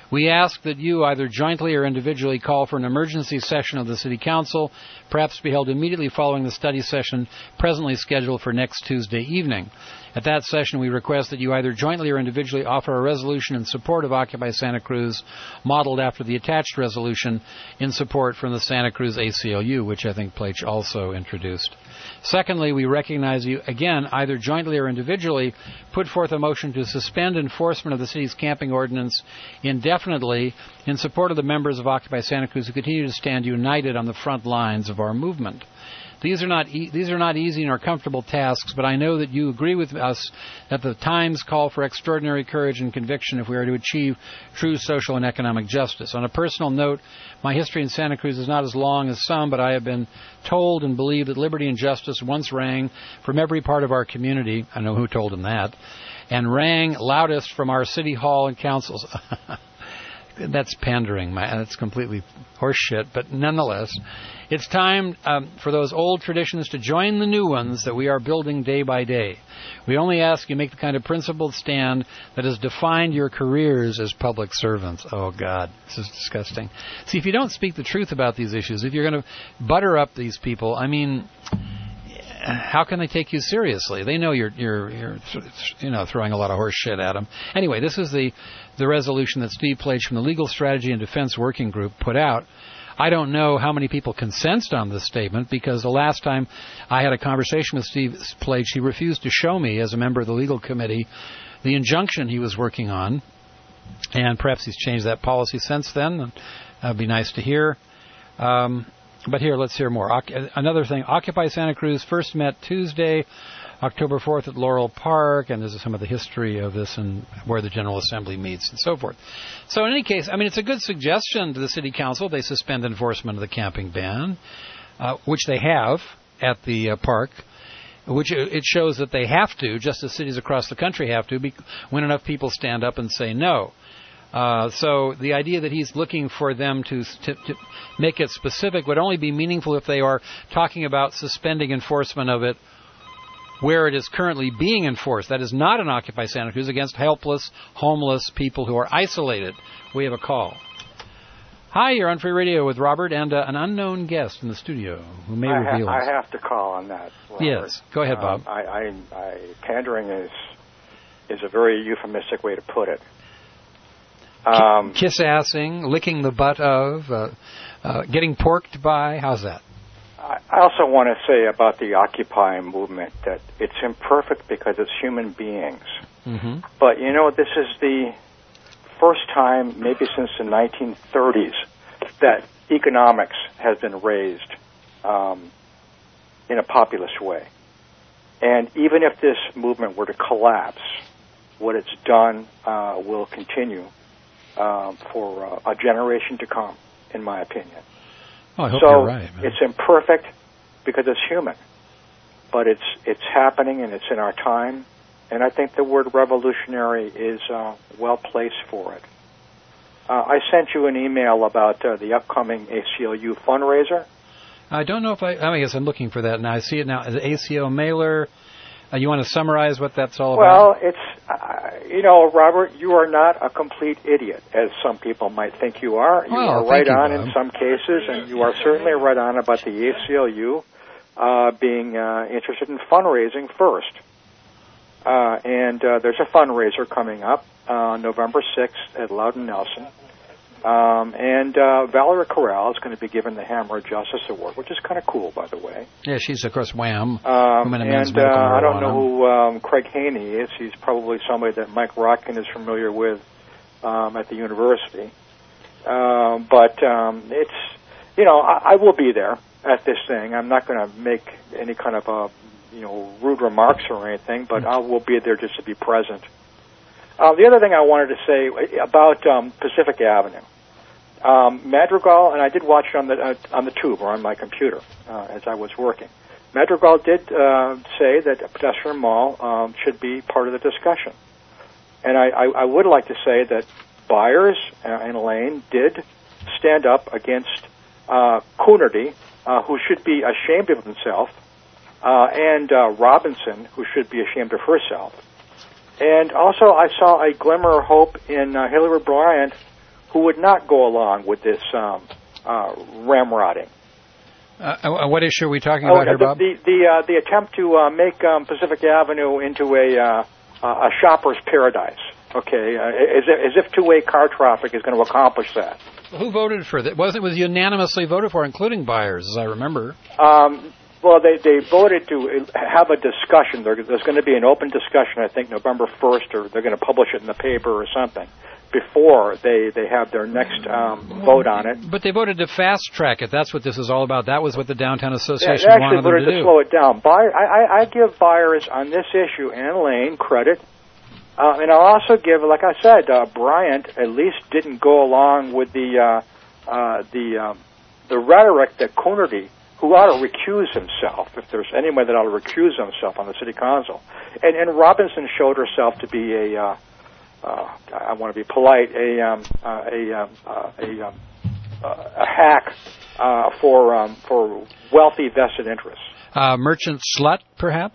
We ask that you either jointly or individually call for an emergency session of the City Council, perhaps to be held immediately following the study session presently scheduled for next Tuesday evening. At that session, we request that you either jointly or individually offer a resolution in support of Occupy Santa Cruz, modeled after the attached resolution in support from the Santa Cruz ACLU, which I think Plach also introduced. Secondly, we recognize you, again, either jointly or individually, put forth a motion to suspend enforcement of the city's camping ordinance indefinitely in support of the members of Occupy Santa Cruz who continue to stand united on the front lines of our movement. These are not easy nor comfortable tasks, but I know that you agree with us that the times call for extraordinary courage and conviction if we are to achieve true social and economic justice. On a personal note, my history in Santa Cruz is not as long as some, but I have been told and believe that liberty and justice once rang from every part of our community. I know who told him that. And rang loudest from our city hall and councils. That's pandering. That's completely horseshit. But nonetheless, it's time for those old traditions to join the new ones that we are building day by day. We only ask you make the kind of principled stand that has defined your careers as public servants. Oh, God, this is disgusting. See, if you don't speak the truth about these issues, if you're going to butter up these people, I mean, how can they take you seriously? They know you're throwing a lot of horse shit at them. Anyway, this is the resolution that Steve Plach from the Legal Strategy and Defense Working Group put out. I don't know how many people consensed on this statement, because the last time I had a conversation with Steve Plach, he refused to show me, as a member of the legal committee, the injunction he was working on. And perhaps he's changed that policy since then. That would be nice to hear. But here, let's hear more. Another thing, Occupy Santa Cruz first met Tuesday, October 4th at Laurel Park, and this is some of the history of this and where the General Assembly meets and so forth. So in any case, I mean, it's a good suggestion to the City Council. They suspend enforcement of the camping ban, which they have at the park, which it shows that they have to, just as cities across the country have to, when enough people stand up and say no. So the idea that he's looking for them to make it specific would only be meaningful if they are talking about suspending enforcement of it where it is currently being enforced. That is not an Occupy Santa Cruz against helpless, homeless people who are isolated. We have a call. Hi, you're on Free Radio with Robert and an unknown guest in the studio who may reveal I have to call on that, Robert. Yes, go ahead, Bob. Pandering is a very euphemistic way to put it. Kiss-assing, licking the butt of, getting porked by, how's that? I also want to say about the Occupy movement that it's imperfect because it's human beings. Mm-hmm. But, you know, this is the first time, maybe since the 1930s, that economics has been raised in a populist way. And even if this movement were to collapse, what it's done will continue for a generation to come, in my opinion. Oh, I hope you're right. So it's imperfect because it's human, but it's happening and it's in our time, and I think the word revolutionary is well placed for it. I sent you an email about the upcoming ACLU fundraiser. I don't know if I guess I'm looking for that now. I see it now. The ACO mailer. You want to summarize what that's all about? Well, it's, Robert, you are not a complete idiot, as some people might think you are. You are right on in some cases, and you are certainly right on about the ACLU being interested in fundraising first. And there's a fundraiser coming up November 6th at Loudon Nelson. And Valerie Corral is going to be given the Hammer of Justice Award, which is kind of cool, by the way. Yeah, she's, of course, WHAM. And I don't know who Craig Haney is. He's probably somebody that Mike Rotkin is familiar with at the university. But it's, I will be there at this thing. I'm not going to make any kind of, rude remarks or anything, but I will be there just to be present. The other thing I wanted to say about Pacific Avenue, Madrigal, and I did watch it on the tube or on my computer as I was working. Madrigal did say that a pedestrian mall should be part of the discussion, and I would like to say that Byers and Elaine did stand up against Coonerty, who should be ashamed of himself, and Robinson, who should be ashamed of herself. And also, I saw a glimmer of hope in Hillary Bryant who would not go along with this ramrodding. What issue are we talking about here, Bob? The attempt to make Pacific Avenue into a shopper's paradise. Okay, as if two-way car traffic is going to accomplish that. Who voted for that? It was unanimously voted for, including Byers, as I remember. Well, they voted to have a discussion. There's going to be an open discussion, I think, November 1st, or they're going to publish it in the paper or something, before they have their next vote on it. But they voted to fast-track it. That's what this is all about. That was what the Downtown Association they actually wanted voted them to do. Slow it down. I give Byers on this issue and Lane credit. And I'll also give, like I said, Bryant at least didn't go along with the rhetoric that Coonerty, who ought to recuse himself, if there's anyone that ought to recuse himself on the city council. And Robinson showed herself to be I want to be polite, a hack for wealthy vested interests. Merchant slut, perhaps?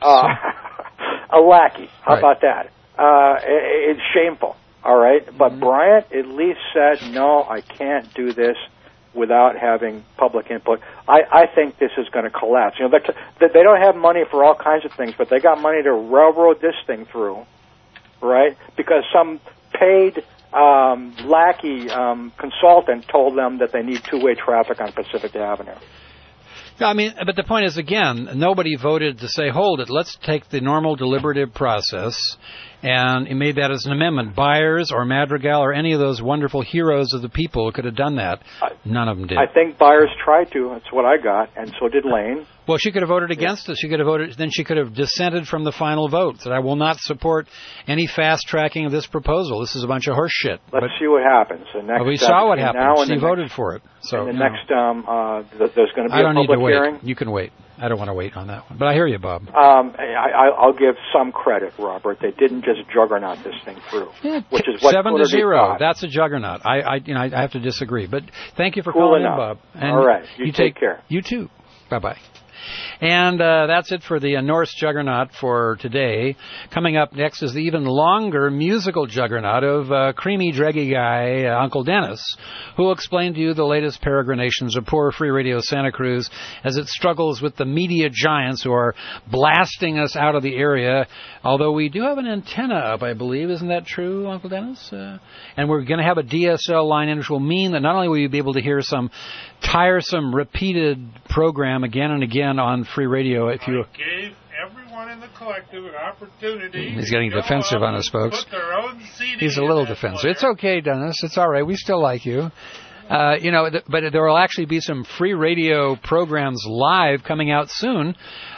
A lackey. How about that? It's shameful, all right? But Bryant at least said, no, I can't do this without having public input. I think this is going to collapse. You know, they don't have money for all kinds of things, but they got money to railroad this thing through, right? Because some paid lackey consultant told them that they need two-way traffic on Pacific Avenue. I mean, but the point is, again, nobody voted to say, hold it, let's take the normal deliberative process, and he made that as an amendment. Byers or Madrigal or any of those wonderful heroes of the people could have done that. None of them did. I think Byers tried to. That's what I got, and so did Lane. Well, she could have voted against it. She could have voted. Then she could have dissented from the final vote. Said, I will not support any fast tracking of this proposal. This is a bunch of horse shit. Let's see what happens. We saw what happened. She voted for it. So in the next, there's going to be a public hearing. You can wait. I don't want to wait on that one. But I hear you, Bob. I'll give some credit, Robert. They didn't just juggernaut this thing through, which is what 7-0. Thought. That's a juggernaut. I have to disagree. But thank you for calling in, Bob. And all right. You take care. You too. Bye-bye. And that's it for the Norse juggernaut for today. Coming up next is the even longer musical juggernaut of creamy, dreggy guy Uncle Dennis, who will explain to you the latest peregrinations of poor Free Radio Santa Cruz as it struggles with the media giants who are blasting us out of the area. Although we do have an antenna up, I believe. Isn't that true, Uncle Dennis? And we're going to have a DSL line in, which will mean that not only will you be able to hear some tiresome, repeated program again and again on Free Radio, if you gave everyone in the collective an opportunity. He's getting defensive on us, folks. Put their own CD He's a little defensive. It's okay, Dennis. It's all right. We still like you. But there will actually be some Free Radio programs live coming out soon.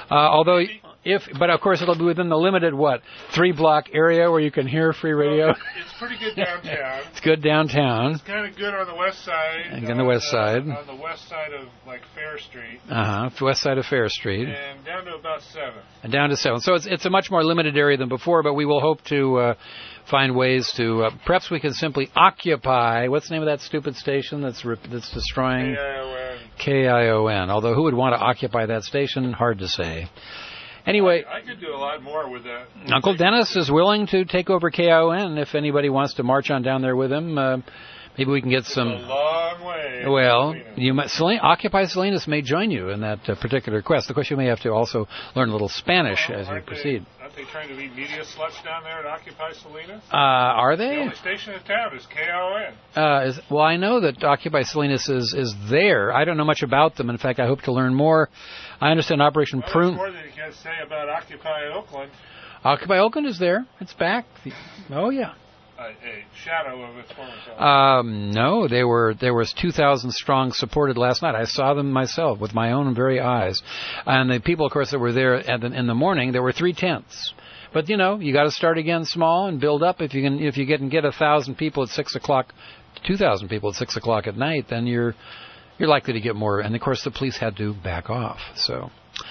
But of course it'll be within the limited 3-block area where you can hear Free Radio. Well, it's pretty good downtown. It's good downtown. It's kind of good on the west side. And on the west side. On the west side of Fair Street. West side of Fair Street. And down to about 7. And down to 7. So it's a much more limited area than before, but we will hope to find ways to. Perhaps we can simply occupy. What's the name of that stupid station that's destroying? KION. Although who would want to occupy that station? Hard to say. Anyway, I could do a lot more with that. Uncle Dennis is willing to take over KION if anybody wants to march on down there with him. Maybe we can get some. It's a long way. Well, Occupy Salinas may join you in that particular quest. Of course, you may have to also learn a little Spanish as you proceed. Aren't they trying to be media sluts down there at Occupy Salinas? Are they? The only station in town is KION. Well, I know that Occupy Salinas is there. I don't know much about them. In fact, I hope to learn more. I understand Operation Prune. There's more than you can say about Occupy Oakland. Occupy Oakland is there. It's back. Oh, yeah. A shadow of its former self. No, there was 2,000 strong supported last night. I saw them myself with my own very eyes. And the people, of course, that were there in the morning, there were 3/10. But, you got to start again small and build up. If you can get 1,000 people at 6 o'clock, 2,000 people at 6 o'clock at night, then you're likely to get more. And, of course, the police had to back off. So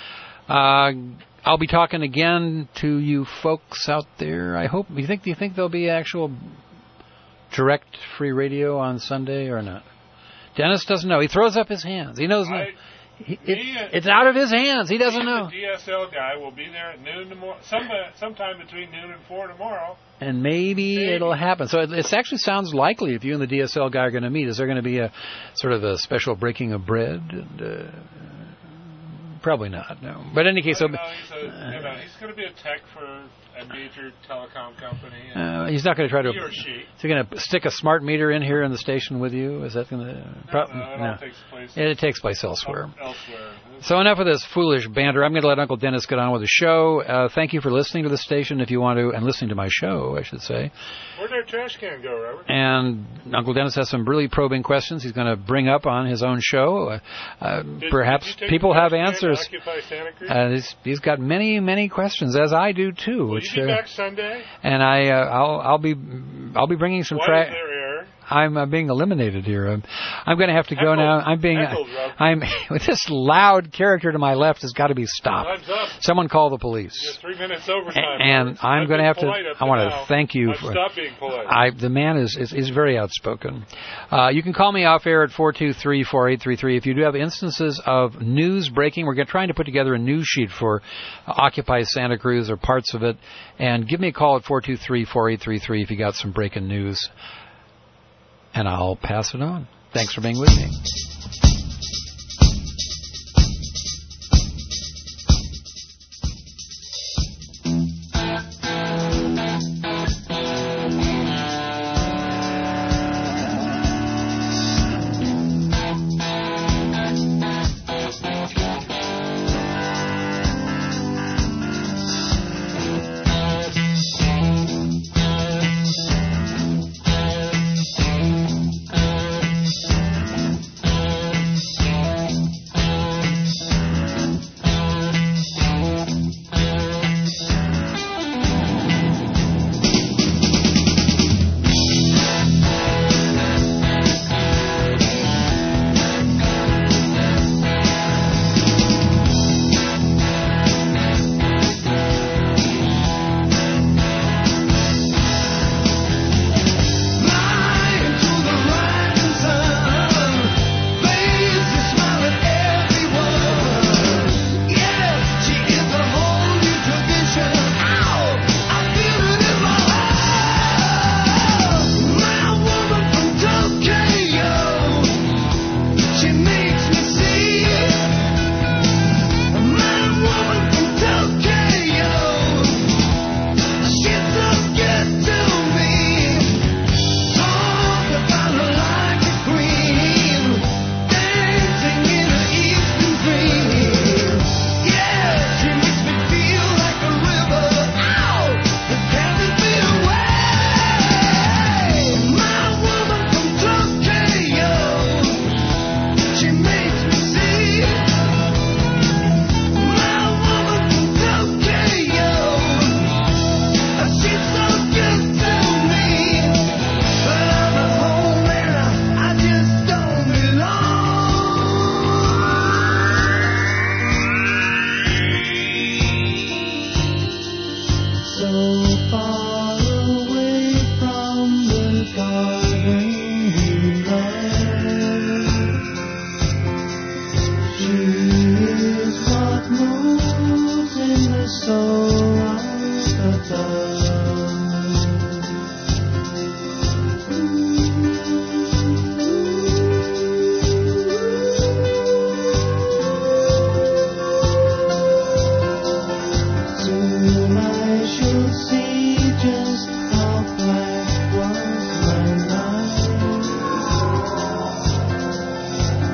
I'll be talking again to you folks out there. I hope. Do you think there'll be actual direct Free Radio on Sunday or not? Dennis doesn't know. He throws up his hands. He knows. It's out of his hands. He doesn't know. The DSL guy will be there at noon tomorrow, sometime between noon and 4 tomorrow. And maybe it'll happen. So it actually sounds likely if you and the DSL guy are going to meet. Is there going to be a sort of a special breaking of bread? And, probably not, no. But in any case, he's going to be a tech for a major telecom company. He's not going to try to. He or she. Is he going to stick a smart meter in here in the station with you? Is that going to? No, it takes place. It takes place elsewhere. Elsewhere. So enough of this foolish banter. I'm going to let Uncle Dennis get on with the show. Thank you for listening to the station, if you want to, and listening to my show, I should say. Where'd our trash can go, Robert? And Uncle Dennis has some really probing questions he's going to bring up on his own show. Perhaps people have answers. He's got many, many questions, as I do too. Will you be back Sunday? And I'll be bringing some trash. I'm being eliminated here. I'm going to have to go now. I'm with this loud character to my left has got to be stopped. Time's up. Someone call the police. You have 3 minutes overtime. And I'm going to have to. I want to thank you for. Stop being polite. The man is very outspoken. You can call me off air at 423-4833 if you do have instances of news breaking. We're trying to put together a news sheet for Occupy Santa Cruz or parts of it, and give me a call at 423-4833 if you got some breaking news. And I'll pass it on. Thanks for being with me.